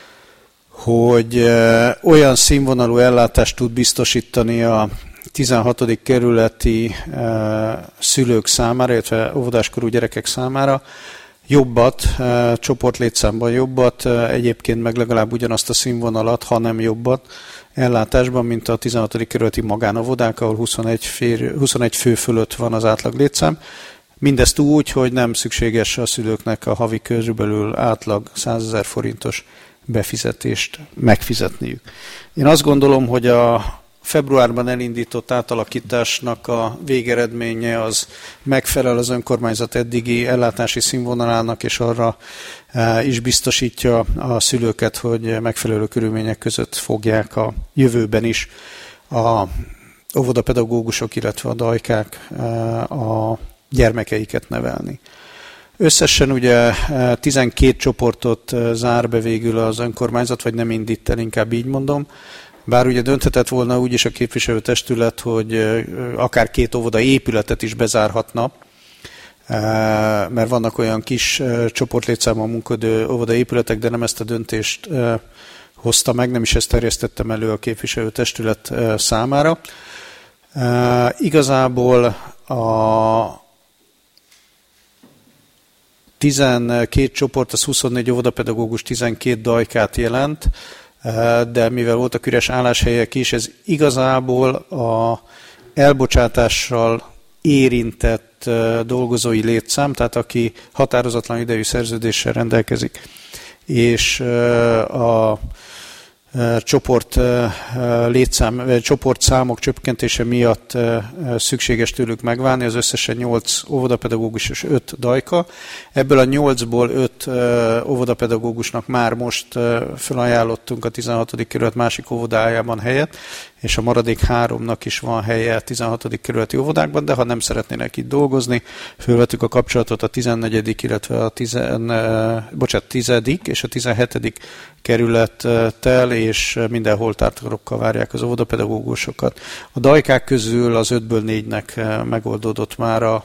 hogy olyan színvonalú ellátást tud biztosítani a tizenhatodik kerületi szülők számára, illetve óvodáskorú gyerekek számára, jobbat, csoportlétszámban jobbat, egyébként meg legalább ugyanazt a színvonalat, ha nem jobbat ellátásban, mint a tizenhatodik kerületi magánóvodák, ahol huszonegy, fér, huszonegy fő fölött van az átlag létszám. Mindezt úgy, hogy nem szükséges a szülőknek a havi körülbelül átlag százezer forintos befizetést megfizetniük. Én azt gondolom, hogy a februárban elindított átalakításnak a végeredménye az megfelel az önkormányzat eddigi ellátási színvonalának, és arra is biztosítja a szülőket, hogy megfelelő körülmények között fogják a jövőben is a óvodapedagógusok, illetve a dajkák a gyermekeiket nevelni. Összesen ugye tizenkét csoportot zár be végül az önkormányzat, vagy nem indít el, inkább így mondom. Bár ugye dönthetett volna úgy is a képviselőtestület, hogy akár két óvoda épületet is bezárhatna, mert vannak olyan kis csoportlétszámon munkodó óvoda épületek, de nem ezt a döntést hozta meg, nem is ezt terjesztettem elő a képviselőtestület számára. Igazából a tizenkét csoport, az huszonnégy óvodapedagógus, tizenkét dajkát jelent, de mivel voltak üres álláshelyek is, ez igazából a elbocsátással érintett dolgozói létszám, tehát aki határozatlan idejű szerződéssel rendelkezik, és a csoport létszám, vagy csoportszámok csökkentése miatt szükséges tőlük megválni, az összesen nyolc óvodapedagógus és öt dajka. Ebből a nyolcból öt óvodapedagógusnak már most felajánlottunk a tizenhatodik kerület másik óvodájában helyet, és a maradék háromnak is van helye a tizenhatodik kerületi óvodákban, de ha nem szeretnének itt dolgozni, fölvettük a kapcsolatot a tizennegyedik, illetve a tizen, bocsánat, tizedik és a tizenhetedik kerülettel, és minden holtártarokkal várják az óvodapedagógusokat. A dajkák közül az ötből négynek megoldódott már a,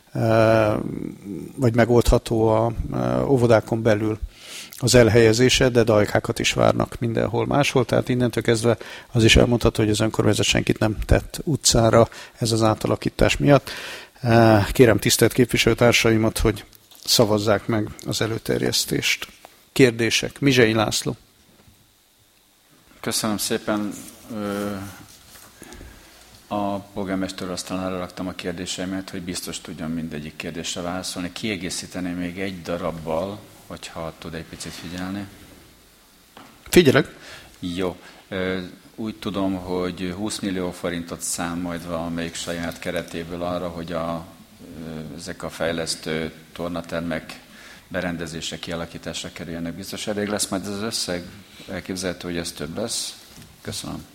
vagy megoldható a óvodákon belül az elhelyezése, de dajkákat is várnak mindenhol máshol, tehát innentől kezdve az is elmondható, hogy az önkormányzat senkit nem tett utcára ez az átalakítás miatt. Kérem tisztelt képviselőtársaimat, hogy szavazzák meg az előterjesztést. Kérdések? Mizsei László. Köszönöm szépen. A polgármesterről aztán elraktam a kérdéseimet, hogy biztos tudjam mindegyik kérdésre válaszolni. Kiegészíteném még egy darabbal, hogyha tud egy picit figyelni. Figyelek. Jó. Úgy tudom, hogy húsz millió forintot szám majd valamelyik saját keretéből arra, hogy a, ezek a fejlesztő tornatermek berendezésre, kialakításra kerüljenek. Biztos elég lesz majd ez az összeg? Elképzelhető, hogy ez több lesz? Köszönöm.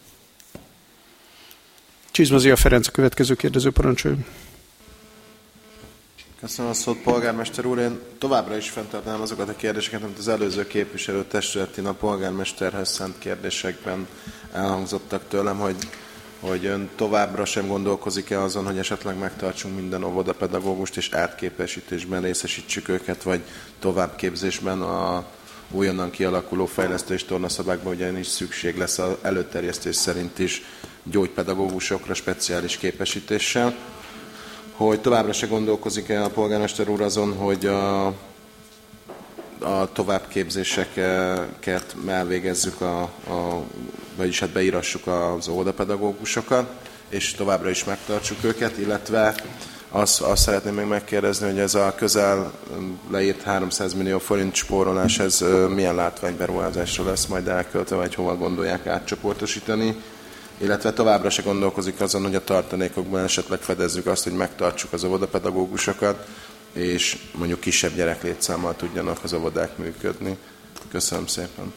Csizmazia Ferenc a következő kérdező, parancsoljon. Köszönöm a szót, polgármester úr. Én továbbra is fenntartanám azokat a kérdéseket, amit az előző képviselő testületén a polgármesterhez szánt kérdésekben elhangzottak tőlem, hogy, hogy ön továbbra sem gondolkozik-e azon, hogy esetleg megtartsunk minden óvodapedagógust, és átképesítésben részesítsük őket, vagy továbbképzésben a újonnan kialakuló fejlesztő és tornaszabályokban ugyanis szükség lesz az előterjesztés szerint is gyógypedagógusokra speciális képesítéssel. Hogy továbbra se gondolkozik-e a polgármester úr azon, hogy a, a továbbképzéseket elvégezzük, a, a, vagyis hát beírassuk az óvodapedagógusokat, és továbbra is megtartsuk őket, illetve azt, azt szeretném még megkérdezni, hogy ez a közel leírt háromszáz millió forint spórolás, ez milyen látványberuházásra lesz majd elköltve, vagy hova gondolják átcsoportosítani, illetve továbbra se gondolkozik azon, hogy a tartalékokban esetleg fedezzük azt, hogy megtartsuk az óvodapedagógusokat, és mondjuk kisebb gyereklétszámmal tudjanak az óvodák működni. Köszönöm szépen.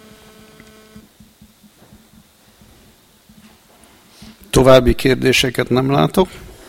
További kérdéseket nem látok.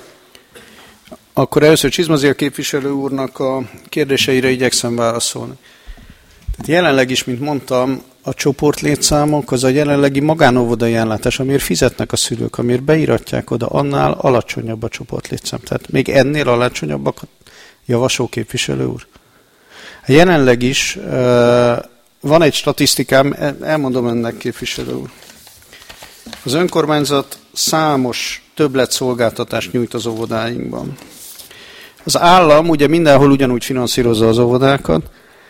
Akkor először Csizmazia képviselő úrnak a kérdéseire igyekszem válaszolni. Tehát jelenleg is, mint mondtam, a csoportlétszámok az a jelenlegi magánóvodai ellátás, amiért fizetnek a szülők, amiért beíratják oda, annál alacsonyabb a csoportlétszám. Tehát még ennél alacsonyabbakat javasol képviselő úr. Jelenleg is uh, van egy statisztikám, elmondom önnek képviselő úr. Az önkormányzat számos többletszolgáltatást nyújt az óvodáinkban. Az állam ugye mindenhol ugyanúgy finanszírozza az óvodákat,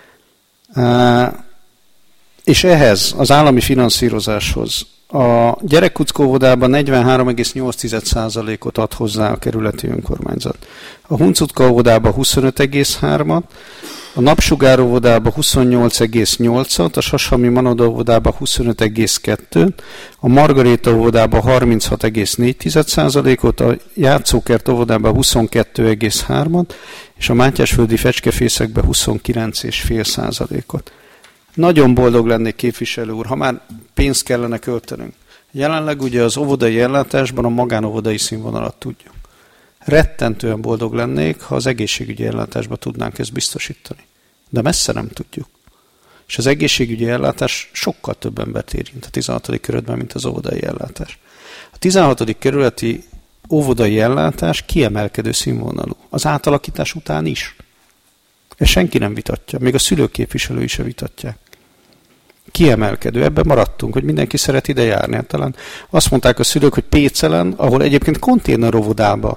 uh, és ehhez, az állami finanszírozáshoz a gyerekkuckó óvodában negyvenhárom egész nyolc százalékot ad hozzá a kerületi önkormányzat. A Huncutka óvodában huszonöt egész három, a Napsugár óvodában huszonnyolc egész nyolc, a Sashami Manoda óvodában huszonöt egész kettő, a Margaréta óvodában harminchat egész négy százalékot, a Játszókert óvodában huszonkettő egész három, és a Mátyásföldi Fecskefészekben huszonkilenc egész öt százalékot. Nagyon boldog lennék, képviselő úr, ha már pénzt kellene költenünk. Jelenleg ugye az óvodai ellátásban a magánóvodai színvonalat tudjuk. Rettentően boldog lennék, ha az egészségügyi ellátásban tudnánk ezt biztosítani. De messze nem tudjuk. És az egészségügyi ellátás sokkal több embert érint a tizenhatodik kerületben, mint az óvodai ellátás. A tizenhatodik kerületi óvodai ellátás kiemelkedő színvonalú. Az átalakítás után is. Ezt senki nem vitatja, még a szülőképviselői se vitatják. Kiemelkedő, ebben maradtunk, hogy mindenki szeret ide járni. Hát talán azt mondták a szülők, hogy Pécelen, ahol egyébként konténerovodában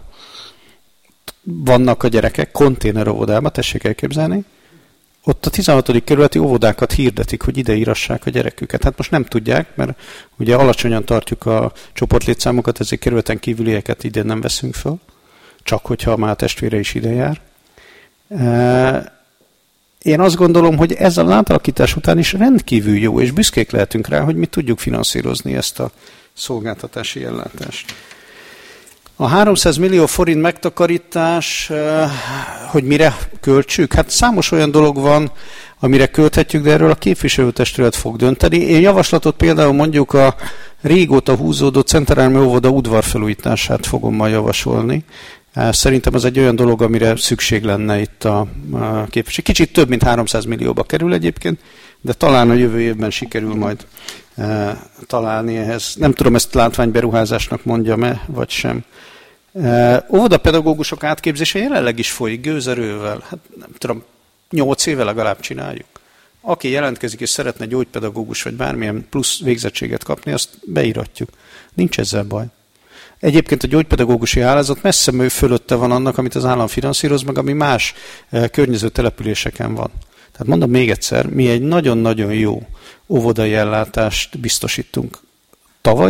vannak a gyerekek, konténerovodában, tessék elképzelni, ott a tizenhatodik kerületi óvodákat hirdetik, hogy ide írassák a gyereküket. Hát most nem tudják, mert ugye alacsonyan tartjuk a csoportlétszámokat, ezért kerületen kívülieket ide nem veszünk föl, csak hogyha már a testvére is ide jár. Én azt gondolom, hogy ez a átalakítás után is rendkívül jó, és büszkék lehetünk rá, hogy mi tudjuk finanszírozni ezt a szolgáltatási ellátást. A háromszáz millió forint megtakarítás, hogy mire költsük? Hát számos olyan dolog van, amire költhetjük, de erről a képviselőtestület fog dönteni. Én javaslatot például mondjuk a régóta húzódó Centerálmi óvoda udvarfelújítását fogom majd javasolni. Szerintem ez egy olyan dolog, amire szükség lenne itt a képviselő. Kicsit több, mint háromszáz millióba kerül egyébként, de talán a jövő évben sikerül majd e, találni ehhez. Nem tudom, ezt látványberuházásnak mondjam-e, vagy sem. E, óvodapedagógusok átképzése jelenleg is folyik gőzerővel. Hát nem tudom, nyolc éve legalább csináljuk. Aki jelentkezik és szeretne gyógypedagógus vagy bármilyen plusz végzettséget kapni, azt beíratjuk. Nincs ezzel baj. Egyébként a gyógypedagógusi hálózat messze fölötte van annak, amit az állam finanszíroz, meg ami más e, környező településeken van. Tehát mondom még egyszer, mi egy nagyon-nagyon jó óvodai ellátást biztosítunk tavaly is,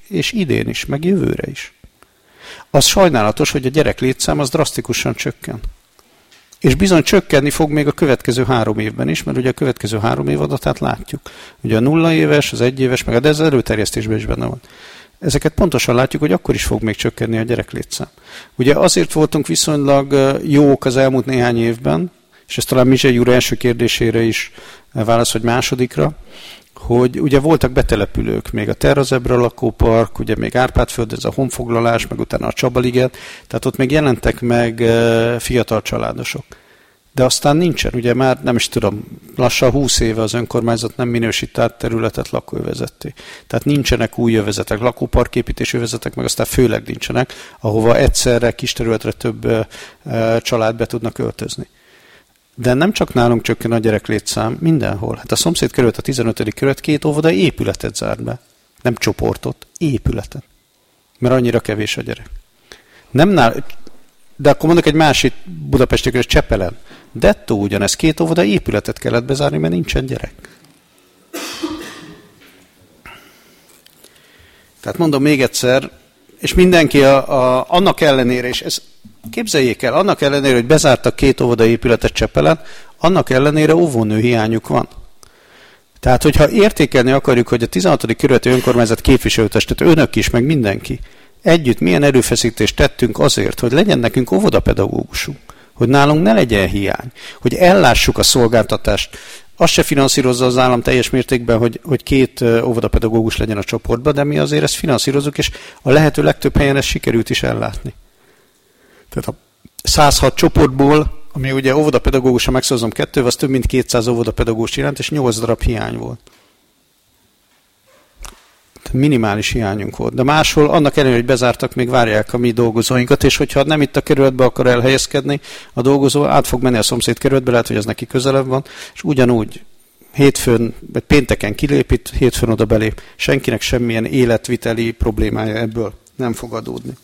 és idén is, meg jövőre is. Az sajnálatos, hogy a gyerek létszám az drasztikusan csökken. És bizony csökkenni fog még a következő három évben is, mert ugye a következő három év adatát látjuk. Ugye a nulla éves, az egy éves, meg de ez előterjesztésben is benne van. Ezeket pontosan látjuk, hogy akkor is fog még csökkenni a gyerek létszám. Ugye azért voltunk viszonylag jók az elmúlt néhány évben, és ez talán Mizsei úr első kérdésére is válasz, vagy másodikra, hogy ugye voltak betelepülők, még a Terra Zebra lakópark, ugye még Árpádföld, ez a honfoglalás, meg utána a Csabaliget, tehát ott még jelentek meg fiatal családosok. De aztán nincsen, ugye már nem is tudom, lassan húsz éve az önkormányzat nem minősít át területet lakóövezetté. Tehát nincsenek új övezetek, lakóparképítési övezetek, meg aztán főleg nincsenek, ahova egyszerre kis területre több család be tudnak költözni. De nem csak nálunk csökken a gyereklétszám, mindenhol. Hát a szomszéd kerület, a tizenötödik kerület két óvodai épületet zárt be. Nem csoportot, épületet. Mert annyira kevés a gyerek. Nem nál... De akkor mondok egy másik budapesti kerület, Csepelen. Dettó ugyanez, két óvodai épületet kellett bezárni, mert nincsen gyerek. Tehát mondom még egyszer, és mindenki a, a, annak ellenére, és ez képzeljék el, annak ellenére, hogy bezártak két óvodai épületet Csepelen, annak ellenére óvónő hiányuk van. Tehát, hogyha értékelni akarjuk, hogy a tizenhatodik kerületi önkormányzat képviselőtestet, önök is, meg mindenki, együtt milyen erőfeszítést tettünk azért, hogy legyen nekünk óvodapedagógusunk, hogy nálunk ne legyen hiány, hogy ellássuk a szolgáltatást. Azt se finanszírozza az állam teljes mértékben, hogy, hogy két óvodapedagógus legyen a csoportban, de mi azért ezt finanszírozunk, és a lehető legtöbb helyen ezt sikerült is ellátni. Tehát a száz hat csoportból, ami ugye óvodapedagógusra megszorozom kettővel, az több mint kétszáz óvodapedagógus iránt, és nyolc darab hiány volt. Minimális hiányunk volt. De máshol annak ellenére, hogy bezártak, még várják a mi dolgozóinkat, és hogyha nem itt a kerületbe akar elhelyezkedni, a dolgozó át fog menni a szomszéd kerületbe, lehet, hogy ez neki közelebb van, és ugyanúgy hétfőn, vagy pénteken kilép, hétfőn oda belép. Senkinek semmilyen életviteli problémája ebből nem fog adódni.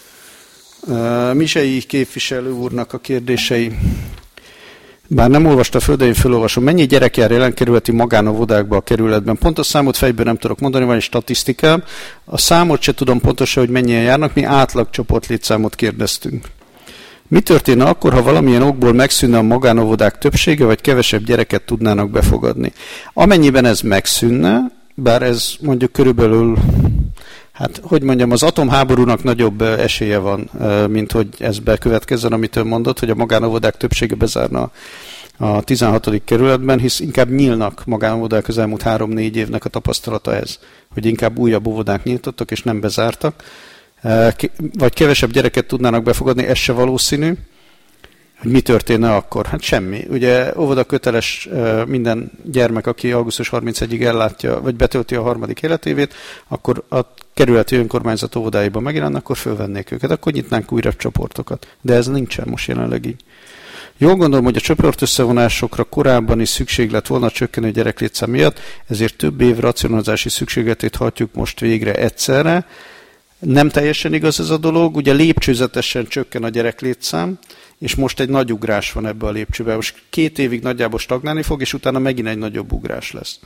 Mizsei képviselő úrnak a kérdései. Bár nem olvasta föl, de én felolvasom. Mennyi gyerek jár jelen kerületi magánóvodákba a kerületben? Pontos számot fejből nem tudok mondani, van egy statisztikám. A számot se tudom pontosan, hogy mennyien járnak, mi átlag csoportlétszámot kérdeztünk. Mi történne akkor, ha valamilyen okból megszűnne a magánóvodák többsége, vagy kevesebb gyereket tudnának befogadni? Amennyiben ez megszűnne, bár ez mondjuk körülbelül, hát hogy mondjam, az atomháborúnak nagyobb esélye van, mint hogy ez bekövetkezzen, amit ön mondott, hogy a magánóvodák többsége bezárna a tizenhatodik kerületben, hisz inkább nyílnak magánóvodák, az elmúlt három-négy évnek a tapasztalata ez, hogy inkább újabb óvodák nyitottak és nem bezártak, vagy kevesebb gyereket tudnának befogadni, ez se valószínű. Hogy mi történne akkor? Hát semmi. Ugye óvoda köteles minden gyermek, aki augusztus harmincegyedikéig ellátja, vagy betölti a harmadik életévét, akkor a kerületi önkormányzat óvodáiban megjelennek, akkor fölvennék őket, akkor nyitnánk újra csoportokat. De ez nincsen most jelenleg így. Jól gondolom, hogy a csoport összevonásokra korábban is szükség lett volna a csökkenő gyereklétszám miatt, ezért több év racionalizási szükségletét hajtjuk most végre egyszerre. Nem teljesen igaz ez a dolog, ugye lépcsőzetesen csökken a gyereklétszám, és most egy nagy ugrás van ebbe a lépcsőbe. Most két évig nagyjából stagnálni fog, és utána megint egy nagyobb ugrás lesz.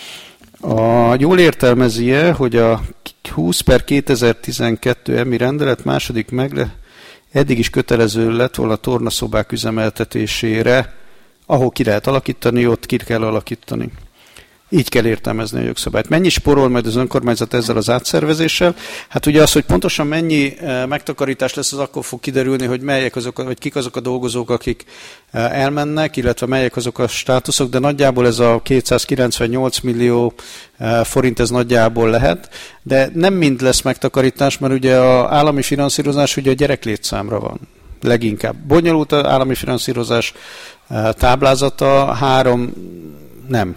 A, jól értelmezi-e, hogy a húsz per kétezer-tizenkettő emi rendelet második megle eddig is kötelező lett volna a tornaszobák üzemeltetésére, ahol ki lehet alakítani, ott ki kell alakítani. Így kell értelmezni a jogszabályt. Mennyi sporol majd az önkormányzat ezzel az átszervezéssel? Hát ugye az, hogy pontosan mennyi megtakarítás lesz, az akkor fog kiderülni, hogy melyek azok, vagy kik azok a dolgozók, akik elmennek, illetve melyek azok a státuszok, de nagyjából ez a kétszázkilencvennyolc millió forint ez nagyjából lehet, de nem mind lesz megtakarítás, mert ugye az állami finanszírozás ugye a gyereklétszámra van. Leginkább. Bonyolult az állami finanszírozás táblázata, három, nem,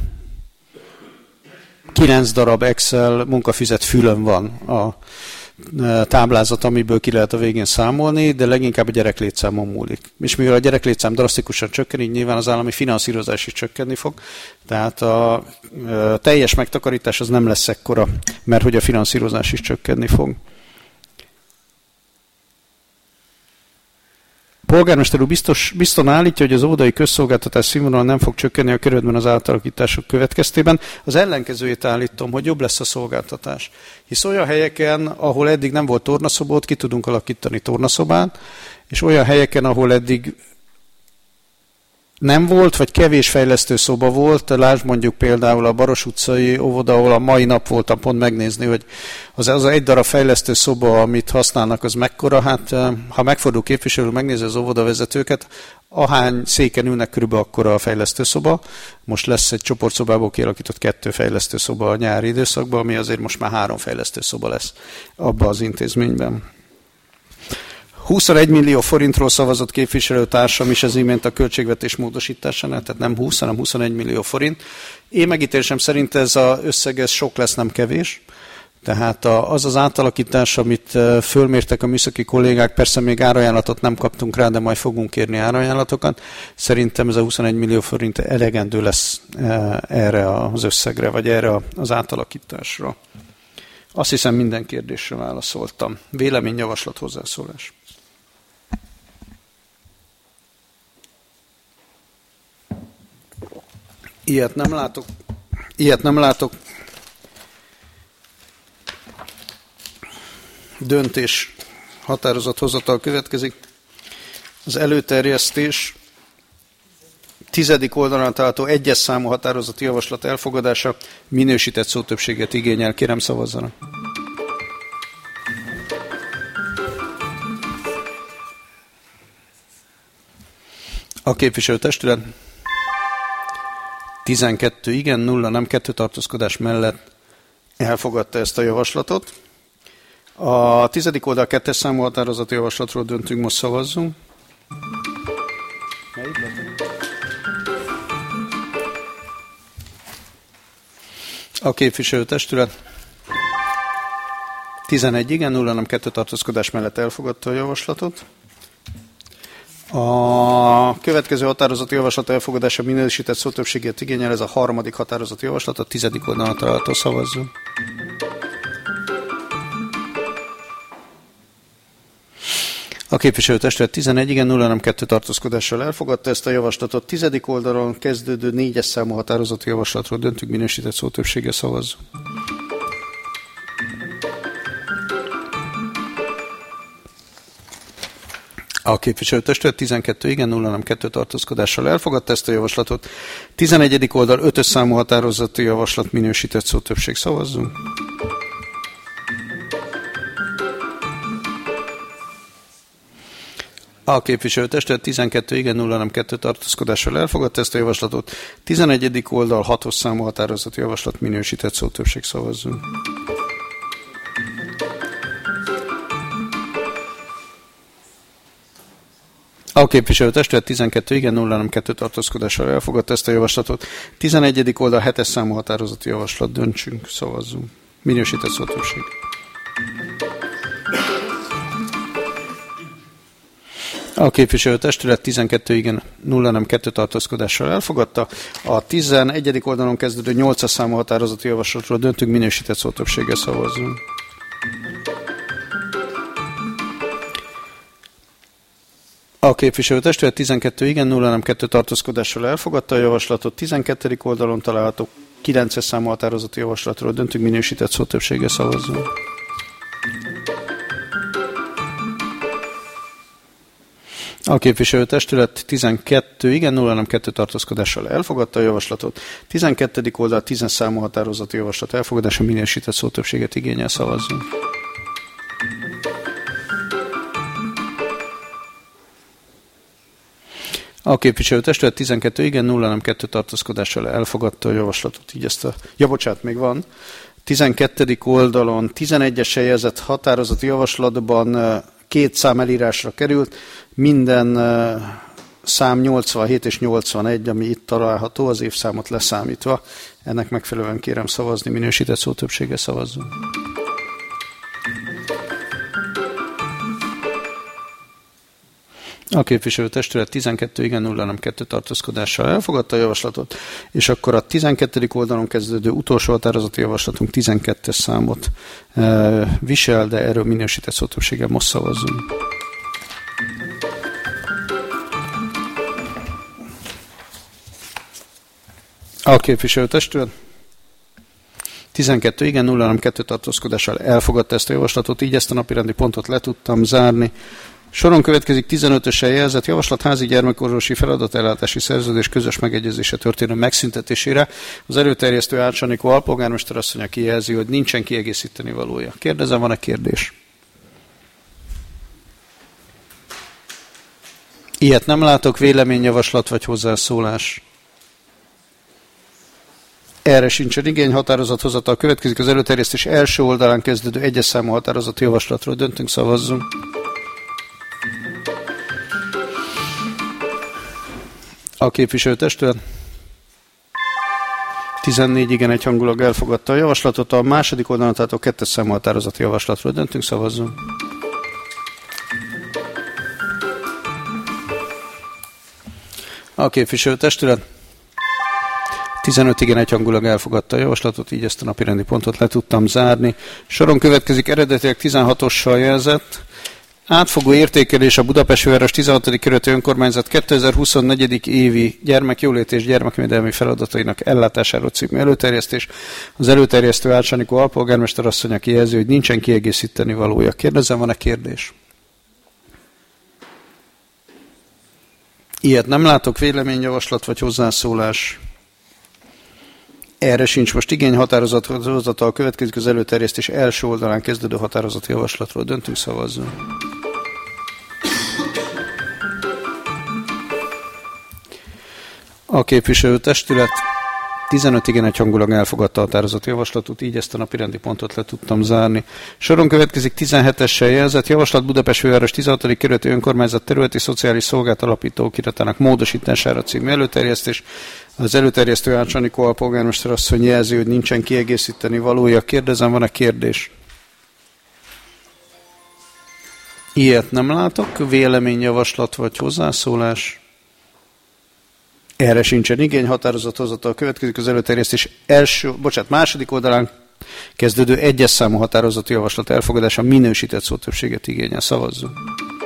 kilenc darab Excel munkafüzet fülön van a táblázat, amiből ki lehet a végén számolni, de leginkább a gyereklétszámon múlik. És mivel a gyereklétszám drasztikusan csökken, így nyilván az állami finanszírozás is csökkenni fog, tehát a teljes megtakarítás az nem lesz ekkora, mert hogy a finanszírozás is csökkenni fog. polgármester úr biztos, biztosan állítja, hogy az óvodai közszolgáltatás színvonal nem fog csökkenni a kerületben az átalakítások következtében. Az ellenkezőjét állítom, hogy jobb lesz a szolgáltatás. Hisz olyan helyeken, ahol eddig nem volt tornaszoba, ott ki tudunk alakítani tornaszobát, és olyan helyeken, ahol eddig nem volt, vagy kevés fejlesztő szoba volt, lásd mondjuk például a Baros utcai óvoda, ahol a mai nap voltam pont megnézni, hogy az, az egy darab fejlesztő szoba, amit használnak, az mekkora. Hát ha megfordul képviselő, megnézi az óvodavezetőket, ahány széken ülnek, körülbelül akkora a fejlesztő szoba. Most lesz egy csoportszobából kialakított kettő fejlesztő szoba a nyári időszakban, ami azért most már három fejlesztő szoba lesz abban az intézményben. huszonegy millió forintról szavazott képviselőtársam is az imént a költségvetés módosításánál, tehát nem húsz, hanem huszonegy millió forint. Én megítélésem szerint ez az összeg ez sok lesz, nem kevés. Tehát az az átalakítás, amit fölmértek a műszaki kollégák, persze még árajánlatot nem kaptunk rá, de majd fogunk kérni árajánlatokat. Szerintem ez a huszonegy millió forint elegendő lesz erre az összegre, vagy erre az átalakításra. Azt hiszem minden kérdésre válaszoltam. Vélemény, javaslat, hozzászólás. Ilyet nem látok. Ilyet nem látok. Döntés, határozathozatal következik. Az előterjesztés tizedik oldalon található egyes számú határozati javaslat elfogadása minősített szótöbbséget igényel. Kérem, szavazzanak. A képviselőtestület tizenkettő igen, nulla nem, kettő tartózkodás mellett elfogadta ezt a javaslatot. A tizedik oldal kettes számú határozati javaslatról döntünk, most szavazzunk. A képviselőtestület tizenegy igen, nulla nem, kettő tartózkodás mellett elfogadta a javaslatot. A következő határozati javaslat elfogadása minősített szótöbbséget igényel, ez a harmadik határozati javaslat, a tizedik oldalon található, szavazzunk. A képviselőtestület tizenegy igen, nulla nem, kettő tartózkodással elfogadta ezt a javaslatot. Tizedik oldalon kezdődő négyes számú határozati javaslatról döntünk, minősített szótöbbséggel, szavazzunk. A képviselőtestület tizenkettő igen, nulla nem, kettő tartózkodással elfogadta ezt a javaslatot. tizenegyedik oldal ötös számú határozati javaslat, minősített szótöbbség, szavazzunk. A képviselőtestület tizenkettő igen, nulla nem, kettő tartózkodással elfogadta ezt a javaslatot. tizenegyedik oldal hatos számú határozati javaslat, minősített szótöbbség, szavazzunk. A képviselőtestület tizenkettő igen, nulla nem, kettő tartózkodással elfogadta ezt a javaslatot. tizenegyedik oldal hetes számú határozati javaslat, döntsünk, szavazzunk. Minősített szótöbbség. A képviselőtestület tizenkettő igen, nulla nem, kettő tartózkodással elfogadta. A tizenegyedik oldalon kezdődő nyolcas számú határozati javaslatról döntünk, minősített szótöbbséggel, szavazzunk. A képviselőtestület tizenkettő igen, nulla nem, kettő tartózkodással elfogadta a javaslatot. tizenkettedik oldalon található kilences számú határozati javaslatról döntünk, minősített szótöbbséggel, szavazzunk. A képviselőtestület tizenkettő igen, nulla nem, kettő tartózkodással elfogadta a javaslatot. tizenkettedik oldal tízes számú határozati javaslat elfogadása, minősített szótöbbséget igényel, szavazzunk. A képviselőtestület tizenkettő igen, nulla nem, kettő tartózkodással elfogadta a javaslatot. Így ezt a... Ja, bocsánat, még van. tizenkettedik oldalon tizenegyes helyezett határozati javaslatban két szám elírásra került. Minden szám nyolcvanhét és nyolcvanegy, ami itt található, az évszámot leszámítva. Ennek megfelelően kérem szavazni, minősített szótöbbséggel szavazzunk. A képviselőtestület tizenkettő igen, nulla nem, kettő tartózkodással elfogadta a javaslatot, és akkor a tizenkettedik oldalon kezdődő utolsó határozati javaslatunk tizenkettes számot visel, de erről minősített szótöbbséggel most szavazzunk. A képviselőtestület tizenkettő igen, nulla nem, kettő tartózkodással elfogadta ezt a javaslatot, így ezt a napirendi pontot le tudtam zárni. Soron következik tizenötössel jelzett javaslat házi gyermekorvosi feladatellátási szerződés közös megegyezése történő megszüntetésére. Az előterjesztő Ács Anikó alpolgármester asszony, aki jelzi, hogy nincsen kiegészíteni valója. Kérdezem, van-e kérdés? Ilyet nem látok, véleményjavaslat vagy hozzászólás. Erre sincsen igény, határozathozatal következik az előterjesztés első oldalán kezdődő egyes számú határozati javaslatról. Döntünk, szavazzunk. A képviselőtestület tizennégy igen, egyhangulag elfogadta a javaslatot. A második oldalon, tehát a kettes számú határozati javaslatról döntünk, szavazzunk. A képviselőtestület tizenöt igen, egyhangulag elfogadta a javaslatot, így ezt a napirendi pontot le tudtam zárni. Soron következik eredetileg tizenhatossal jelzett átfogó értékelés a Budapest főváros tizenhatodik kerületi önkormányzat kétezer-huszonnégy. évi gyermekjólét és gyermekvédelmi feladatainak ellátásáról című előterjesztés. Az előterjesztő Ács Anikó alpolgármester asszony, aki jelzi, hogy nincsen kiegészíteni valója. Kérdezem, van-e kérdés? Ilyet nem látok, véleményjavaslat vagy hozzászólás. Erre sincs most igény, határozathozatal következik az előterjesztés első oldalán kezdődő határozati javaslatról. Döntünk, szavazzunk. A képviselőtestület tizenöt igen, egyhangulag elfogadta a határozati javaslatot, így ezt a napirendi pontot le tudtam zárni. Soron következik tizenhetessel jelzett javaslat Budapest főváros tizenhatodik kerületi önkormányzat területi szociális szolgálat alapító okiratának módosítására című előterjesztés. Az előterjesztő Ács Anikó alpolgármester asszony jelzi, hogy nincsen kiegészíteni valója. Kérdezem, van-e kérdés? Ilyet nem látok, véleményjavaslat vagy hozzászólás. Erre sincsen igény, határozathozatal következik az előterjesztés első, bocsánat, második oldalán kezdődő egyes számú határozati javaslat elfogadása minősített szótöbbséget igényel. Szavazzunk.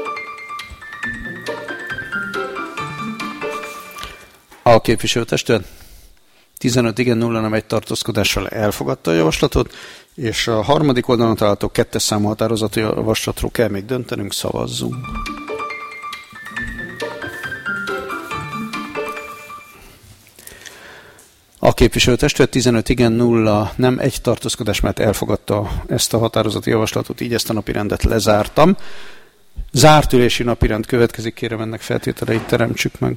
A képviselőtestület tizenöt igen, nulla nem, egy tartózkodással elfogadta a javaslatot, és a harmadik oldalon található kettes számú határozati javaslatról kell még döntenünk, szavazzunk. A képviselőtestület tizenöt igen, nulla nem, egy tartózkodás, mert elfogadta ezt a határozati javaslatot, így ezt a napirendet lezártam. Zárt ülési napirend következik, kérem ennek feltételeit teremtsük meg.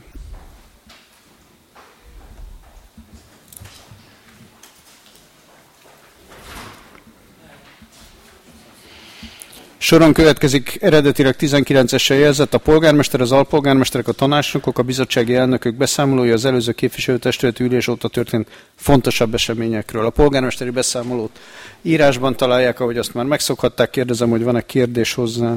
Soron következik eredetileg tizenkilencessel jelzett a polgármester, az alpolgármesterek, a tanácsnokok, a bizottsági elnökök beszámolója az előző képviselőtestületi ülés óta történt fontosabb eseményekről. A polgármesteri beszámolót írásban találják, ahogy azt már megszokhatták. Kérdezem, hogy van-e kérdés hozzá.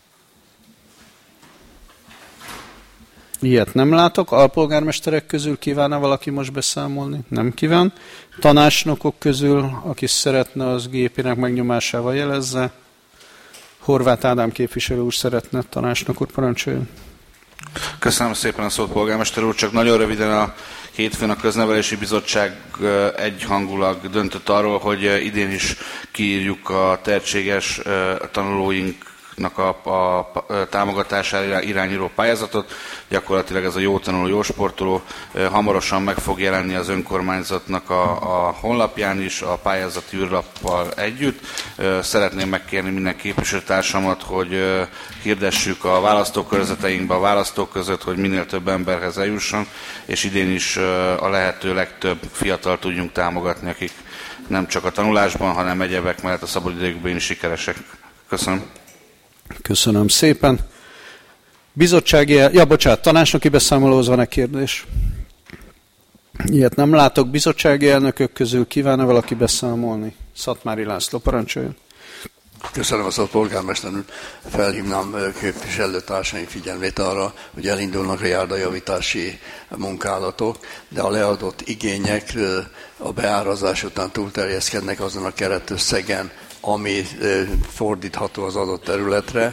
Ilyet nem látok. Alpolgármesterek közül kívánna valaki most beszámolni? Nem kíván. Tanácsnokok közül, aki szeretne, az gépének megnyomásával jelezze. Horváth Ádám képviselő úr szeretne, tanácsnok úr, parancsoljon. Köszönöm szépen a szót, polgármester úr. Csak nagyon röviden a hétfőn a Köznevelési Bizottság egyhangulag döntött arról, hogy idén is kiírjuk a tehetséges tanulóinknak a, a, a támogatására irányuló pályázatot. Gyakorlatilag ez a jó tanuló, jó sportoló hamarosan meg fog jelenni az önkormányzatnak a, a honlapján is, a pályázati űrlappal együtt. Szeretném megkérni minden képviselőtársamat, hogy hirdessük a választókörzeteinkbe, a választók között, hogy minél több emberhez eljusson, és idén is a lehető legtöbb fiatal tudjunk támogatni, akik nem csak a tanulásban, hanem egyebek mellett a szabadidejükben is sikeresek. Köszönöm. Köszönöm szépen. Bizottsági, ja bocsánat, tanácsnoki beszámolóhoz van-e kérdés? Ilyet nem látok. Bizottsági elnökök közül kívánna valaki beszámolni? Szatmári László, parancsoljon. Köszönöm a szót, polgármester úr. Felhívnám képviselőtársaim figyelmét arra, hogy elindulnak a járdajavítási munkálatok, de a leadott igények a beárazás után túlterjeszkednek azon a keretösszegen, ami fordítható az adott területre,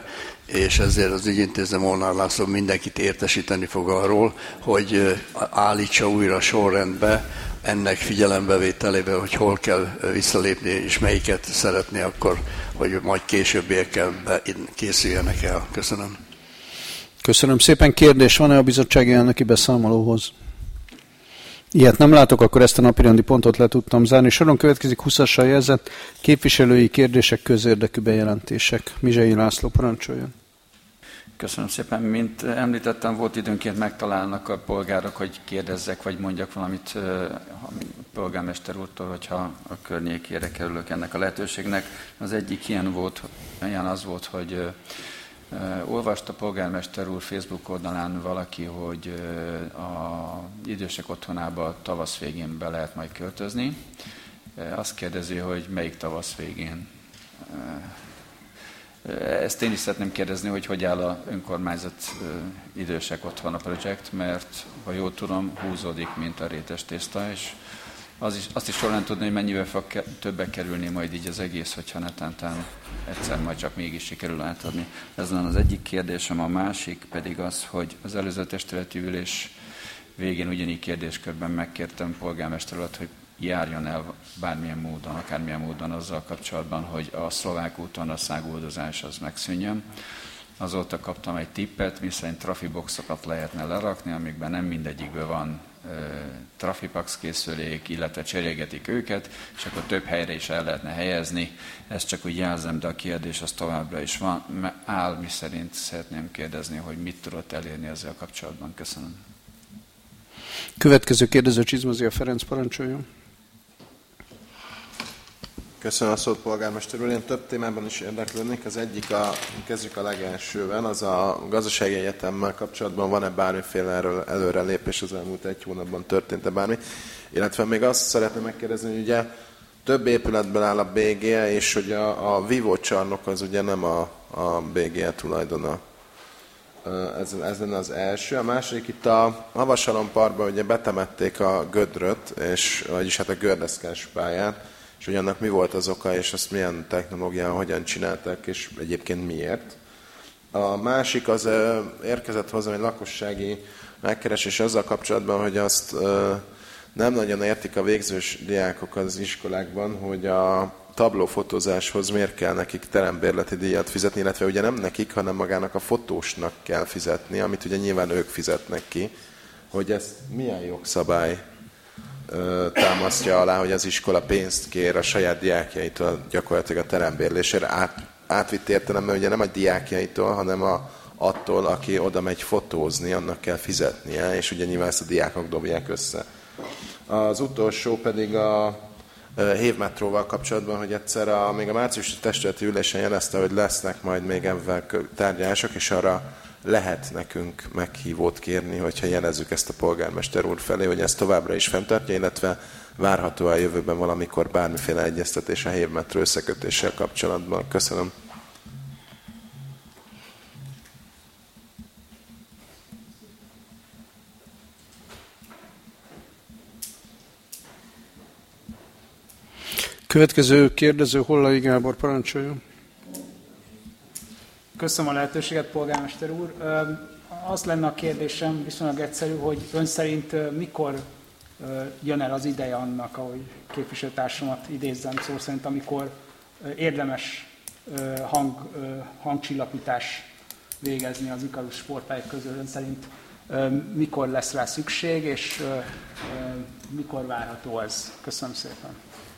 és ezért az ügyintéző Molnár László mindenkit értesíteni fog arról, hogy állítsa újra sorrendbe ennek figyelembevételével, hogy hol kell visszalépni, és melyiket szeretné akkor, hogy majd későbbiekkel készüljenek el. Köszönöm. Köszönöm szépen. Kérdés van-e a bizottsági elnöki beszámolóhoz? Ilyet nem látok, akkor ezt a napirendi pontot le tudtam zárni. Soron következik húszassal jelzett képviselői kérdések, közérdekű bejelentések. Mizsei László, parancsoljon. Köszönöm szépen. Mint említettem, volt időnként megtalálnak a polgárok, hogy kérdezzek, vagy mondjak valamit a polgármester úrtól, hogyha a környékére kerülök ennek a lehetőségnek. Az egyik ilyen volt, ilyen az volt, hogy olvasta a polgármester úr Facebook oldalán valaki, hogy a idősek otthonába tavasz végén be lehet majd költözni. Azt kérdezi, hogy melyik tavasz végén. Ezt én is szeretném kérdezni, hogy hogy áll a önkormányzat idősek otthona projekt, mert ha jól tudom, húzódik, mint a rétes tészta, és az is, azt is jól tudni, hogy mennyivel fog ke- többe kerülni majd így az egész, hogyha netántán egyszer majd csak mégis sikerül átadni. Ez lenne az egyik kérdésem, a másik pedig az, hogy az előző testületi ülés végén ugyanígy kérdéskörben megkértem polgármester urat, hogy járjon el bármilyen módon, akármilyen módon azzal kapcsolatban, hogy a szlovák úton a száguldozás az megszűnjön. Azóta kaptam egy tippet, miszerint trafiboxokat lehetne lerakni, amikben nem mindegyikből van e, trafipax készülék, illetve cserélgetik őket, és akkor több helyre is el lehetne helyezni. Ezt csak úgy jelzem, de a kérdés az továbbra is van, áll, miszerint szeretném kérdezni, hogy mit tudott elérni ezzel kapcsolatban. Köszönöm. Következő kérdező Csizmazia Ferenc, parancsoljon. Köszönöm a szót, polgármester úr. Én több témában is érdeklődnék. Az egyik, a, kezdjük a legelsővel, az a gazdasági egyetemmel kapcsolatban van-e bármiféle erről előrelépés, az elmúlt egy hónapban történt-e bármi? Illetve még azt szeretném megkérdezni, hogy ugye több épületben áll a bé gé é, és hogy a, a Vívó csarnok az ugye nem a, a bé gé é tulajdona. Ez, ez lenne az első. A második, itt a Havashalomparkban ugye betemették a gödröt, és, vagyis hát a gördeszkás pályát, és hogy annak mi volt az oka, és azt milyen technológián, hogyan csinálták, és egyébként miért. A másik az érkezett hozzám egy lakossági megkeresés azzal kapcsolatban, hogy azt nem nagyon értik a végzős diákok az iskolákban, hogy a tablófotózáshoz miért kell nekik terembérleti díjat fizetni, illetve ugye nem nekik, hanem magának a fotósnak kell fizetni, amit ugye nyilván ők fizetnek ki, hogy ez milyen jogszabály támasztja alá, hogy az iskola pénzt kér a saját diákjaitól gyakorlatilag a terembérlésére át, átvitt értelemben, ugye nem a diákjaitól, hanem a, attól, aki oda megy fotózni, annak kell fizetnie, és ugye nyilván ezt a diákok dobják össze. Az utolsó pedig a hévmetróval kapcsolatban, hogy egyszer a, még a márciusi testületi ülésen jelezte, hogy lesznek majd még ebben tárgyalások, és arra lehet nekünk meghívót kérni, hogyha jelezzük ezt a polgármester úr felé, hogy ezt továbbra is fenntartja, illetve várható a jövőben valamikor bármiféle egyeztetés a hévmetró összekötéssel kapcsolatban. Köszönöm. Következő kérdező Hollai Gábor, parancsoljon. Köszönöm a lehetőséget, polgármester úr. Az lenne a kérdésem viszonylag egyszerű, hogy ön szerint mikor jön el az ideje annak, ahogy képviselőtársamat idézzem szó szerint, amikor érdemes hang, hangcsillapítás végezni az Ikarus sportpályák közül. Ön szerint mikor lesz rá szükség, és mikor várható ez? Köszönöm szépen.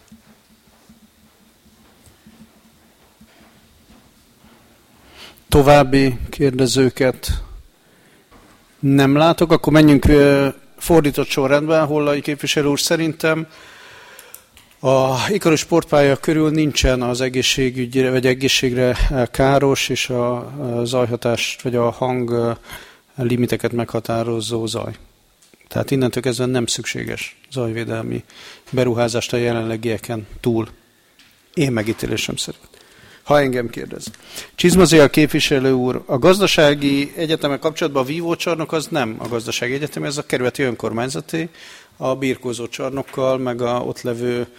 További kérdezőket nem látok, akkor menjünk fordított sorrendben. Hollai képviselő úr, szerintem a Ikarus sportpálya körül nincsen az egészségügyre vagy egészségre káros és a zajhatást vagy a hang limiteket meghatározó zaj. Tehát innentől kezdve nem szükséges zajvédelmi beruházást a jelenlegieken túl. Én megítélésem szerint. Ha engem kérdez. Csizmazia képviselő úr, a gazdasági egyetemek kapcsolatban a Vívó csarnok az nem a gazdasági egyetem, ez a kerületi önkormányzati, a birkózó csarnokkal, meg a ott levő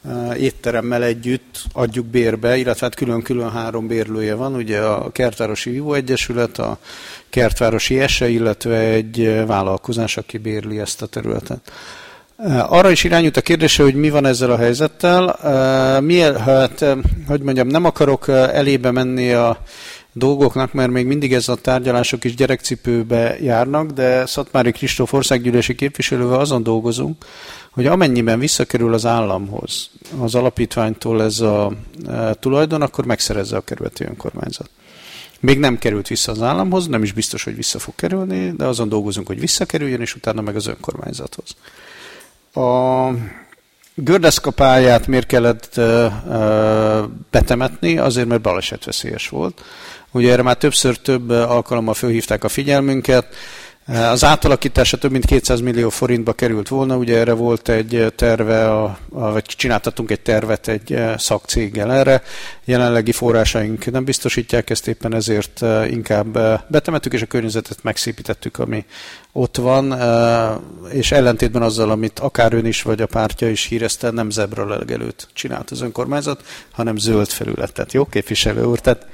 étteremmel együtt adjuk bérbe, illetve hát külön-külön három bérlője van, ugye a Kertvárosi Vívó Egyesület, a Kertvárosi Ese, illetve egy vállalkozás, aki bérli ezt a területet. Arra is irányult a kérdése, hogy mi van ezzel a helyzettel. Miért, hát, hogy mondjam, nem akarok elébe menni a dolgoknak, mert még mindig ez a tárgyalások is gyerekcipőbe járnak, de Szatmári Kristóf országgyűlési képviselővel azon dolgozunk, hogy amennyiben visszakerül az államhoz, az alapítványtól ez a tulajdon, akkor megszerezze a kerületi önkormányzat. Még nem került vissza az államhoz, nem is biztos, hogy vissza fog kerülni, de azon dolgozunk, hogy visszakerüljön, és utána meg az önkormányzathoz. A Gördeszka pályát miért kellett uh, uh, betemetni? Azért, mert balesetveszélyes volt. Ugye erre már többször több alkalommal fölhívták a figyelmünket. Az átalakítása több mint kétszáz millió forintba került volna, ugye erre volt egy terve, a, a, vagy csináltattunk egy tervet egy szakcéggel erre. Jelenlegi forrásaink nem biztosítják ezt, éppen ezért inkább betemettük, és a környezetet megszépítettük, ami ott van, és ellentétben azzal, amit akár ön is, vagy a pártja is hírezte, nem zebralegelőt csinált az önkormányzat, hanem zöld felületet. Jó, képviselő úr? Tehát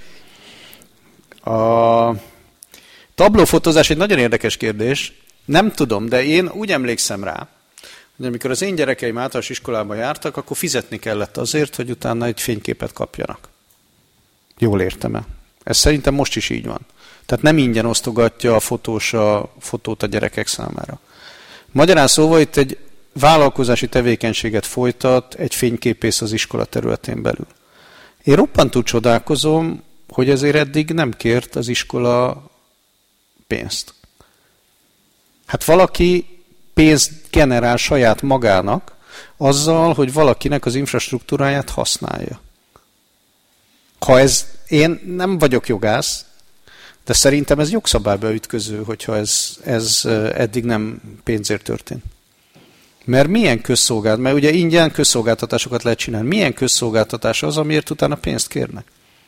a tablófotózás egy nagyon érdekes kérdés. Nem tudom, de én úgy emlékszem rá, hogy amikor az én gyerekeim általános iskolába jártak, akkor fizetni kellett azért, hogy utána egy fényképet kapjanak. Jól értem-e? Ez szerintem most is így van. Tehát nem ingyen osztogatja a fotós a fotót a gyerekek számára. Magyarán szóval itt egy vállalkozási tevékenységet folytat egy fényképész az iskola területén belül. Én roppantúl csodálkozom, hogy ezért eddig nem kért az iskola pénzt. Hát valaki pénzt generál saját magának azzal, hogy valakinek az infrastruktúráját használja. Ha ez, én nem vagyok jogász, de szerintem ez jogszabályba ütköző, hogyha ez, ez eddig nem pénzért történt. Mert milyen közszolgált, mert ugye ingyen közszolgáltatásokat lehet csinálni. Milyen közszolgáltatás az, amiért utána pénzt kérnek?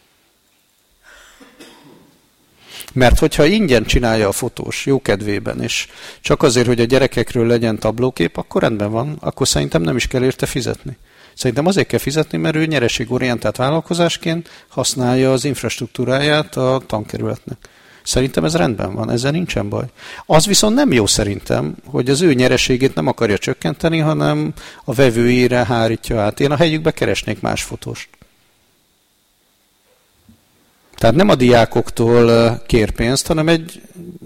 Mert hogyha ingyen csinálja a fotós, jó kedvében, és csak azért, hogy a gyerekekről legyen tablókép, akkor rendben van, akkor szerintem nem is kell érte fizetni. Szerintem azért kell fizetni, mert ő nyereségorientált vállalkozásként használja az infrastruktúráját a tankerületnek. Szerintem ez rendben van, ezzel nincsen baj. Az viszont nem jó szerintem, hogy az ő nyereségét nem akarja csökkenteni, hanem a vevőire hárítja át. Én a helyükbe keresnék más fotóst. Tehát nem a diákoktól kér pénzt, hanem egy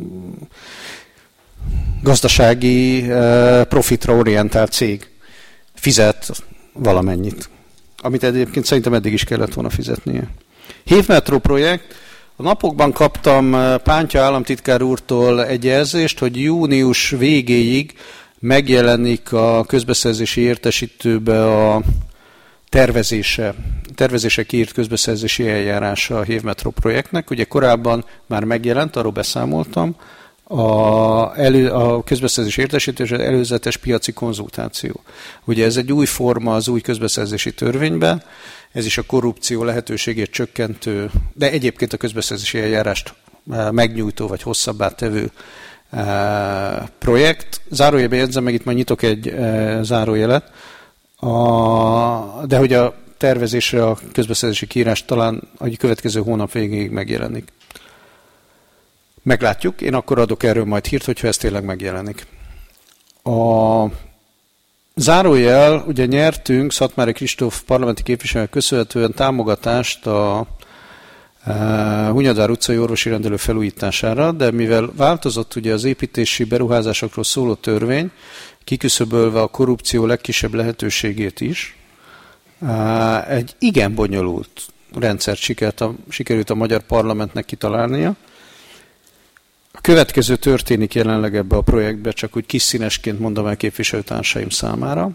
gazdasági profitra orientált cég fizet valamennyit, amit egyébként szerintem eddig is kellett volna fizetnie. Hévmetró projekt. A napokban kaptam Pántya államtitkár úrtól egy jelzést, hogy június végéig megjelenik a közbeszerzési értesítőbe a tervezése, tervezése kiírt közbeszerzési eljárása a Hévmetró projektnek. Ugye korábban már megjelent, arról beszámoltam, a, elő, a közbeszerzési értesítés az előzetes piaci konzultáció. Ugye ez egy új forma az új közbeszerzési törvényben, ez is a korrupció lehetőségét csökkentő, de egyébként a közbeszerzési eljárást megnyújtó vagy hosszabbá tevő projekt. Zárójelbe jegyzem, meg itt majd nyitok egy zárójelet, a, de hogy a tervezésre a közbeszerzési kiírás talán a következő hónap végéig megjelenik. Meglátjuk, én akkor adok erről majd hírt, hogyha ez tényleg megjelenik. A zárójel, ugye nyertünk Szatmári Kristóf parlamenti képviselőnek köszönhetően támogatást a Hunyadvár utcai orvosi rendelő felújítására, de mivel változott ugye az építési beruházásokról szóló törvény, kiküszöbölve a korrupció legkisebb lehetőségét is, egy igen bonyolult rendszert sikerült a magyar parlamentnek kitalálnia. A következő történik jelenleg ebbe a projektbe, csak úgy kis színesként mondom el képviselőtársaim számára.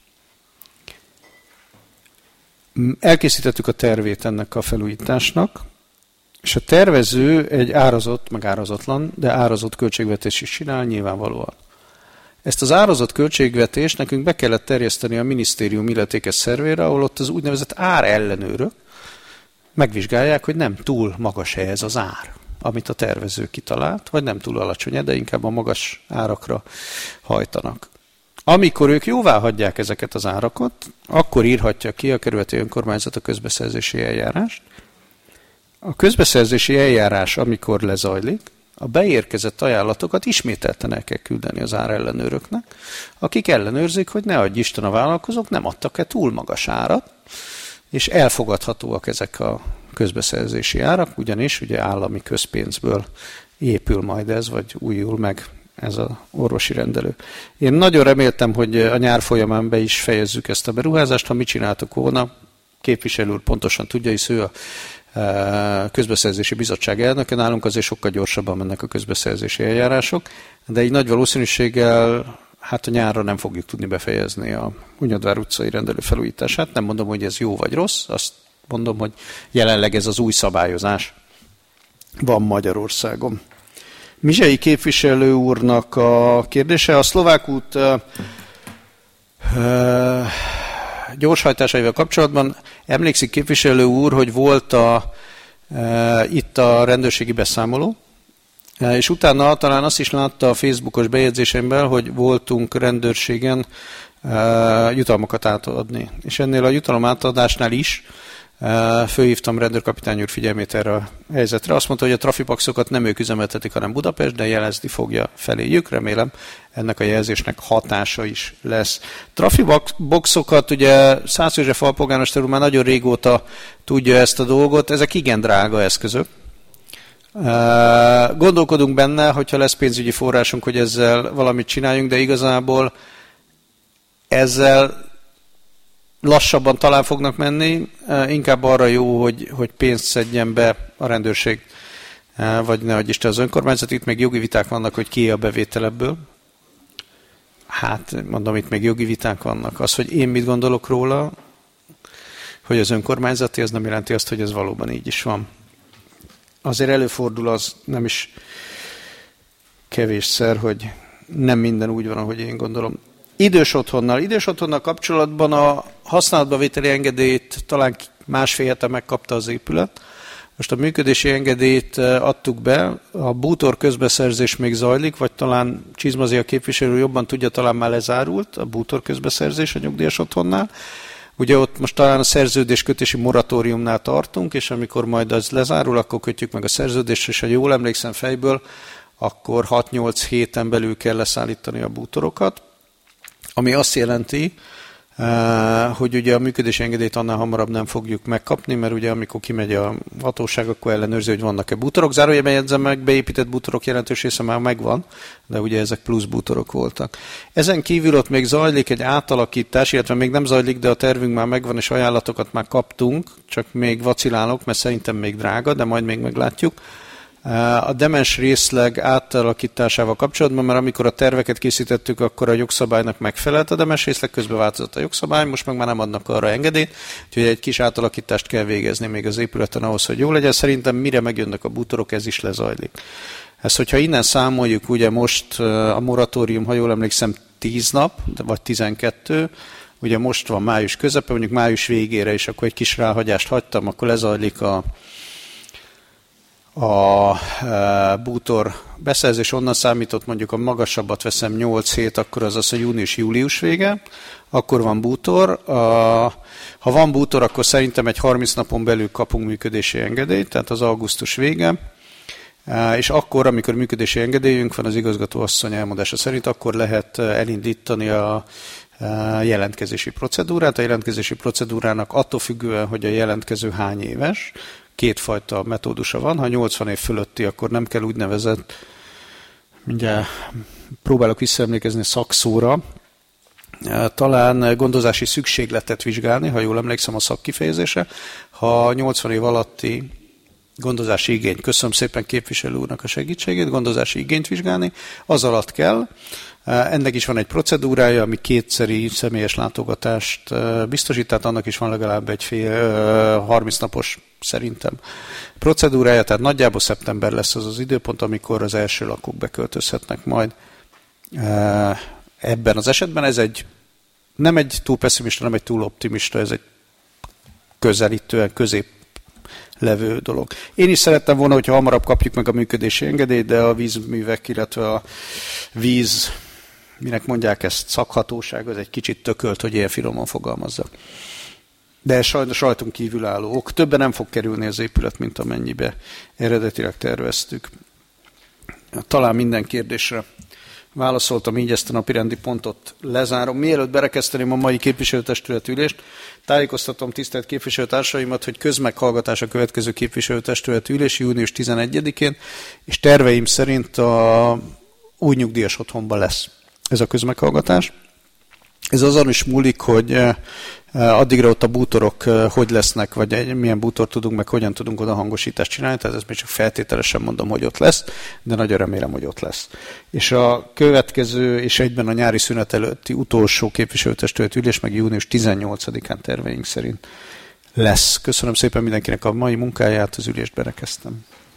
Elkészítettük a tervét ennek a felújításnak, és a tervező egy árazott, meg árazatlan, de árazott költségvetés is csinál nyilvánvalóan. Ezt az árazott költségvetést nekünk be kellett terjeszteni a minisztérium illetékes szervére, ahol ott az úgynevezett árellenőrök megvizsgálják, hogy nem túl magas-e ez az ár, amit a tervező kitalált, vagy nem túl alacsony, de inkább a magas árakra hajtanak. Amikor ők jóvá hagyják ezeket az árakat, akkor írhatja ki a kerületi önkormányzat a közbeszerzési eljárást. A közbeszerzési eljárás, amikor lezajlik, a beérkezett ajánlatokat ismételten el kell küldeni az árellenőröknek, akik ellenőrzik, hogy ne adj Isten a vállalkozók, nem adtak-e túl magas árat, és elfogadhatóak ezek a közbeszerzési árak, ugyanis ugye állami közpénzből épül majd ez, vagy újul meg ez az orvosi rendelő. Én nagyon reméltem, hogy a nyár folyamán be is fejezzük ezt a beruházást. Ha mit csináltuk volna, képviselő úr pontosan tudja, hisz ő a közbeszerzési bizottság elnöke, nálunk azért sokkal gyorsabban mennek a közbeszerzési eljárások, de így nagy valószínűséggel hát a nyárra nem fogjuk tudni befejezni a Hunyadvár utcai rendelő felújítását. Nem mondom, hogy ez jó vagy rossz, azt mondom, hogy jelenleg ez az új szabályozás van Magyarországon. Mizsei képviselő úrnak a kérdése. A Szlovák út uh, uh, gyorshajtásaival kapcsolatban emlékszik képviselő úr, hogy volt a, uh, itt a rendőrségi beszámoló, uh, és utána talán azt is látta a Facebookos bejegyzésemben, hogy voltunk rendőrségen uh, jutalmakat átadni. És ennél a jutalom átadásnál is fölhívtam rendőrkapitány úr figyelmét erre a helyzetre. Azt mondta, hogy a trafipaxokat nem ők üzemeltetik, hanem Budapest, de jelezni fogja feléjük. Remélem ennek a jelzésnek hatása is lesz. Trafiboxokat, ugye Szász József alpolgármester úr már nagyon régóta tudja ezt a dolgot, ezek igen drága eszközök. Gondolkodunk benne, hogyha lesz pénzügyi forrásunk, hogy ezzel valamit csináljunk, de igazából ezzel lassabban talán fognak menni, inkább arra jó, hogy, hogy pénzt szedjen be a rendőrség, vagy nehogy Isten az önkormányzat. Itt még jogi viták vannak, hogy ki a bevétel ebből. Hát, mondom, itt még jogi viták vannak. Az, hogy én mit gondolok róla, hogy az önkormányzati, ez nem jelenti azt, hogy ez valóban így is van. Azért előfordul az nem is kevésszer, hogy nem minden úgy van, ahogy én gondolom. Idős otthonnal. Idős otthonnal kapcsolatban a használatba vételi engedélyt talán másfél hete megkapta az épület. Most a működési engedélyt adtuk be, a bútor közbeszerzés még zajlik, vagy talán Csizmazi a képviselő jobban tudja, talán már lezárult a bútor közbeszerzés a nyugdíjas otthonnál. Ugye ott most talán a szerződéskötési moratóriumnál tartunk, és amikor majd az lezárul, akkor kötjük meg a szerződést, és ha jól emlékszem fejből, akkor hat-nyolc héten belül kell leszállítani a bútorokat. Ami azt jelenti, hogy ugye a működési engedélyt annál hamarabb nem fogjuk megkapni, mert ugye amikor kimegy a hatóság, akkor ellenőrzi, hogy vannak-e bútorok. Zárójelben jegyzem meg, beépített bútorok jelentős része már megvan, de ugye ezek plusz bútorok voltak. Ezen kívül ott még zajlik egy átalakítás, illetve még nem zajlik, de a tervünk már megvan, és ajánlatokat már kaptunk, csak még vacilálok, mert szerintem még drága, de majd még meglátjuk. A demens részleg átalakításával kapcsolatban, mert amikor a terveket készítettük, akkor a jogszabálynak megfelelt a demens részleg, közben változott a jogszabály, most meg már nem adnak arra engedélyt, úgyhogy egy kis átalakítást kell végezni még az épületen ahhoz, hogy jó legyen. Szerintem mire megjönnek a bútorok, ez is lezajlik. Ezt, hogyha innen számoljuk, ugye most a moratórium, ha jól emlékszem, tíz nap, vagy tizenkettő, ugye most van május közepe, mondjuk május végére, és akkor egy kis ráhagyást hagytam, akkor lezajlik a a bútor beszerzés, onnan számított, mondjuk a magasabbat veszem nyolc hét, akkor az az a június-július vége, akkor van bútor. A, ha van bútor, akkor szerintem egy harminc napon belül kapunk működési engedélyt, tehát az augusztus vége, és akkor, amikor működési engedélyünk van az igazgatóasszony elmondása szerint, akkor lehet elindítani a jelentkezési procedúrát. A jelentkezési procedúrának attól függően, hogy a jelentkező hány éves, kétfajta metódusa van. Ha nyolcvan év fölötti, akkor nem kell úgynevezett, mindjárt próbálok visszaemlékezni szakszóra, talán gondozási szükségletet vizsgálni, ha jól emlékszem a szakkifejezésre. Ha nyolcvan év alatti gondozási igényt, köszönöm szépen képviselő úrnak a segítségét, gondozási igényt vizsgálni, az alatt kell. Ennek is van egy procedúrája, ami kétszeri személyes látogatást biztosít, tehát annak is van legalább egy fél, harminc napos szerintem procedúrája, tehát nagyjából szeptember lesz az az időpont, amikor az első lakók beköltözhetnek majd. Ebben az esetben ez egy nem egy túl pessimista, nem egy túl optimista, ez egy közelítően közép levő dolog. Én is szerettem volna, hogyha hamarabb kapjuk meg a működési engedélyt, de a vízművek, illetve a víz minek mondják ezt, szakhatóság, az egy kicsit tökölt, hogy ilyen finoman fogalmazzak. De sajnos rajtunk kívülálló ok. Többen nem fog kerülni az épület, mint amennyibe eredetileg terveztük. Talán minden kérdésre válaszoltam, így ezt a napirendi pontot lezárom. Mielőtt berekezteném a mai képviselőtestület ülést, tájékoztatom tisztelt képviselőtársaimat, hogy közmeghallgatás a következő képviselőtestület ülés június tizenegyedikén, és terveim szerint a új nyugdíjas otthonban lesz ez a közmeghallgatás. Ez azon is múlik, hogy addigra ott a bútorok hogy lesznek, vagy milyen bútort tudunk, meg hogyan tudunk oda hangosítást csinálni, tehát ezt még csak feltételesen mondom, hogy ott lesz, de nagyon remélem, hogy ott lesz. És a következő, és egyben a nyári szünet előtti utolsó képviselőtestület ülés, meg június tizennyolcadikán terveink szerint lesz. Köszönöm szépen mindenkinek a mai munkáját, az ülést berekeztem.